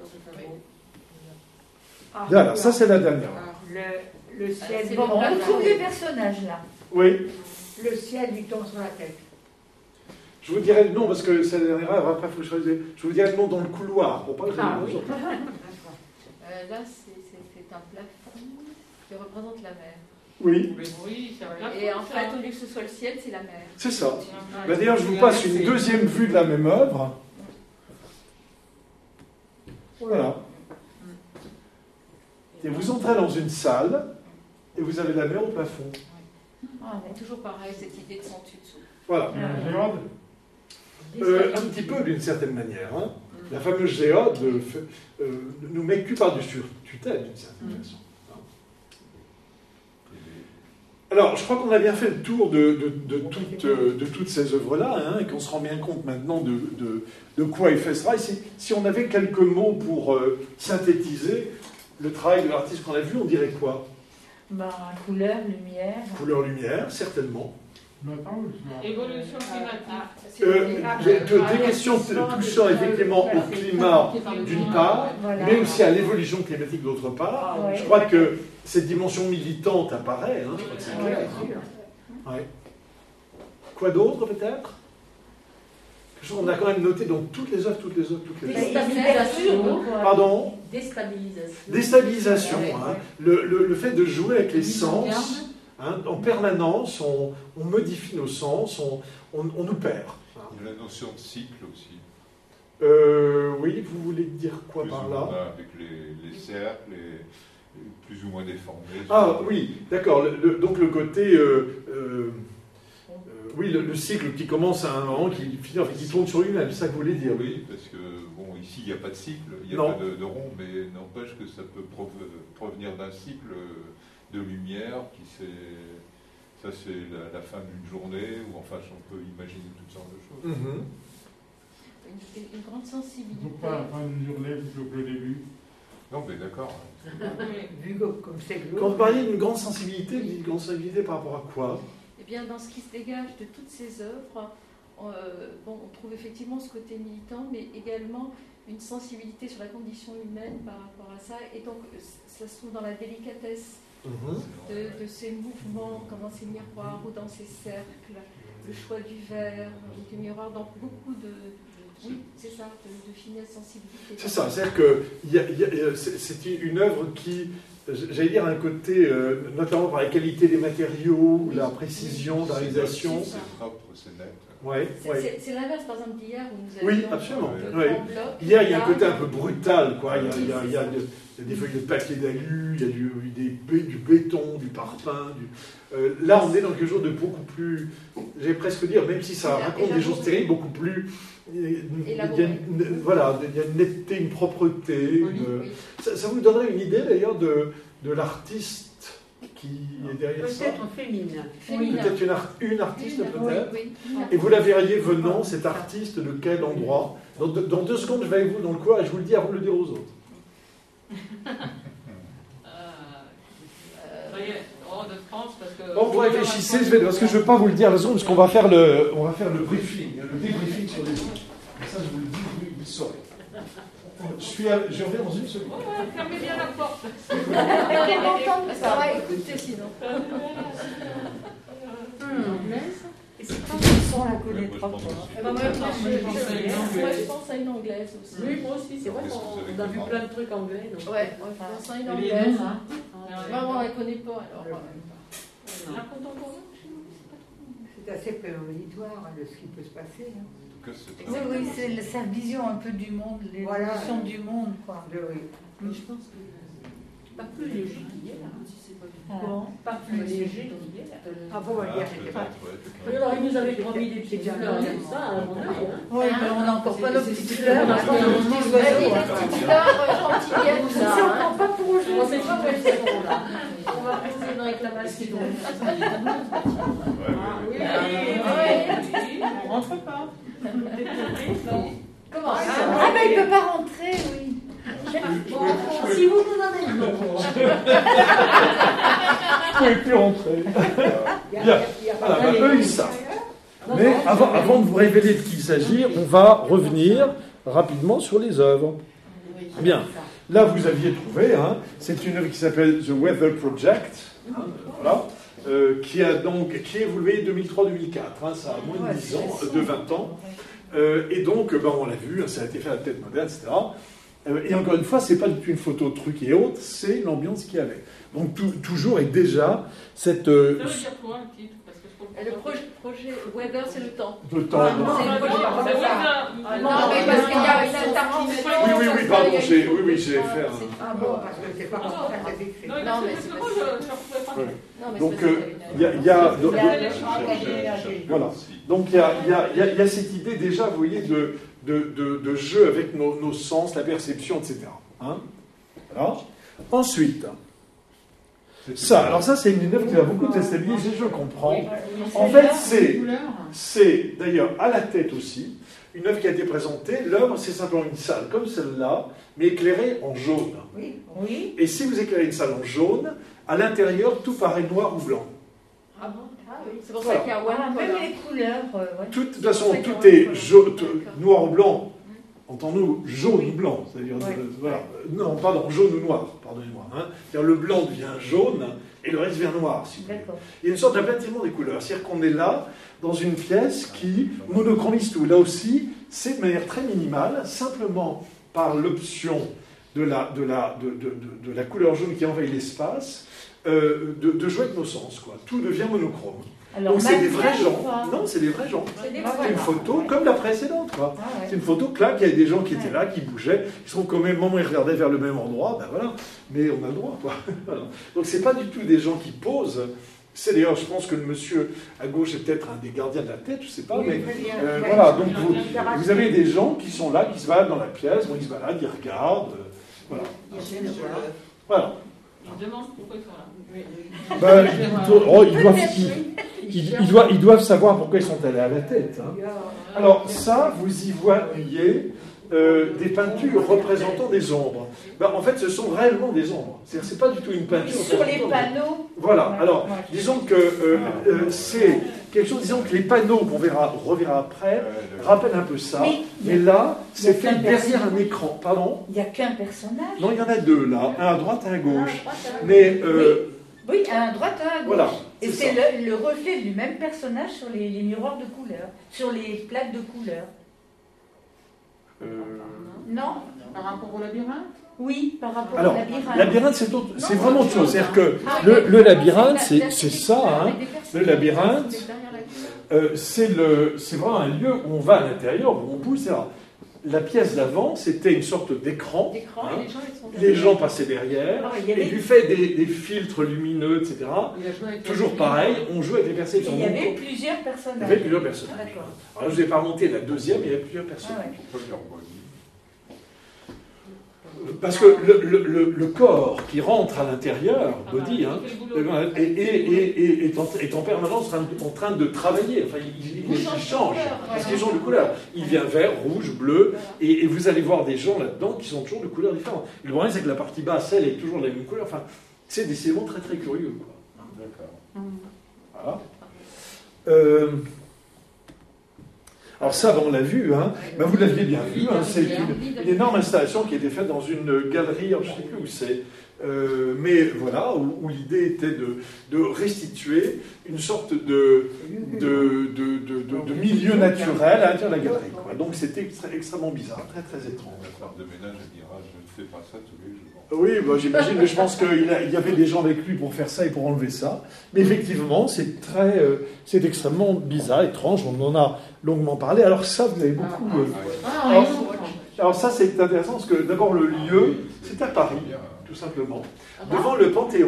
Ah, Voilà, ça c'est la dernière. Le, le ciel, c'est Bon, le on plafond. retrouve les personnages là. Oui. le ciel lui tombe sur la tête. Je vous dirai le nom parce que c'est la dernière heure, après il faut que je choisisse. Je vous dirai le nom dans le couloir pour pas que je Ah me oui. trompe. Euh, là, c'est c'est- c'est un plafond qui représente la mer. Oui, Oui, c'est un plafond. Et en ça. fait, au lieu que ce soit le ciel, c'est la mer. c'est ça. Ouais. Bah, D'ailleurs, je vous passe une deuxième vue de la même œuvre. Voilà. Et vous entrez dans une salle et vous avez la mer au plafond. Ah, mais toujours pareil, cette idée de centude-dessous. Voilà. Il y a un géode. Euh, un petit peu d'une certaine manière. hein. La fameuse géode euh, fait- euh, nous met cul par-dessus tutelle d'une certaine façon. hein. Alors, je crois qu'on a bien fait le tour de, de, de, toutes, euh, de toutes ces œuvres-là hein, et qu'on se rend bien compte maintenant de, de, de quoi il fait ce travail. Si, si on avait quelques mots pour euh, synthétiser le travail de l'artiste qu'on a vu, on dirait quoi? Ben, couleur, lumière. Couleur-lumière, certainement. Maintenant, je suis Évolution climatique. Euh, de- de- des questions t- touchant effectivement au climat d'une part, Voilà. mais aussi à l'évolution climatique d'autre part. Ah ouais. Je crois que cette dimension militante apparaît. Hein, je crois que c'est Ouais, clair. bien sûr. Ouais. Quoi d'autre peut-être? Quelque chose qu'on a quand même noté dans toutes les œuvres, toutes les œuvres, toutes les œuvres. Déstabilisation. Pardon? Déstabilisation. Déstabilisation. Ouais, hein. ouais. Le, le- le fait de jouer avec les Mise en sens, hein, en permanence, on, on modifie nos sens, on, on- on nous perd. Il y a la notion de cycle aussi. Euh, oui, vous voulez dire quoi Plus par ou là? moins avec les, les cercles, et, et plus ou moins déformés. Ah oui, d'accord. Le- le- donc le côté, euh, euh, euh, oui, le, le cycle qui commence à un moment, qui finit, enfin, qui tourne sur lui-même, c'est ça que vous voulez dire? Oui, parce que bon, ici il n'y a pas de cycle, il n'y a Non. pas de, de rond, mais n'empêche que ça peut prov- provenir d'un cycle de lumière qui c'est. Ça, c'est la, la fin d'une journée, ou enfin, on peut imaginer toutes sortes de choses. Mhm. Une, une grande ne sensibilité. faut pas la fin d'une journée plutôt que le début. Non, mais d'accord. Vu comme comme c'est Quand glauque. vous parliez d'une grande sensibilité, vous dites grande sensibilité par rapport à quoi? Eh bien, dans ce qui se dégage de toutes ces œuvres, euh, bon, on trouve effectivement ce côté militant, mais également une sensibilité sur la condition humaine par rapport à ça. Et donc, ça se trouve dans la délicatesse Mhm. de, de ces mouvements, comme dans ces miroirs ou dans ces cercles, le choix du verre, du miroir, donc beaucoup de... de- oui, c'est ça, de, de finesse, sensibilité. C'est ça, c'est-à-dire que il y a- il y a- c'est c'est une œuvre qui j'allais dire, un côté, euh, notamment par la qualité des matériaux, la précision, la réalisation. C'est propre, c'est net. Ouais, C'est ouais. c'est l'inverse, par exemple, d'hier où nous avions Oui, euh, absolument. de Ouais. grands blocs. Hier, il y a un côté un peu brutal, quoi. Il y a, il y a, il y a, de, il y a des feuilles de papier d'alu, il y a du, des, du béton, du parpaing. Du... Euh, là, on est dans quelque chose de beaucoup plus, j'allais presque dire, même si ça raconte des choses terribles, beaucoup plus. Il y a une, voilà, il y a une netteté, une propreté. Oui, une... oui. Ça, ça vous donnerait une idée d'ailleurs de, de l'artiste qui est derrière ça? Peut-être féminin. Féminin. Peut-être une, art, une artiste, peut-être. Oui, oui. Et vous la verriez venant, cet artiste, de quel endroit? Dans deux, dans deux secondes, je vais avec vous dans le couloir et je vous le dis avant de le dire aux autres. De France, parce que Bon, vous réfléchissez, je vais, parce que je ne veux pas vous le dire à la seconde, parce qu'on va faire le, on va faire le briefing, le débriefing sur les autres. Ça, je vous le dis, vous, vous le saurez. Je, suis à, je reviens dans une seconde. Oh, ouais, fermez bien la porte. On m'entend, ça va écouter sinon. Et c'est pas qu'ils sont la connaîtra pas. Eh ben, moi, je- je- moi, je pense à une anglaise aussi. Oui, moi aussi, c'est vrai qu'on a vu plein de trucs anglais. Donc. Ouais, ouais, je pense à une Et les anglaise. noms, hein. Maman, elle connaît pas alors. La contemporaine, chez nous, c'est pas trop. C'est assez prémonitoire de ce qui peut se passer. Hein. En tout cas, c'est Oui, oui, c'est sa vision un peu du monde, l'évolution Voilà. du monde, quoi. De, oui. Mais je pense que pas plus léger qu'hier, hein, si c'est pas du Ah. tout. Pas plus léger qu'hier. Ah bon, Ah, hier, peut-être, c'était pas. ouais, peut-être. Oui, alors ils nous avaient promis des petites fleurs et tout ça, à mon œil. Hein. Oui, mais on n'a encore pas nos petites fleurs, on On a n'a pas pas nos nos petits petits oiseaux, oiseaux. hein. Des petites fleurs euh, gentillettes, C'est ça. encore pas pour On aujourd'hui. sait pas où elles seront là. On va poser une réclamation. Ouais, ouais, ouais. On rentre pas. Comment ça? Ah, ben il ne peut pas rentrer, oui. Si vous nous en avez non. Je ne pouvais plus rentrer. Il y a- Bien. il y a pas Voilà, mal bah, eux, de- ils savent. Mais avant, avant de vous révéler de qui il s'agit, on va revenir rapidement sur les œuvres. Bien. Là, vous aviez trouvé, hein, c'est une œuvre qui s'appelle The Weather Project, hein, voilà, euh, qui a donc qui a évolué deux mille trois deux mille quatre, hein, ça a moins de dix ans, euh, de vingt ans. Euh, et donc, ben, on l'a vu, hein, ça a été fait à la tête moderne, et cetera. Euh, et encore une fois, c'est pas du tout une photo de trucs et autres, c'est l'ambiance qu'il y avait. Donc, tout, toujours et déjà, cette. Euh, Ça veut dire quoi un titre? Parce que je comprends Le pas. projet, projet Weather, c'est le temps. le temps. Ah, donc- non, c'est le projet. Ah, c'est oui, ça. ça. Ah, non, mais parce qu'il y a une intervention. Oui, oui, oui, pardon, j'ai, oui, oui, j'ai fait un. Ah bon, parce que c'est pas comme ça que c'est écrit. Non, Non, mais mais c'est c'est pas moi, ça. je ne retrouvais pas. Ouais. Non, mais Donc, c'est parce euh, qu'il il y a. il y a- Il y a les Je champs, cherche- il y a- je cherche Voilà. aussi. Donc il y a, il y a- il y a- il y a cette idée déjà, vous voyez, de, de, de, de jeu avec nos, nos sens, la perception, et cetera. Hein, voilà. Ensuite, ça, alors ça c'est une œuvre qui va beaucoup déstabiliser, je comprends. En fait, c'est, c'est d'ailleurs à la tête aussi, une œuvre qui a été présentée. L'œuvre, c'est simplement une salle comme celle-là, mais éclairée en jaune. Oui. Oui. Et si vous éclairez une salle en jaune, à l'intérieur, tout paraît noir ou blanc. Ah bon? Ah oui, c'est pour Voilà. ça qu'il y a Ah, One même Color. les couleurs, euh, ouais. Tout- de toute façon, tout est jaune, tout- noir ou blanc. Entendons-nous, jaune ou blanc. C'est-à-dire, Ouais. euh, voilà. Non, pardon, jaune ou noir, pardonnez-moi. Hein. C'est-à-dire, le blanc devient jaune et le reste devient noir, si vous voulez. D'accord. Il y a une sorte d'aplatirement des couleurs. C'est-à-dire qu'on est là, dans une pièce qui, monochromiste tout. Là aussi, c'est de manière très minimale, simplement par l'option de la, de, la, de, de, de, de la couleur jaune qui envahit l'espace, euh, de, de jouer avec nos sens. Quoi. Tout devient monochrome. Alors, Donc c'est des vrais maquillage gens. ou pas Non, c'est des vrais gens. C'est des C'est vrais une gens. photo comme la précédente. Quoi. Ah, ouais. C'est une photo que là, qu'il y a des gens qui étaient là, qui bougeaient, qui sont quand même, moment ils regardaient vers le même endroit, ben voilà, mais on a le droit, quoi. Voilà. Donc c'est pas du tout des gens qui posent. C'est d'ailleurs, je pense que le monsieur à gauche est peut-être un des gardiens de la tête, je sais pas, Oui, mais très bien. euh, Ouais, voilà. c'est Donc bien. vous, Interaction. vous avez des gens qui sont là, qui se baladent dans la pièce, bon, ils se baladent, ils regardent, euh, voilà. Voilà. Je demande pourquoi ils sont là. Ben, ils, oh, ils doivent, ils, ils- ils doivent, ils doivent savoir pourquoi ils sont allés à la tête. Hein. Alors ça, vous y voyez euh, des peintures représentant des ombres. Ben, en fait, ce sont réellement des ombres. C'est-à-dire, c'est pas du tout une peinture. Sur les représentant des- panneaux. Voilà. Ouais, Alors, ouais. disons que euh, euh, c'est quelque chose. Disons que les panneaux qu'on verra, reverra après Ouais, le- rappellent un peu ça. Mais il y a- Mais là, il y a c'est fait plein de derrière un personnes. écran. Pardon. Il n'y a qu'un personnage. Non, il y en a deux là, un à droite, un à gauche. Mais euh, Oui, à droite, à gauche. voilà. Et c'est c'est ça. le, le reflet du même personnage sur les, les miroirs de couleur, sur les plaques de couleur. Euh, Non? Par rapport au labyrinthe? Oui, par rapport Alors, au labyrinthe. labyrinthe, c'est, autre, c'est vraiment autre chose. C'est-à-dire que le, le labyrinthe, c'est, c'est ça. Hein. Le labyrinthe, euh, c'est, le, c'est vraiment un lieu où on va à l'intérieur, où on bouge. C'est-à-dire, la pièce d'avant, c'était une sorte d'écran. D'écran, Hein. et les gens, ils sont Les gens passaient derrière, Alors, il y avait- et du fait des, des filtres lumineux, et cetera, toujours pareil, on jouait avec les personnes qui Et sont il y avait montés. plusieurs personnages. Il y avait plusieurs personnages. Ah, d'accord. Alors, je ne vais pas remonter la deuxième, il y avait plusieurs personnages. Ah, ouais. Première bonne. Parce que le, le, le, le corps qui rentre à l'intérieur, body, hein, est, est, est, est, est, en, est en permanence en train, de, en train de travailler. Enfin, il, il, il change, parce qu'il change de couleur. Il vient vert, rouge, bleu, et, et vous allez voir des gens là-dedans qui sont toujours de couleurs différentes. Le problème, c'est que la partie basse, elle, est toujours de la même couleur. Enfin, c'est des éléments très très curieux. Quoi. D'accord. Voilà. Euh, Alors ça, ben, on l'a vu, hein. Ben, vous l'aviez bien vu, hein. C'est une, une énorme installation qui a été faite dans une galerie, je ne sais plus où c'est, euh, mais voilà, où, où l'idée était de, de restituer une sorte de, de, de, de, de, de milieu naturel à l'intérieur de la galerie. Quoi. Donc c'était extré- extrêmement bizarre, très très étrange. La femme de ménage, elle dira, je ne fais pas ça tous les jours. Oui, ben, j'imagine, mais je pense qu'il a- il y avait des gens avec lui pour faire ça et pour enlever ça. Mais effectivement, c'est très, euh, c'est extrêmement bizarre, étrange, on en a longuement parlé. Alors ça, vous avez beaucoup... euh, Ah, alors, oui. alors ça, c'est intéressant, parce que d'abord, le lieu, c'est à Paris, tout simplement, devant le Panthéon.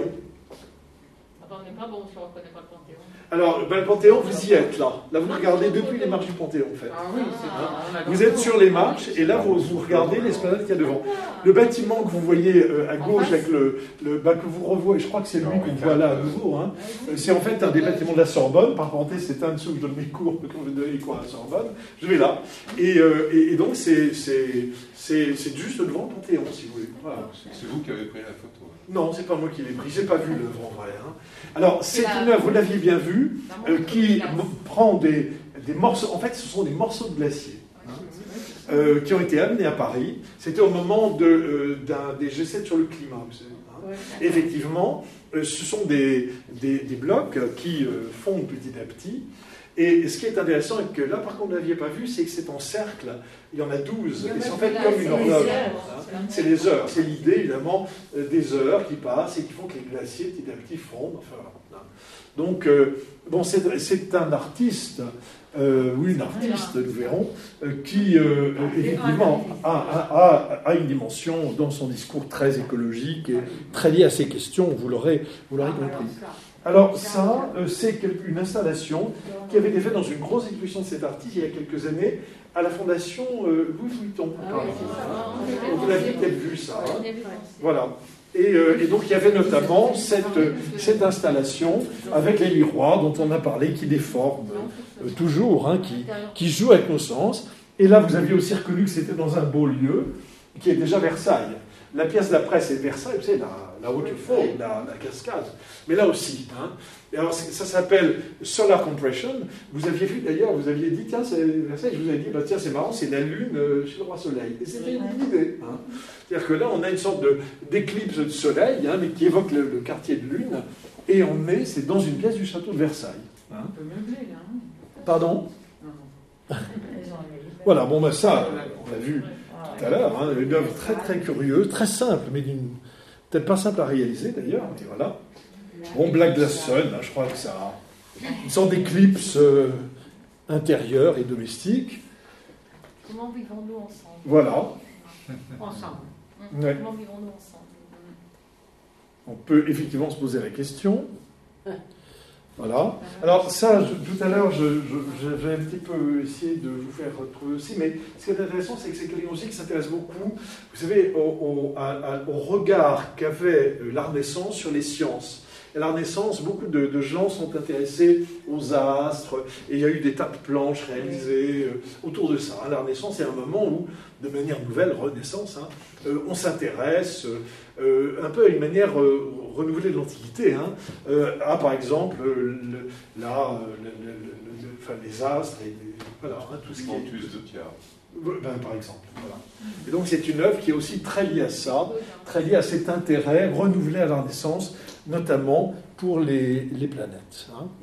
Ah bah, on n'est pas bon si on ne reconnaît pas le Panthéon. Alors, ben, le Panthéon, vous y êtes, là. Là, vous regardez depuis les marches du Panthéon, en fait. Ah oui, c'est Ah. Vous êtes sur les marches, et là, vous, vous regardez l'esplanade qu'il y a devant. Le bâtiment que vous voyez euh, à gauche, avec le, le bah, que vous revoyez, je crois que c'est lui qu'on voit là à nouveau, hein. Euh, c'est en fait un des bâtiments de la Sorbonne. Par parenthèse, c'est un de ceux où je donne mes cours, quand je donne les cours à la Sorbonne. Je vais là. Et, euh, et, et donc, c'est, c'est, c'est, c'est juste devant le Panthéon, si vous voulez. Voilà. C'est vous qui avez pris la photo. Non, c'est pas moi qui l'ai pris, j'ai pas vu l'œuvre en vrai. Hein. Alors, c'est une œuvre, vous l'aviez bien vu, euh, qui prend des, des morceaux, en fait, ce sont des morceaux de glacier, hein, euh, qui ont été amenés à Paris. C'était au moment de, euh, d'un, des G sept sur le climat, vous savez. Hein. Effectivement, euh, ce sont des, des, des blocs qui euh, fondent petit à petit. Et ce qui est intéressant, et que là, par contre, vous ne l'aviez pas vu, c'est que c'est en cercle. Il y en a douze. Et c'est en fait comme une horloge. Hein. C'est les heures. C'est l'idée, évidemment, des heures qui passent et qui font que les glaciers, petit à petit, fondent. Enfin, voilà. Donc, euh, bon, c'est, c'est un artiste, euh, oui, une artiste, nous verrons, euh, qui, euh, effectivement, a, a, a, a une dimension dans son discours très écologique et très liée à ces questions, vous l'aurez, vous l'aurez compris. Alors ça, euh, c'est une installation qui avait été faite dans une grosse exposition de cet artiste il y a quelques années à la Fondation euh, Louis Vuitton. Ah oui, c'est ça. Vous l'avez peut-être vu ça. Hein. Voilà. Et, euh, et donc il y avait notamment cette, cette installation avec les miroirs dont on a parlé, qui déforment euh, toujours, hein, qui, qui jouent avec nos sens. Et là, vous aviez aussi reconnu que c'était dans un beau lieu, qui est déjà Versailles. La pièce d'après, c'est Versailles, vous savez, la, la Waterfall, la, la cascade. Mais là aussi. Hein. Et alors, ça s'appelle Solar Compression. Vous aviez vu d'ailleurs, vous aviez dit, tiens, c'est Versailles, je vous avais dit, bah, tiens, c'est marrant, c'est la Lune euh, chez le Roi Soleil. Et c'était une bonne idée. Hein. C'est-à-dire que là, on a une sorte de, d'éclipse de soleil, hein, mais qui évoque le, le quartier de Lune. Et on est, c'est dans une pièce du château de Versailles. Hein. Pardon ? Voilà, bon, ben ça, on l'a vu tout à l'heure, hein, une œuvre très très curieuse, très simple, mais d'une peut-être pas simple à réaliser d'ailleurs, mais voilà. Bon, Black Glass Sun, hein, je crois que ça a une sorte d'éclipse euh, intérieure et domestique. Comment vivons-nous ensemble ? Voilà. Ensemble. Ouais. Comment vivons-nous ensemble ? On peut effectivement se poser la question. Voilà. Alors ça, je, tout à l'heure, je, je, j'avais un petit peu essayé de vous faire retrouver aussi, mais ce qui est intéressant, c'est que c'est quelqu'un aussi qui s'intéresse beaucoup, vous savez, au, au, à, à, au regard qu'avait la Renaissance sur les sciences. Et la Renaissance, beaucoup de, de gens sont intéressés aux astres, et il y a eu des tas de planches réalisées euh, autour de ça. La Renaissance, c'est un moment où, de manière nouvelle, Renaissance, hein, euh, on s'intéresse euh, un peu à une manière euh, renouvelée de l'Antiquité, hein, euh, à, par exemple, le, là, le, le, le, le, enfin, les astres, et les, voilà, hein, tout ce qui est... Montus de Thiard. Ben, par exemple. Voilà. Et donc c'est une œuvre qui est aussi très liée à ça, très liée à cet intérêt renouvelé à la Renaissance, notamment pour les, les planètes. Hein.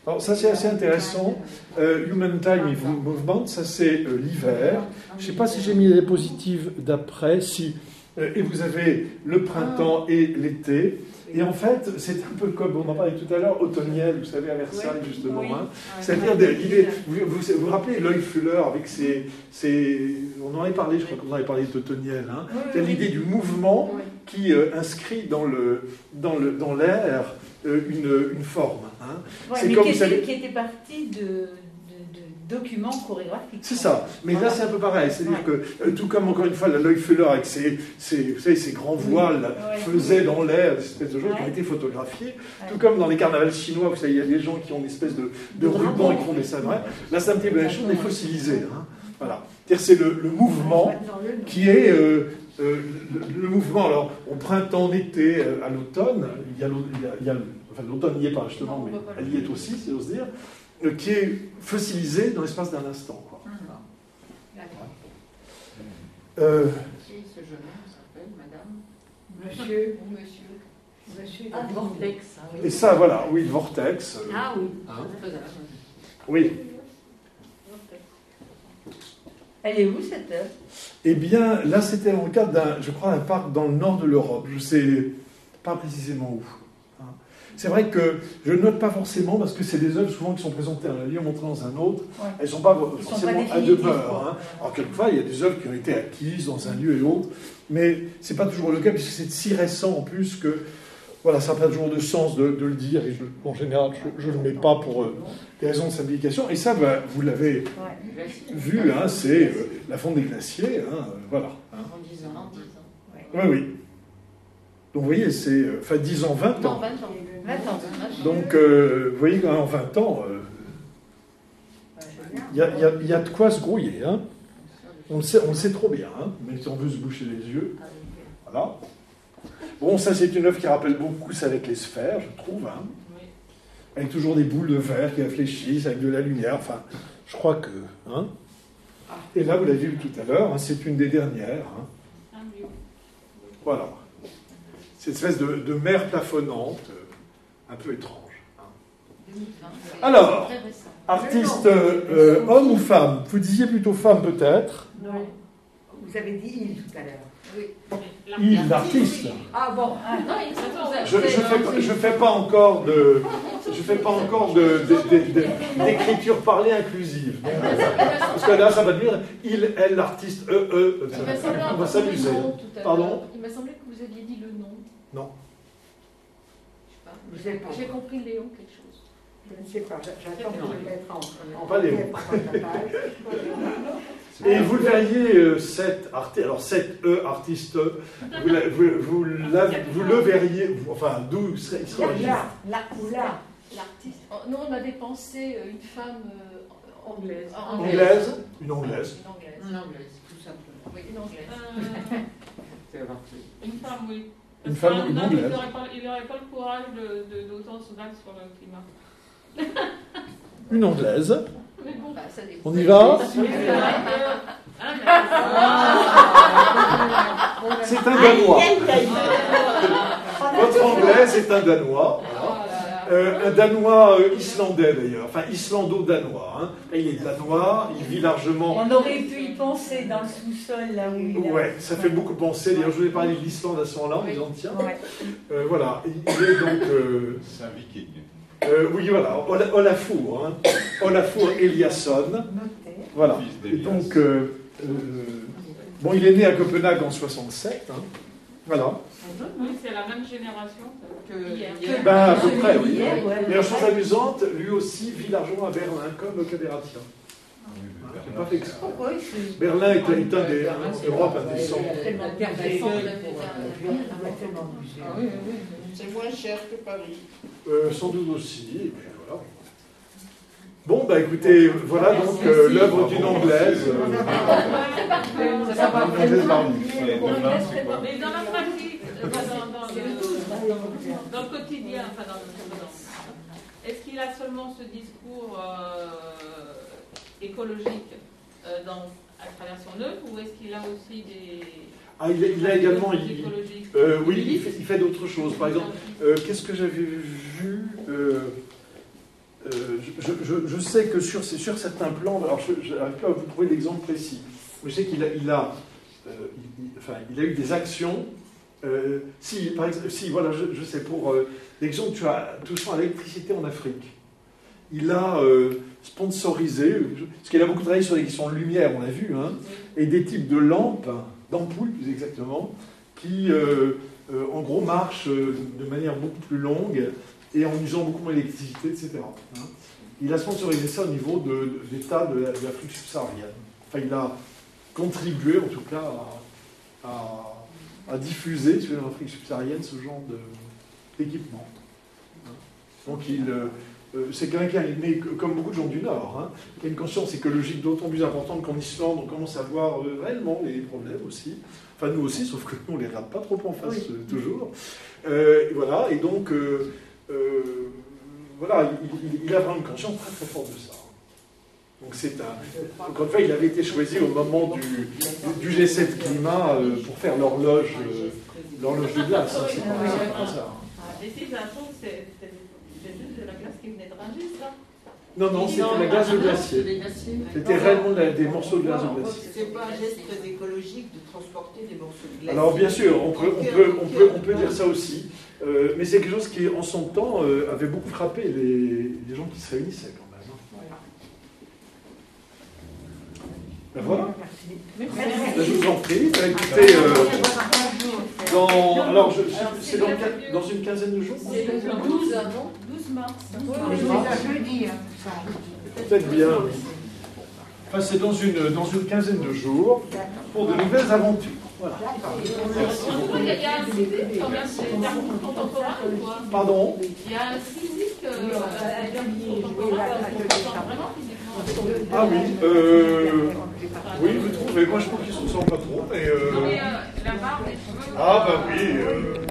Alors ça c'est assez intéressant. Euh, Human Time Movement, ça c'est euh, l'hiver. Je ne sais pas si j'ai mis les diapositives d'après. Si. Euh, et vous avez le printemps et l'été. Et en fait, c'est un peu comme on en parlait tout à l'heure, automniel, vous savez, à Versailles, oui, justement. Oui. Hein. C'est-à-dire, l'idée, vous, vous vous rappelez l'œil Fuller avec ses, ses. On en avait parlé, je crois qu'on avait parlé d'automniel. Hein. Oui, c'est oui, l'idée oui. du mouvement oui. qui euh, inscrit dans l'air dans le, dans euh, une, une forme. Hein. Ouais, c'est mais comme qui, était, qui était partie de. documents chorégraphiques. C'est ça, mais voilà. Là c'est un peu pareil, c'est-à-dire ouais. que tout comme encore une fois l'œil Fuller avec ses, ses, vous savez, ses grands voiles ouais. faisait dans l'air des espèces de choses ouais. qui ont été photographiées, ouais. tout comme dans les carnavals chinois, vous savez, il y a des gens qui ont une espèce de, de ruban et qui font des scènes. Ouais. Là c'est un petit peu la chose, mais fossilisée. Hein. Voilà. C'est-à-dire c'est le, le mouvement qui est euh, euh, le, le mouvement, alors au printemps, en été, à l'automne, il y a l'automne, enfin l'automne n'y est pas justement, non, mais elle y est aussi, si j'ose dire, qui est fossilisé dans l'espace d'un instant. Quoi. Mmh. Euh, Qui ce jeune homme s'appelle, madame Monsieur. Monsieur. Monsieur. Ah, Vortex. Ah, oui. Et ça, voilà, oui, le Vortex. Euh, ah oui. Hein. Oui. Elle est où cette œuvre? Eh bien, là, c'était dans le cadre d'un, je crois, un parc dans le nord de l'Europe. Je ne sais pas précisément où. C'est vrai que je ne note pas forcément, parce que c'est des œuvres souvent qui sont présentées à un lieu, montrées dans un autre. Ouais. Elles ne sont pas Ils forcément sont pas à demeure. Hein. Alors, quelquefois, il y a des œuvres qui ont été acquises dans un lieu et autre, mais ce n'est pas toujours le cas, puisque c'est si récent en plus que voilà, ça n'a pas toujours de sens de, de le dire. Et je, en général, je ne le mets pas pour euh, des raisons de simplification. Et ça, ben, vous l'avez ouais. vu, hein, c'est euh, la fonte des glaciers. Hein, voilà. Hein. En dix ans, en dix ans. Oui, oui. Donc, vous voyez, c'est euh, enfin, dix ans, vingt ans. Non, vingt ans. vingt ans. Donc, euh, vous voyez, en vingt ans, il euh, y, y, y a de quoi se grouiller. Hein. On, le sait, on le sait trop bien, hein, même si on veut se boucher les yeux. Voilà. Bon, ça, c'est une œuvre qui rappelle beaucoup ça avec les sphères, je trouve. Hein. Avec toujours des boules de verre qui réfléchissent, avec de la lumière. Enfin, je crois que... Hein. Et là, vous l'avez vu tout à l'heure, hein, c'est une des dernières. Hein. Voilà. Cette espèce de, de mer plafonnante, euh, un peu étrange. Hein. Alors, artiste euh, homme ou femme? Vous disiez plutôt femme peut-être? Non, vous avez dit il tout à l'heure. Oui. Il, l'artiste. Ah bon. Ah, non, il je ne fais, je fais pas encore de, je fais pas encore de, de, de, de, d'écriture parlée inclusive. Donc, parce que là, ça va devenir il, elle, l'artiste, eux, eux. On va s'amuser. Pardon? Il m'a semblé que vous aviez dit le nom. Non. Je sais pas. J'ai compris Léon quelque chose. Je ne sais pas, j'attends de le mettre en... En pas Léon. Et vous le verriez, euh, cet artiste, alors cet E artiste, vous, la, vous, vous, la, vous le verriez, vous, enfin, d'où il serait, il serait là, là, ou là. L'artiste. Nous, on avait pensé une femme euh, anglaise. anglaise. Anglaise. Une anglaise. Une anglaise. Une anglaise, tout simplement. Oui, une anglaise. Euh, une femme, oui. Une femme, une anglaise. Il n'aurait pas, pas le courage d'autant se battre sur le climat. Une anglaise. Mais bon, bah, ça dépend. On y va? C'est un Danois. Votre anglaise est un Danois. Voilà. Euh, un Danois euh, islandais d'ailleurs, enfin islando-danois. Hein. Il est danois, il vit largement. On aurait pu y penser dans le sous-sol là où il est. Ouais, ça fait beaucoup penser. D'ailleurs, je voulais parler de l'Islande à ce moment-là, en disant tiens. Ouais. Euh, voilà, il est donc. Euh, C'est un viking. Euh, oui, voilà, Olafur, hein. Olafur Eliasson. Voilà. Et donc, euh, euh, bon, il est né à Copenhague en soixante-sept. Hein. Voilà. Oui, c'est la même génération que hier. Ben, à peu près, oui. Mais chose amusante, lui aussi vit largement à Berlin, comme Caderatien. C'est pas fait exprès. Pourquoi Berlin est, est un des. Europe, un des centres. C'est moins cher que Paris. Euh, sans doute aussi, et puis voilà. Bon, bah écoutez, voilà donc euh, l'œuvre d'une anglaise. Euh, ça va pas anglaise Barbie. Mais dans la pratique, dans, dans, le, dans le quotidien, enfin dans le est-ce qu'il a seulement ce discours euh, écologique euh, dans, à travers son œuvre, ou est-ce qu'il a aussi des... Ah, il a, il a également, il, euh, oui, il fait, il fait d'autres choses. Par exemple, euh, qu'est-ce que j'avais vu euh, euh, je, je, je sais que sur, sur certains plans, alors je n'arrive pas à vous trouver l'exemple précis, mais je sais qu'il a, il a, euh, il, enfin, il a eu des actions. Euh, si, par exemple, si, voilà, je, je sais, pour euh, l'exemple tu as touchant à l'électricité en Afrique, il a euh, sponsorisé, parce qu'il a beaucoup travaillé sur les questions de lumière, on l'a vu, hein, et des types de lampes, d'ampoules plus exactement, qui euh, euh, en gros marchent euh, de manière beaucoup plus longue et en usant beaucoup moins d'électricité, et cetera. Hein. Il a sponsorisé ça au niveau de, de l'État de, de l'Afrique subsaharienne. Enfin, il a contribué en tout cas à, à, à diffuser sur l'Afrique subsaharienne ce genre d'équipement. Donc il... Euh, c'est quelqu'un qui est né, comme beaucoup de gens du Nord, hein, qui a une conscience écologique d'autant plus importante qu'en Islande, on commence à voir euh, réellement les problèmes aussi. Enfin, nous aussi, sauf que nous, on ne les regarde pas trop en face, oui. euh, toujours. Euh, et voilà, et donc, euh, euh, voilà, il, il, il a vraiment une conscience très très forte de ça. Donc, c'est un. Donc, en fait, il avait été choisi au moment du, du G sept climat euh, pour faire l'horloge euh, l'horloge de glace. Hein, c'est pas ça. C'est juste de la glace qui venait de ranger, ça? Non, non, c'était la glace de glacier. C'était réellement des morceaux de glace de glacier. C'est pas un geste très écologique de transporter des morceaux de glace. Alors, bien sûr, on peut, on peut, on peut, on peut dire ça aussi. Euh, mais c'est quelque chose qui, en son temps, euh, avait beaucoup frappé les, les gens qui se réunissaient quand même. Voilà. Ben voilà. Ben, je vous en prie. Ben, écoutez, euh, dans, alors, je, c'est dans, dans une quinzaine de jours. C'est le douze, non douze mars. Jeudi. Peut-être bien. Enfin, c'est dans une, dans une quinzaine de jours pour de nouvelles aventures. Voilà. Merci beaucoup. Il y a un physique quand même, c'est d'art contemporain ou quoi? Pardon? Il y a un physique contemporain, vraiment physiquement. Ah oui, euh, oui, vous trouvez, moi je trouve qu'ils se ressemblent pas trop, mais... Euh... Non mais euh, la barbe, les cheveux... Ah bah oui, euh...